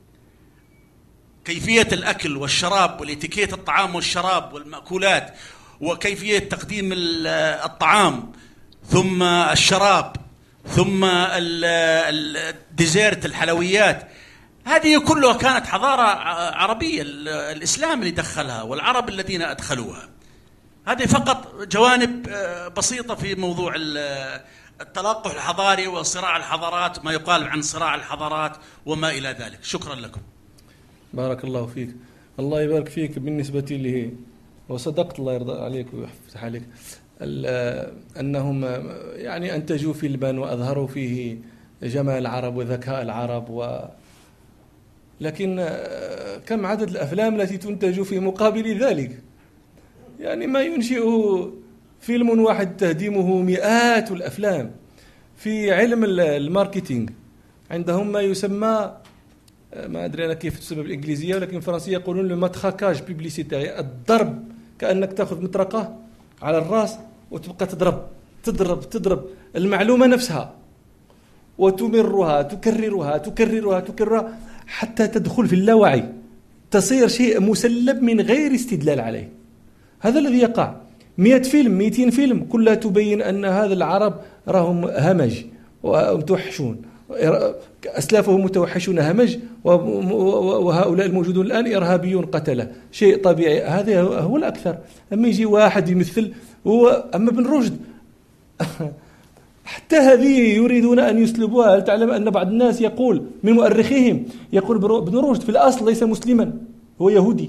كيفية الأكل والشراب والإتيكيت الطعام والشراب والمأكولات، وكيفية تقديم الطعام ثم الشراب ثم الديزيرت الحلويات، هذه كلها كانت حضارة عربية، الإسلام اللي دخلها والعرب الذين أدخلوها. هذه فقط جوانب بسيطة في موضوع التلقح الحضاري وصراع الحضارات، ما يقال عن صراع الحضارات وما إلى ذلك. شكرا لكم. بارك الله فيك. الله يبارك فيك. بالنسبة لي وصدقت، الله يرضى عليك ويفتح عليك، أنهم يعني أنتجوا فيلما وأظهروا فيه جمال العرب وذكاء العرب، لكن كم عدد الأفلام التي تنتج في مقابل ذلك؟ يعني ما ينشئه فيلم واحد تهدمه مئات الأفلام. في علم الماركتينج عندهم ما يسمى، ما أدري أنا كيف تسمى بالإنجليزية، ولكن الفرنسية يقولون لو ماتخاكاج بيبليسيتي، الضرب، كأنك تأخذ مطرقة على الرأس وتبقى تضرب المعلومة نفسها وتمرها تكررها حتى تدخل في اللاوعي، تصير شيء مسلب من غير استدلال عليه. هذا الذي يقع. 100 فيلم 200 فيلم كلها تبين أن هذا العرب راهم همج ومتوحشون، أسلافهم متوحشون همج، وهؤلاء الموجودون الآن إرهابيون قتلة، شيء طبيعي. هذا هو الأكثر. أما يجي واحد يمثل أما ابن رشد حتى هذه يريدون أن يسلبوها. هل تعلم أن بعض الناس يقول من مؤرخيهم يقول ابن رشد في الأصل ليس مسلما، هو يهودي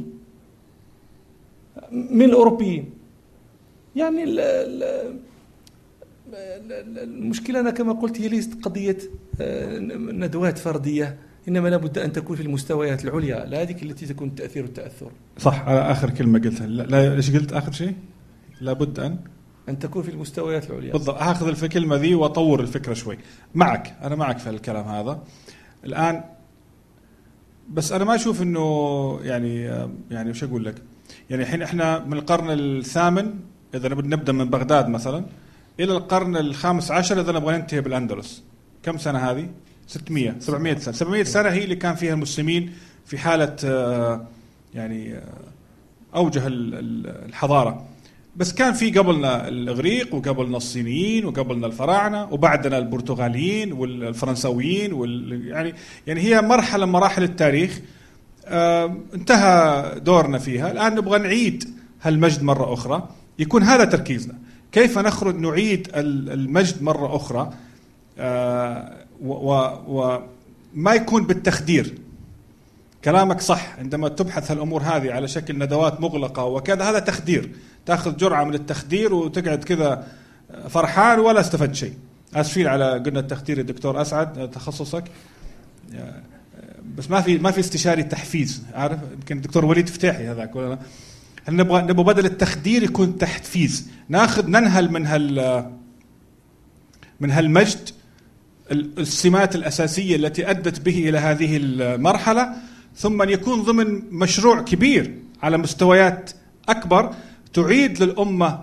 من الأوروبيين. يعني المشكلة أنا كما قلت هي ليست قضية ندوات فردية، إنما لابد أن تكون في المستويات العليا، لا هذه التي تكون تأثير التأثر. صح، آخر كلمة قلتها. لا ليش قلت آخر شيء؟ لابد أن تكون في المستويات العليا. بالضبط. هاخذ الكلمة ذي وأطور الفكرة شوي. أنا معك في الكلام هذا الآن، بس أنا ما أشوف إنه يعني وش أقول لك، يعني الحين إحنا من القرن الثامن إذا نبدأ من بغداد مثلا إلى القرن الخامس عشر إذا نبغى ننتهي بالأندلس. كم سنة هذه؟ 700 سنة. 700 سنة هي اللي كان فيها المسلمين في حالة يعني أوجه الحضارة. بس كان في قبلنا الإغريق وقبلنا الصينيين وقبلنا الفراعنة وبعدنا البرتغاليين والفرنساويين يعني هي مرحلة من مراحل التاريخ انتهى دورنا فيها. الآن نبغى نعيد هالمجد مرة أخرى، يكون هذا تركيزنا، كيف نعيد المجد مرة أخرى، وما يكون بالتخدير. كلامك صح، عندما تبحث هالأمور هذه على شكل ندوات مغلقة وكذا هذا تخدير، تأخذ جرعة من التخدير وتقعد كذا فرحان ولا استفدت شيء. أسفين على قلنا التخدير الدكتور أسعد تخصصك، بس ما في استشاري تحفيز، عارف يمكن الدكتور وليد فتاحي هذاك ولا نبغى بدل التخدير يكون تحفيز، ننهل من هالمجد السمات الأساسية التي أدت به إلى هذه المرحلة، ثم يكون ضمن مشروع كبير على مستويات أكبر تعيد للأمة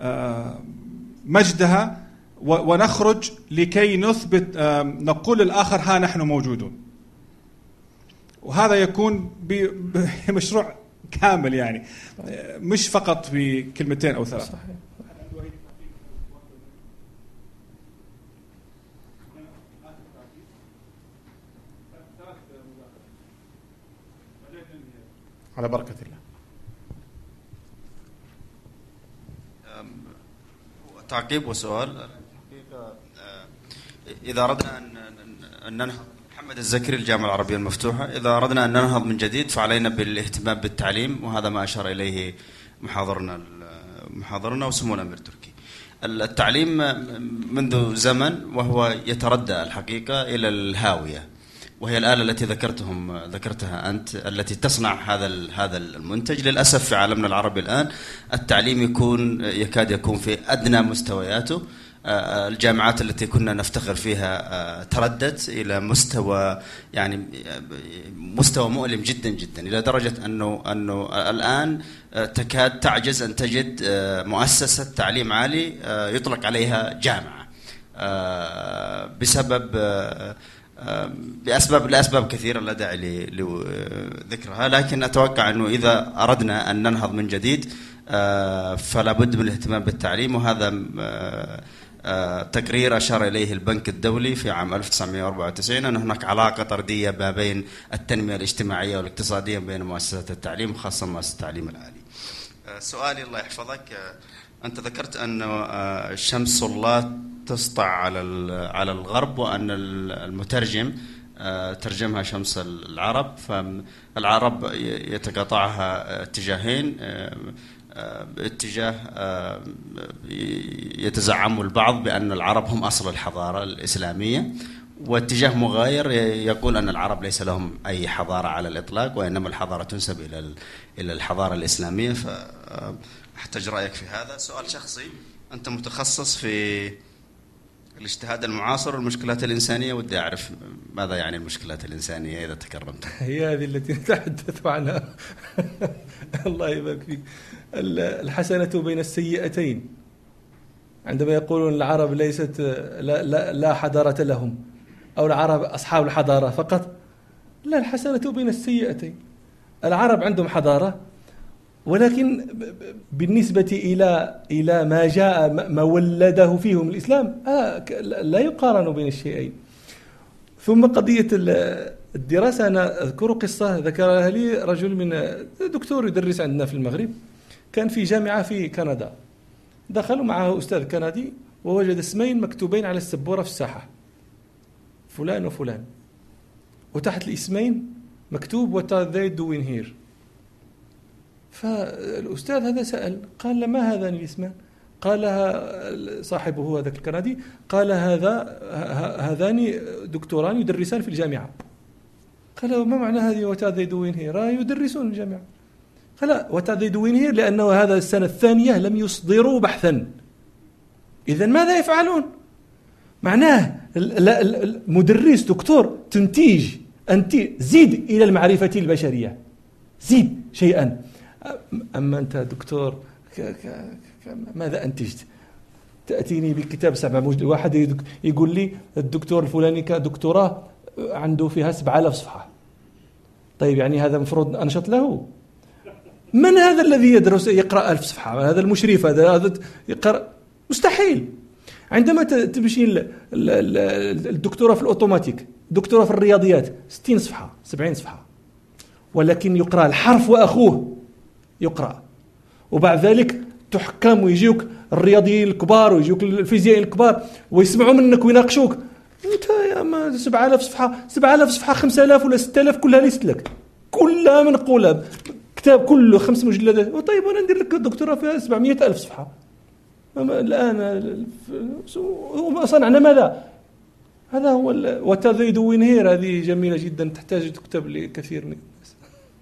مجدها، ونخرج لكي نثبت نقول للآخر ها نحن موجودون. وهذا يكون بمشروع كامل، يعني مش فقط بكلمتين أو ثلاث. على بركة الله. تعقيب وسؤال. إذا أردنا أن ننهض، محمد الزكري الجامعة العربية المفتوحة، إذا أردنا أن ننهض من جديد فعلينا بالاهتمام بالتعليم، وهذا ما أشار إليه محاضرنا وسمو الأمير تركي. التعليم منذ زمن وهو يتردى الحقيقة إلى الهاوية، وهي الآلة التي ذكرتها أنت التي تصنع هذا المنتج. للأسف في عالمنا العربي الآن التعليم يكاد يكون في أدنى مستوياته. الجامعات التي كنا نفتخر فيها تردت إلى مستوى مؤلم جدا جدا، إلى درجة أنه الآن تكاد تعجز أن تجد مؤسسة تعليم عالي يطلق عليها جامعة لأسباب كثيرة لا داعي لذكرها. لكن أتوقع أنه إذا أردنا أن ننهض من جديد فلا بد من الاهتمام بالتعليم، وهذا تقرير أشار إليه البنك الدولي في عام 1994 أن هناك علاقة طردية ما بين التنمية الاجتماعية والاقتصادية بين مؤسسات التعليم وخاصة مؤسسة التعليم العالي. سؤالي الله يحفظك، أنت ذكرت أن شمس الله تسطع على الغرب، وأن المترجم ترجمها شمس العرب، فالعرب يتقاطعها اتجاهين، اتجاه يتزعم البعض بأن العرب هم أصل الحضارة الإسلامية، واتجاه مغاير يقول أن العرب ليس لهم أي حضارة على الإطلاق، وإنما الحضارة تنسب إلى الحضارة الإسلامية. فأحتاج رأيك في هذا. سؤال شخصي، أنت متخصص في الاجتهاد المعاصر والمشكلات الإنسانية، ودي أعرف ماذا يعني المشكلات الإنسانية إذا تكرمت. هي هذه التي نتحدث عنها. الله يبارك فيك. الحسنة بين السيئتين، عندما يقولون العرب ليست لا حضارة لهم، أو العرب أصحاب الحضارة فقط، لا، الحسنة بين السيئتين. العرب عندهم حضارة، ولكن بالنسبة إلى ما جاء ما ولده فيهم الإسلام لا يقارن بين الشيئين. ثم قضية الدراسة، أنا أذكر قصة ذكرها لي رجل من دكتور يدرس عندنا في المغرب، كان في جامعة في كندا، دخلوا معه أستاذ كندي ووجد اسمين مكتوبين على السبورة في الساحة، فلان وفلان، وتحت الاسمين مكتوب what are they doing here. فالأستاذ هذا سأل، قال له ما هذان الاسمان؟ قال صاحبه هذاك الكندي، قال هذان دكتوران يدرسان في الجامعة. قال ما معنى هذه what are they doing here؟ يدرسون في الجامعة. قال what are they doing here لأنه هذا السنة الثانية لم يصدروا بحثا، إذن ماذا يفعلون؟ معناه المدرس دكتور تنتج، أنت زيد إلى المعرفة البشرية، زيد شيئا. أما أنت دكتور ماذا أنتجت؟ تأتيني بكتاب 7 مجلد، واحد يقول لي الدكتور الفلاني كدكتوراه عنده فيها 7000 صفحة. طيب يعني هذا مفروض أنشط له؟ من هذا الذي يدرس يقرأ 1000 صفحة؟ هذا المشرف هذا يقرأ؟ مستحيل. عندما تمشي الدكتوراه في الأوتوماتيك، دكتوراه في الرياضيات 60 صفحة 70 صفحة، ولكن يقرأ الحرف وأخوه يقرأ، وبعد ذلك تحكم ويجيوك الرياضيين الكبار ويجيوك الفيزيائيين الكبار ويسمعوا منك ويناقشوك. انت يا ما 7000 صفحة 5000 ولا 6000 كلها ليست لك، كلها منقولة، كتاب كله 5 مجلدات. طيب وانا ندير لك الدكتوراه فيها 700,000 صفحة الآن صنعنا ماذا؟ هذا هو وتذيد وينهير. هذه جميلة جدا تحتاج تكتب لكثير من الناس.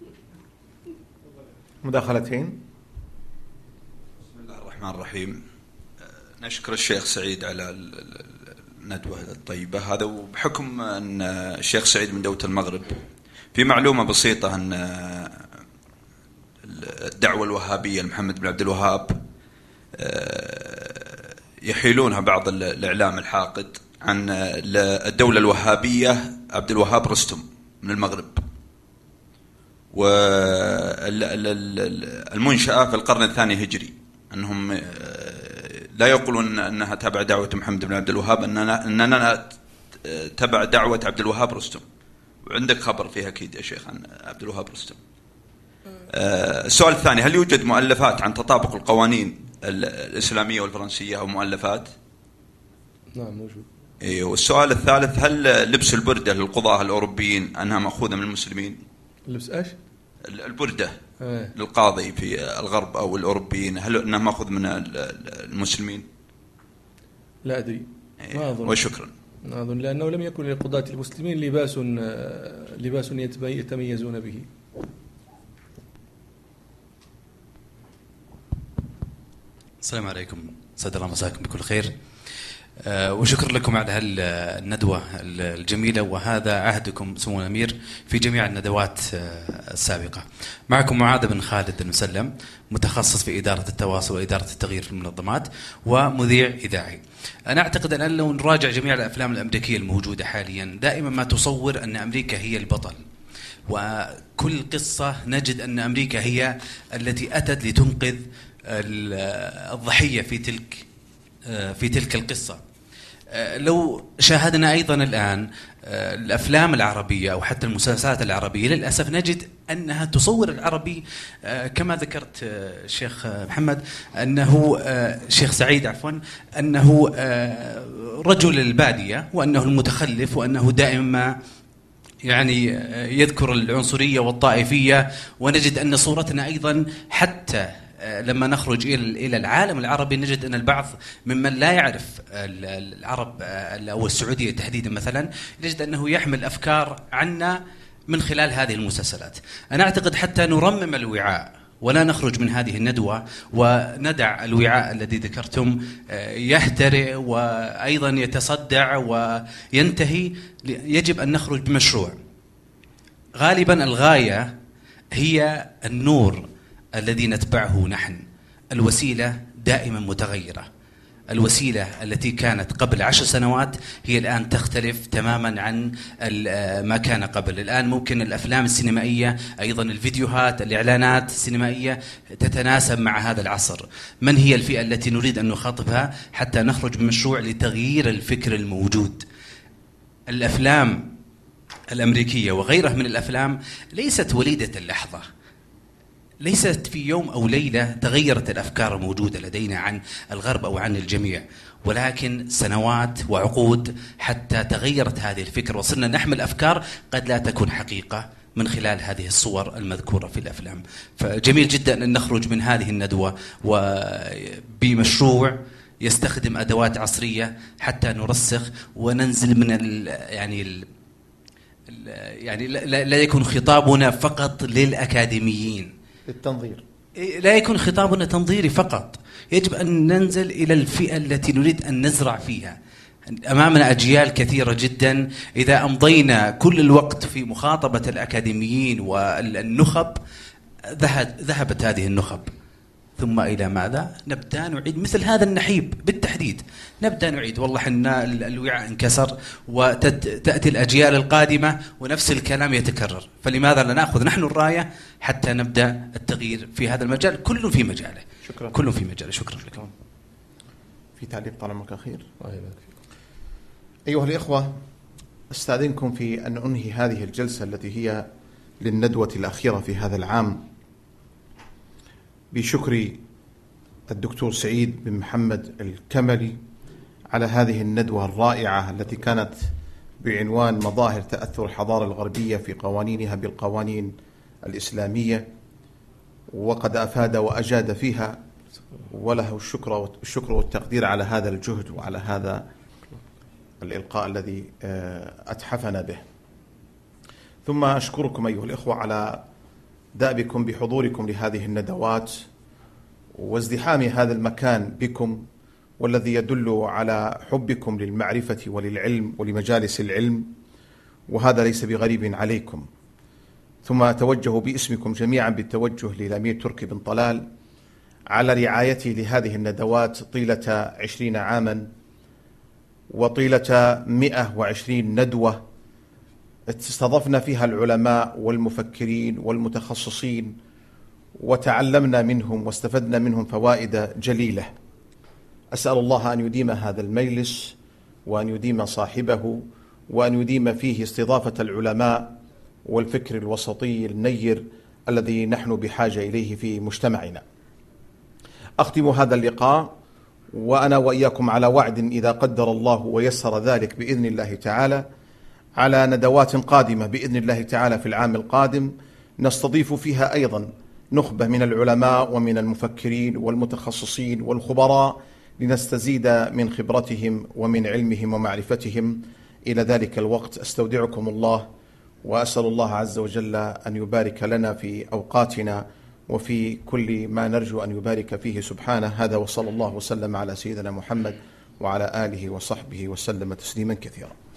مداخلتين. بسم الله الرحمن الرحيم. نشكر الشيخ سعيد على الندوة الطيبة هذا، وبحكم أن الشيخ سعيد من دولة المغرب، في معلومة بسيطة أن الدعوة الوهابية لمحمد بن عبد الوهاب يحيلونها بعض الإعلام الحاقد عن الدولة الوهابية عبد الوهاب رستم من المغرب، والمنشأة في القرن الثاني هجري، أنهم لا يقولون أنها تبع دعوة محمد بن عبد الوهاب، أننا تبع دعوة عبد الوهاب رستم. وعندك خبر فيها أكيد يا شيخ عن عبد الوهاب رستم. السؤال الثاني، هل يوجد مؤلفات عن تطابق القوانين الإسلامية والفرنسية أو مؤلفات؟ نعم موجود. والسؤال الثالث، هل لبس البردة للقضاة الأوروبيين أنها مأخوذة من المسلمين؟ لبس إيش؟ البردة للقاضي في الغرب أو الأوروبيين، هل أنها مأخوذ من المسلمين؟ لا أدري، ما أظن. وشكرا. ما أظن، لأنه لم يكن للقضاة المسلمين لباس يتميزون به. السلام عليكم، سعد الله مساكم بكل خير، وشكر لكم على الندوة الجميلة، وهذا عهدكم سمو الأمير في جميع الندوات السابقة. معكم معاذ بن خالد المسلم، متخصص في إدارة التواصل وإدارة التغيير في المنظمات، ومذيع إذاعي. أنا أعتقد أن لو نراجع جميع الأفلام الأمريكية الموجودة حاليا، دائما ما تصور أن أمريكا هي البطل، وكل قصة نجد أن أمريكا هي التي أتت لتنقذ الضحية في تلك القصة. لو شاهدنا أيضا الآن الأفلام العربية أو حتى المسلسلات العربية، للأسف نجد أنها تصور العربي كما ذكرت الشيخ محمد، أنه شيخ سعيد عفوا، أنه رجل البادية، وأنه المتخلف، وأنه دائما يعني يذكر العنصرية والطائفية. ونجد أن صورتنا أيضا حتى لما نخرج إلى العالم العربي، نجد أن البعض ممن لا يعرف العرب أو السعودية تحديدا مثلا، نجد أنه يحمل أفكار عنا من خلال هذه المسلسلات. أنا أعتقد حتى نرمم الوعاء ولا نخرج من هذه الندوة وندع الوعاء الذي ذكرتم يهترئ وأيضا يتصدع وينتهي. يجب أن نخرج بمشروع. غالبا الغاية هي النور الذي نتبعه نحن. الوسيلة دائما متغيرة. الوسيلة التي كانت قبل 10 سنوات هي الآن تختلف تماما عن ما كان قبل. الآن ممكن الأفلام السينمائية، أيضا الفيديوهات، الإعلانات السينمائية تتناسب مع هذا العصر. من هي الفئة التي نريد أن نخاطبها حتى نخرج بمشروع لتغيير الفكر الموجود؟ الأفلام الأمريكية وغيرها من الأفلام ليست وليدة اللحظة. ليست في يوم أو ليلة تغيرت الأفكار الموجودة لدينا عن الغرب أو عن الجميع، ولكن سنوات وعقود حتى تغيرت هذه الفكرة، وصرنا نحمل أفكار قد لا تكون حقيقة من خلال هذه الصور المذكورة في الأفلام. فجميل جدا أن نخرج من هذه الندوة وبمشروع يستخدم أدوات عصرية حتى نرسخ وننزل من يعني لا يكون خطابنا فقط للأكاديميين، للتنظير، لا يكون خطابنا تنظيري فقط. يجب أن ننزل إلى الفئة التي نريد أن نزرع فيها. أمامنا أجيال كثيرة جدا، إذا أمضينا كل الوقت في مخاطبة الأكاديميين والنخب ذهبت هذه النخب. ثم إلى ماذا؟ نبدأ نعيد مثل هذا النحيب بالتحديد، نبدأ نعيد والله حنا الوعاء انكسر، وتأتي الأجيال القادمة ونفس الكلام يتكرر. فلماذا لا نأخذ نحن الراية حتى نبدأ التغيير في هذا المجال، كل في مجاله. شكرا. كل في مجاله. شكرا لكم. في تعليق طال عمرك أخير؟ أيها الإخوة، أستأذنكم في أن أنهي هذه الجلسة التي هي للندوة الأخيرة في هذا العام بشكر الدكتور سعيد بن محمد الكملي على هذه الندوة الرائعة التي كانت بعنوان مظاهر تأثر الحضارة الغربية في قوانينها بالقوانين الإسلامية، وقد أفاد وأجاد فيها، وله الشكر والتقدير على هذا الجهد وعلى هذا الإلقاء الذي أتحفنا به. ثم أشكركم أيها الإخوة على دأبكم بحضوركم لهذه الندوات وازدحام هذا المكان بكم، والذي يدل على حبكم للمعرفة وللعلم ولمجالس العلم، وهذا ليس بغريب عليكم. ثم أتوجه باسمكم جميعا بالتوجه للأمير تركي بن طلال على رعايته لهذه الندوات طيلة 20 عاما وطيلة 120 ندوة استضفنا فيها العلماء والمفكرين والمتخصصين، وتعلمنا منهم واستفدنا منهم فوائد جليلة. أسأل الله أن يديم هذا المجلس وأن يديم صاحبه وأن يديم فيه استضافة العلماء والفكر الوسطي النير الذي نحن بحاجة إليه في مجتمعنا. أختم هذا اللقاء وأنا وإياكم على وعد إذا قدر الله ويسر ذلك بإذن الله تعالى على ندوات قادمة بإذن الله تعالى في العام القادم، نستضيف فيها أيضا نخبة من العلماء ومن المفكرين والمتخصصين والخبراء لنستزيد من خبرتهم ومن علمهم ومعرفتهم. إلى ذلك الوقت أستودعكم الله، وأسأل الله عز وجل أن يبارك لنا في أوقاتنا وفي كل ما نرجو أن يبارك فيه سبحانه. هذا وصلى الله وسلم على سيدنا محمد وعلى آله وصحبه وسلم تسليما كثيرا.